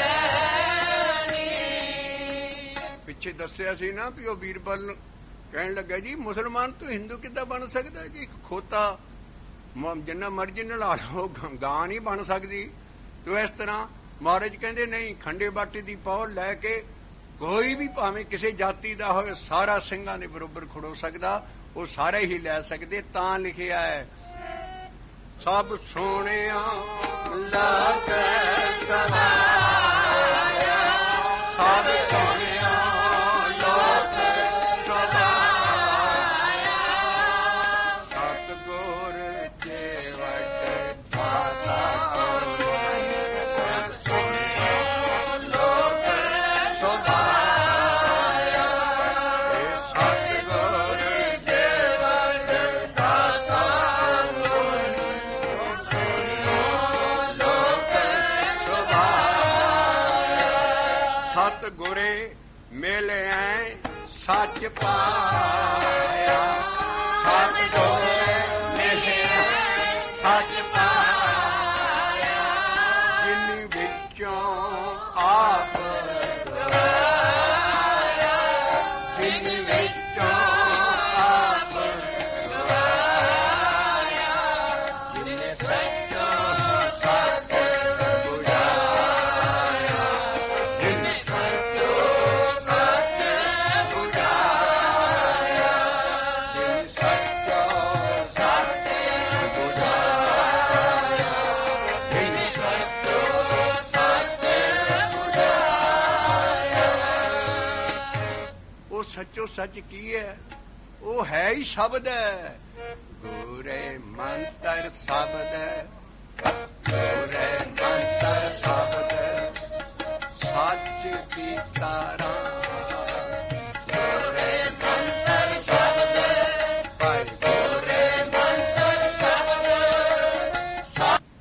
ਪਿੱਛੇ ਦੱਸਿਆ ਸੀ ਨਾ ਵੀ ਉਹ ਬੀਰਬਲ ਕਹਿਣ ਲੱਗਾ ਜੀ ਮੁਸਲਮਾਨ ਤੋਂ ਹਿੰਦੂ ਕਿੱਦਾਂ ਬਣ ਸਕਦਾ ਜੀ? ਇੱਕ ਖੋਤਾ ਜਿੰਨਾ ਮਰਜ਼ੀ ਨਲਾ ਲਓ ਗਾਂ ਨਹੀਂ ਬਣ ਸਕਦੀ। ਤੇ ਇਸ ਤਰ੍ਹਾਂ ਮਹਾਰਾਜ ਕਹਿੰਦੇ ਨਹੀਂ, ਖੰਡੇ ਬਾਟੇ ਦੀ ਪੌਲ ਲੈ ਕੇ ਕੋਈ ਵੀ ਭਾਵੇਂ ਕਿਸੇ ਜਾਤੀ ਦਾ ਹੋਵੇ ਸਾਰਾ ਸਿੰਘਾਂ ਦੇ ਬਰੋਬਰ ਖੜੋ ਸਕਦਾ। ਉਹ ਸਾਰੇ ਹੀ ਲੈ ਸਕਦੇ। ਤਾਂ ਲਿਖਿਆ ਹੈ ਸਭ ਸੋਹਣਿਆ ਲਾਗੈ ਸਬਾਇਆ, ਸਭ ਸੋਹਣਿਆ ਲੋਕ ਸਬਾਇਆ। ਸਤਿਗੁਰ ਜੇ ਵੱਡ ਦਾਤਾ ਕੋ ਨਹੀਂ, ਸਭ ਸੋਹਣਿਆ ਲੋਕ ਸਬਾਇਆ। ਸਤਿਗੁਰ ਜੇ ਵੱਡ ਦਾਤਾ ਕੋ ਨਹੀਂ, ਸੋਹਣਿਆ ਲੋਕ ਸਬਾਇਆ। ਸਤਿਗੁਰੇ ਮਿਲਿਆ ਸੱਚ ਪਾਇਆ, ਸਤਿਗੁਰੇ ਮਿਲਿਆ ਸੱਚ ਪਾਇਆ। ਜਿਨ ਵਿੱਚੋਂ ਆਪ ਗਵਾਇਆ, ਜਿਨ ਵਿੱਚੋਂ ਆਪ ਗਵਾਇਆ। ਜਿਨ ਸੱਚੋ ਸੱਚ ਬੁਝਾਇਆ, ਜਿਨ ਸੱਚੋ ਸੱਚ ਬੁਝਾਇਆ। ਜਿਨ ਸੱਚੋ ਸੱਚ ਬੁਝਾਇਆ, ਜਿਨ ਸੱਚੋ ਸੱਚ ਬੁਝਾਇਆ। ਉਹ ਸੱਚੋ ਸੱਚ ਕੀ ਹੈ? ਉਹ ਹੈ ਹੀ ਸ਼ਬਦ ਹੈ। ਗੁਰੇ ਮੰਤਰ ਸ਼ਬਦ ਹੈ, ਗੁਰੇ